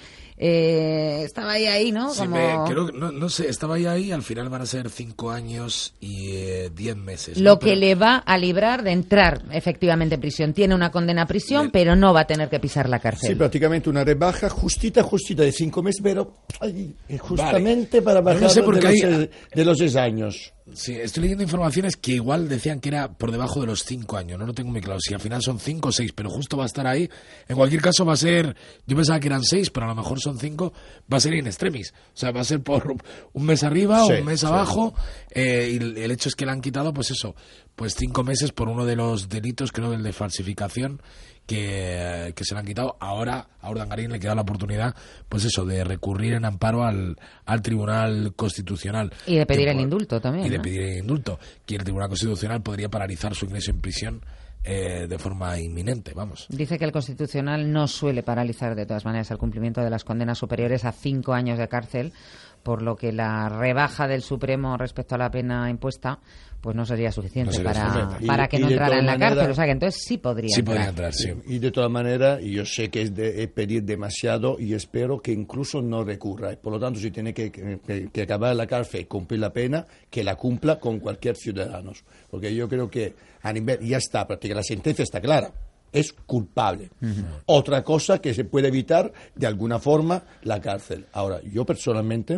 eh, estaba ahí, ahí, ¿no? Sí, Como... me, creo, no, no sé, estaba ahí, ahí, al final van a ser cinco años y eh, diez meses. Lo ¿no? que pero... le va a librar de entrar efectivamente en prisión. Tiene una condena a prisión, Bien. pero no va a tener que pisar la cárcel. Sí, prácticamente una rebaja justita, justita de cinco meses, pero ay, justamente vale. para bajar no sé de, los, hay... de los seis años. Sí, estoy leyendo informaciones que igual decían que era por debajo de los cinco años, no lo tengo muy claro, si al final son cinco o seis, pero justo va a estar ahí. En cualquier caso va a ser, yo pensaba que eran seis, pero a lo mejor son cinco, va a ser in extremis, o sea, va a ser por un mes arriba o sí, un mes sí. abajo, eh, y el hecho es que le han quitado, pues eso, pues cinco meses por uno de los delitos, creo el de falsificación, que, que se le han quitado. Ahora a Urdangarín le queda la oportunidad, pues eso, de recurrir en amparo al, al Tribunal Constitucional. Y de pedir que, el indulto también. Y ¿no? de pedir el indulto, que el Tribunal Constitucional podría paralizar su ingreso en prisión eh, de forma inminente, vamos. Dice que el Constitucional no suele paralizar de todas maneras el cumplimiento de las condenas superiores a cinco años de cárcel, por lo que la rebaja del Supremo respecto a la pena impuesta pues no sería suficiente no sería para, suficiente. para y, que y no entrara en la manera, cárcel. O sea que entonces sí podría sí entrar. Podría entrar sí. Y de todas maneras, yo sé que es, de, es pedir demasiado y espero que incluso no recurra. Por lo tanto, si tiene que, que, que acabar la cárcel y cumplir la pena, que la cumpla con cualquier ciudadano. Porque yo creo que a nivel, ya está, prácticamente la sentencia está clara. Es culpable. Uh-huh. Otra cosa que se puede evitar de alguna forma la cárcel. Ahora, yo personalmente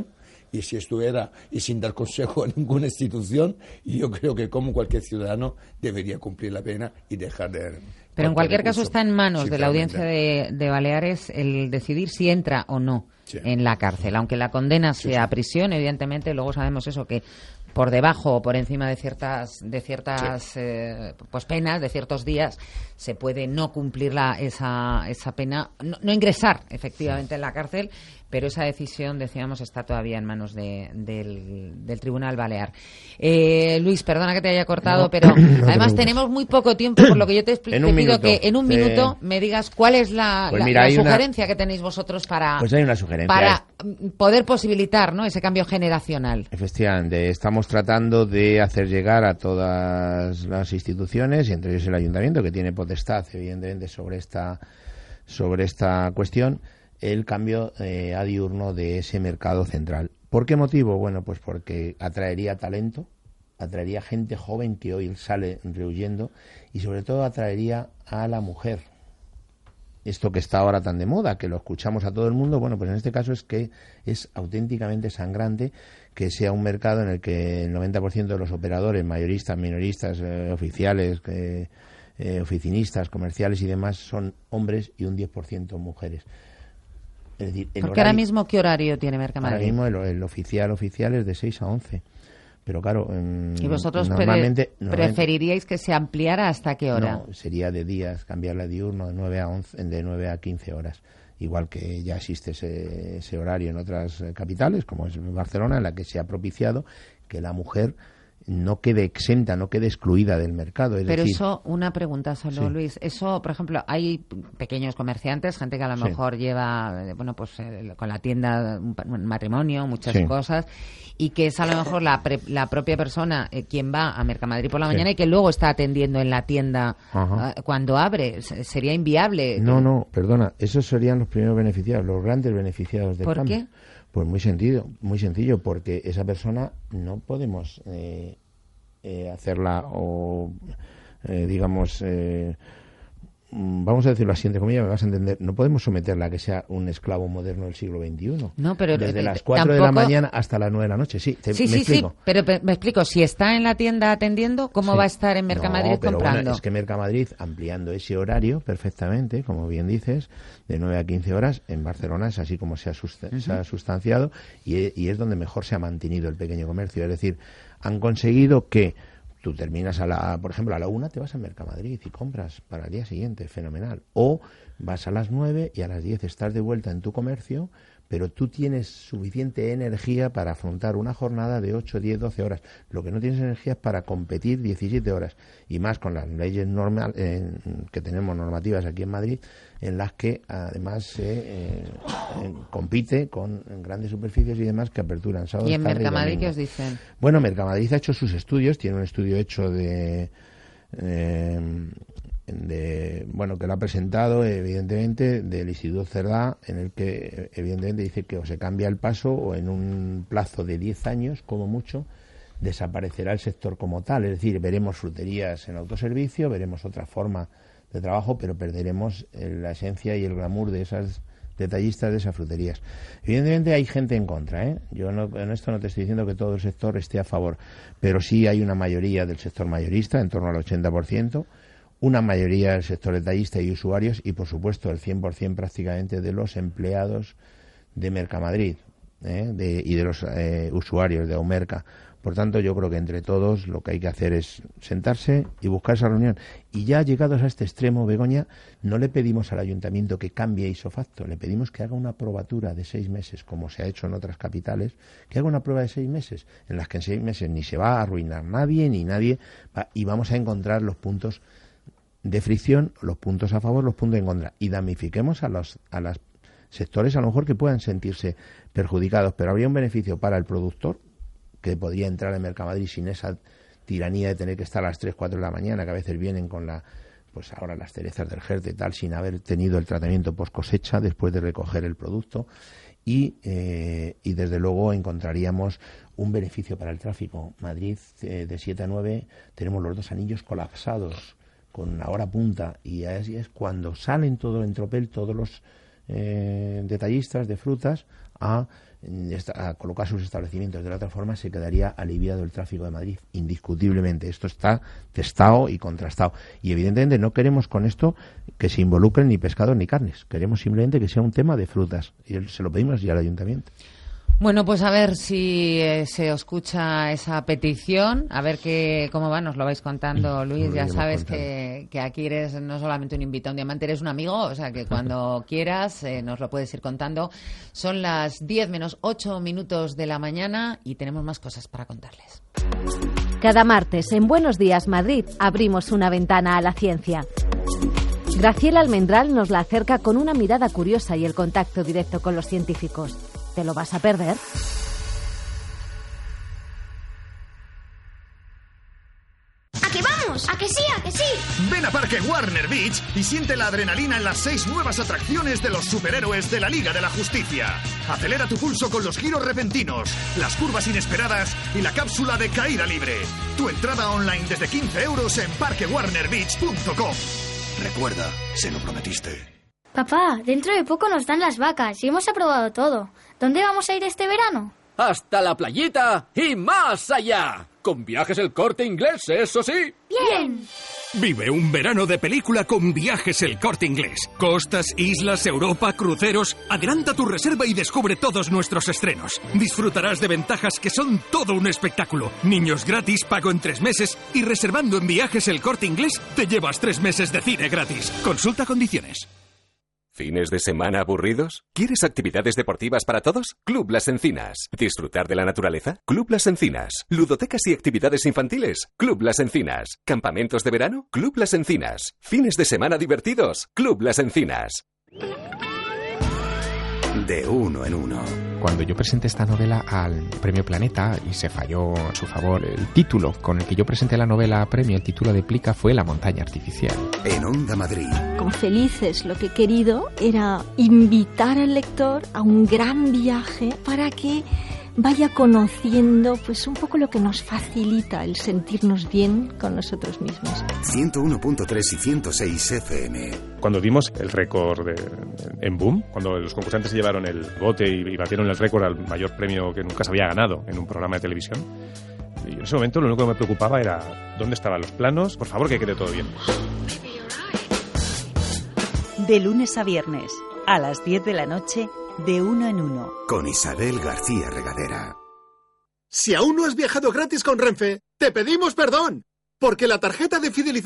y si estuviera y sin dar consejo a ninguna institución, yo creo que como cualquier ciudadano debería cumplir la pena y dejar de... Pero en cualquier recurso, caso está en manos de la Audiencia de, de Baleares el decidir si entra o no sí. en la cárcel. Aunque la condena sea sí, sí. prisión, evidentemente, luego sabemos eso, que por debajo o por encima de ciertas de ciertas sí. eh, pues penas, de ciertos días, se puede no cumplir la, esa, esa pena, no, no ingresar efectivamente en la cárcel, pero esa decisión, decíamos, está todavía en manos de, del, del Tribunal Balear. Eh, Luis, perdona que te haya cortado, no, pero no además tenemos muy poco tiempo, por lo que yo te, expl- te pido minuto, que en un te... minuto me digas cuál es la, pues la, mira, la sugerencia una... que tenéis vosotros para, pues hay una sugerencia. para poder posibilitar, ¿no?, ese cambio generacional. Efectivamente, estamos tratando de hacer llegar a todas las instituciones, y entre ellos el Ayuntamiento, que tiene potestad, evidentemente, sobre esta, sobre esta cuestión, el cambio eh, a diurno de ese mercado central. ¿Por qué motivo? Bueno, pues porque atraería talento, atraería gente joven que hoy sale rehuyendo y sobre todo atraería a la mujer. Esto que está ahora tan de moda, que lo escuchamos a todo el mundo, bueno, pues en este caso es que es auténticamente sangrante que sea un mercado en el que el noventa por ciento de los operadores, mayoristas, minoristas, eh, oficiales, eh, eh, oficinistas, comerciales y demás son hombres y un diez por ciento mujeres. Es decir, el Porque horario, ahora mismo, ¿qué horario tiene Mercamadrid? Ahora mismo el, el oficial oficial es de seis a once. Pero claro, en, ¿y vosotros normalmente, pre- preferiríais que se ampliara hasta qué hora? No, sería de días, cambiarla diurno de nueve a once, de nueve a quince horas. Igual que ya existe ese, ese horario en otras capitales, como es Barcelona, en la que se ha propiciado que la mujer no quede exenta, no quede excluida del mercado. Es Pero decir, eso, una pregunta solo, sí. Luis. Eso, por ejemplo, hay pequeños comerciantes, gente que a lo sí. mejor lleva, bueno, pues eh, con la tienda un matrimonio, muchas sí. cosas, y que es a lo mejor la, pre, la propia persona eh, quien va a Mercamadrid por la mañana sí. y que luego está atendiendo en la tienda uh, cuando abre. Sería inviable. No, no, perdona. Esos serían los primeros beneficiados, los grandes beneficiados del ¿Por cambio. qué? Pues muy sencillo, muy sencillo, porque esa persona no podemos eh, eh, hacerla o, eh, digamos, eh, vamos a decirlo así, entre comillas, me vas a entender, no podemos someterla a que sea un esclavo moderno del siglo veintiuno. No, pero desde eh, las cuatro tampoco... de la mañana hasta las nueve de la noche, sí, te, sí, me sí, explico. Sí, pero pe- me explico, si está en la tienda atendiendo, ¿cómo sí. va a estar en Mercamadrid no, pero comprando? Bueno, es que Mercamadrid, ampliando ese horario perfectamente, como bien dices, de nueve a quince horas, en Barcelona es así como se ha, sust- uh-huh. se ha sustanciado y, y es donde mejor se ha mantenido el pequeño comercio. Es decir, han conseguido que tú terminas a la, por ejemplo, a la una te vas a Mercamadrid y compras para el día siguiente, fenomenal. O vas a las nueve y a las diez estás de vuelta en tu comercio, pero tú tienes suficiente energía para afrontar una jornada de ocho, diez, doce horas. Lo que no tienes energía es para competir diecisiete horas. Y más con las leyes normal, eh, que tenemos normativas aquí en Madrid, en las que además se eh, eh, compite con grandes superficies y demás que aperturan sábados. ¿Y en Mercamadrid qué os dicen? Bueno, Mercamadrid ha hecho sus estudios, tiene un estudio hecho de... Eh, de bueno que lo ha presentado evidentemente del Instituto Cerdá, en el que evidentemente dice que o se cambia el paso o en un plazo de diez años como mucho desaparecerá el sector como tal, es decir, veremos fruterías en autoservicio, veremos otra forma de trabajo, pero perderemos la esencia y el glamour de esas detallistas, de esas fruterías. Evidentemente hay gente en contra, ¿eh? Yo no, en esto no te estoy diciendo que todo el sector esté a favor, pero sí hay una mayoría del sector mayorista, en torno al ochenta por ciento, una mayoría del sector detallista y usuarios y, por supuesto, el cien por ciento prácticamente de los empleados de Mercamadrid ¿eh? de, y de los eh, usuarios de Aumerca. Por tanto, yo creo que entre todos lo que hay que hacer es sentarse y buscar esa reunión. Y ya llegados a este extremo, Begoña, no le pedimos al ayuntamiento que cambie ipso facto, le pedimos que haga una probatura de seis meses, como se ha hecho en otras capitales, que haga una prueba de seis meses, en las que en seis meses ni se va a arruinar nadie, ni nadie va, y vamos a encontrar los puntos de fricción, los puntos a favor, los puntos en contra, y damnifiquemos a los a los sectores a lo mejor que puedan sentirse perjudicados, pero habría un beneficio para el productor, que podría entrar en Mercamadrid sin esa tiranía de tener que estar a las tres, cuatro de la mañana, que a veces vienen con la, pues ahora las cerezas del Jerte y tal, sin haber tenido el tratamiento post cosecha después de recoger el producto, y, eh, y desde luego encontraríamos un beneficio para el tráfico. Madrid, eh, de siete a nueve, tenemos los dos anillos colapsados, con una hora punta, y así es cuando salen todo en tropel todos los eh, detallistas de frutas a a colocar sus establecimientos de la otra forma, se quedaría aliviado el tráfico de Madrid, indiscutiblemente. Esto está testado y contrastado. Y evidentemente no queremos con esto que se involucren ni pescados ni carnes. Queremos simplemente que sea un tema de frutas. Y se lo pedimos ya al ayuntamiento. Bueno, pues a ver si eh, se os escucha esa petición, a ver qué, cómo va, nos lo vais contando, Luis. Ya sabes que, que aquí eres no solamente un invitado, un diamante, eres un amigo, o sea que cuando quieras eh, nos lo puedes ir contando. Son las diez menos ocho minutos de la mañana y tenemos más cosas para contarles. Cada martes en Buenos Días Madrid abrimos una ventana a la ciencia. Graciela Almendral nos la acerca con una mirada curiosa y el contacto directo con los científicos. ¿Te lo vas a perder? ¿A qué vamos? ¿A que sí? ¿A que sí? Ven a Parque Warner Beach y siente la adrenalina en las seis nuevas atracciones de los superhéroes de la Liga de la Justicia. Acelera tu pulso con los giros repentinos, las curvas inesperadas y la cápsula de caída libre. Tu entrada online desde quince euros en parque warner beach punto com. Recuerda, se lo prometiste. Papá, dentro de poco nos dan las vacas y hemos aprobado todo. ¿Dónde vamos a ir este verano? Hasta la playita y más allá. Con Viajes El Corte Inglés, eso sí. ¡Bien! Vive un verano de película con Viajes El Corte Inglés. Costas, islas, Europa, cruceros. Adelanta tu reserva y descubre todos nuestros estrenos. Disfrutarás de ventajas que son todo un espectáculo. Niños gratis, pago en tres meses. Y reservando en Viajes El Corte Inglés, te llevas tres meses de cine gratis. Consulta condiciones. ¿Fines de semana aburridos? ¿Quieres actividades deportivas para todos? Club Las Encinas. ¿Disfrutar de la naturaleza? Club Las Encinas. ¿Ludotecas y actividades infantiles? Club Las Encinas. ¿Campamentos de verano? Club Las Encinas. ¿Fines de semana divertidos? Club Las Encinas. De uno en uno. Cuando yo presenté esta novela al Premio Planeta y se falló a su favor el título con el que yo presenté la novela a premio, el título de Plica fue La montaña artificial. En Onda Madrid. Con Felices lo que he querido era invitar al lector a un gran viaje para que vaya conociendo pues un poco lo que nos facilita el sentirnos bien con nosotros mismos. ciento uno punto tres y ciento seis F M. Cuando vimos el récord de, en Boom, cuando los concursantes se llevaron el bote y, y batieron el récord al mayor premio que nunca se había ganado en un programa de televisión, y en ese momento lo único que me preocupaba era dónde estaban los planos, por favor que quede todo bien. De lunes a viernes, a las diez de la noche, de uno en uno. Con Isabel García Regadera. Si aún no has viajado gratis con Renfe, te pedimos perdón, porque la tarjeta de fidelización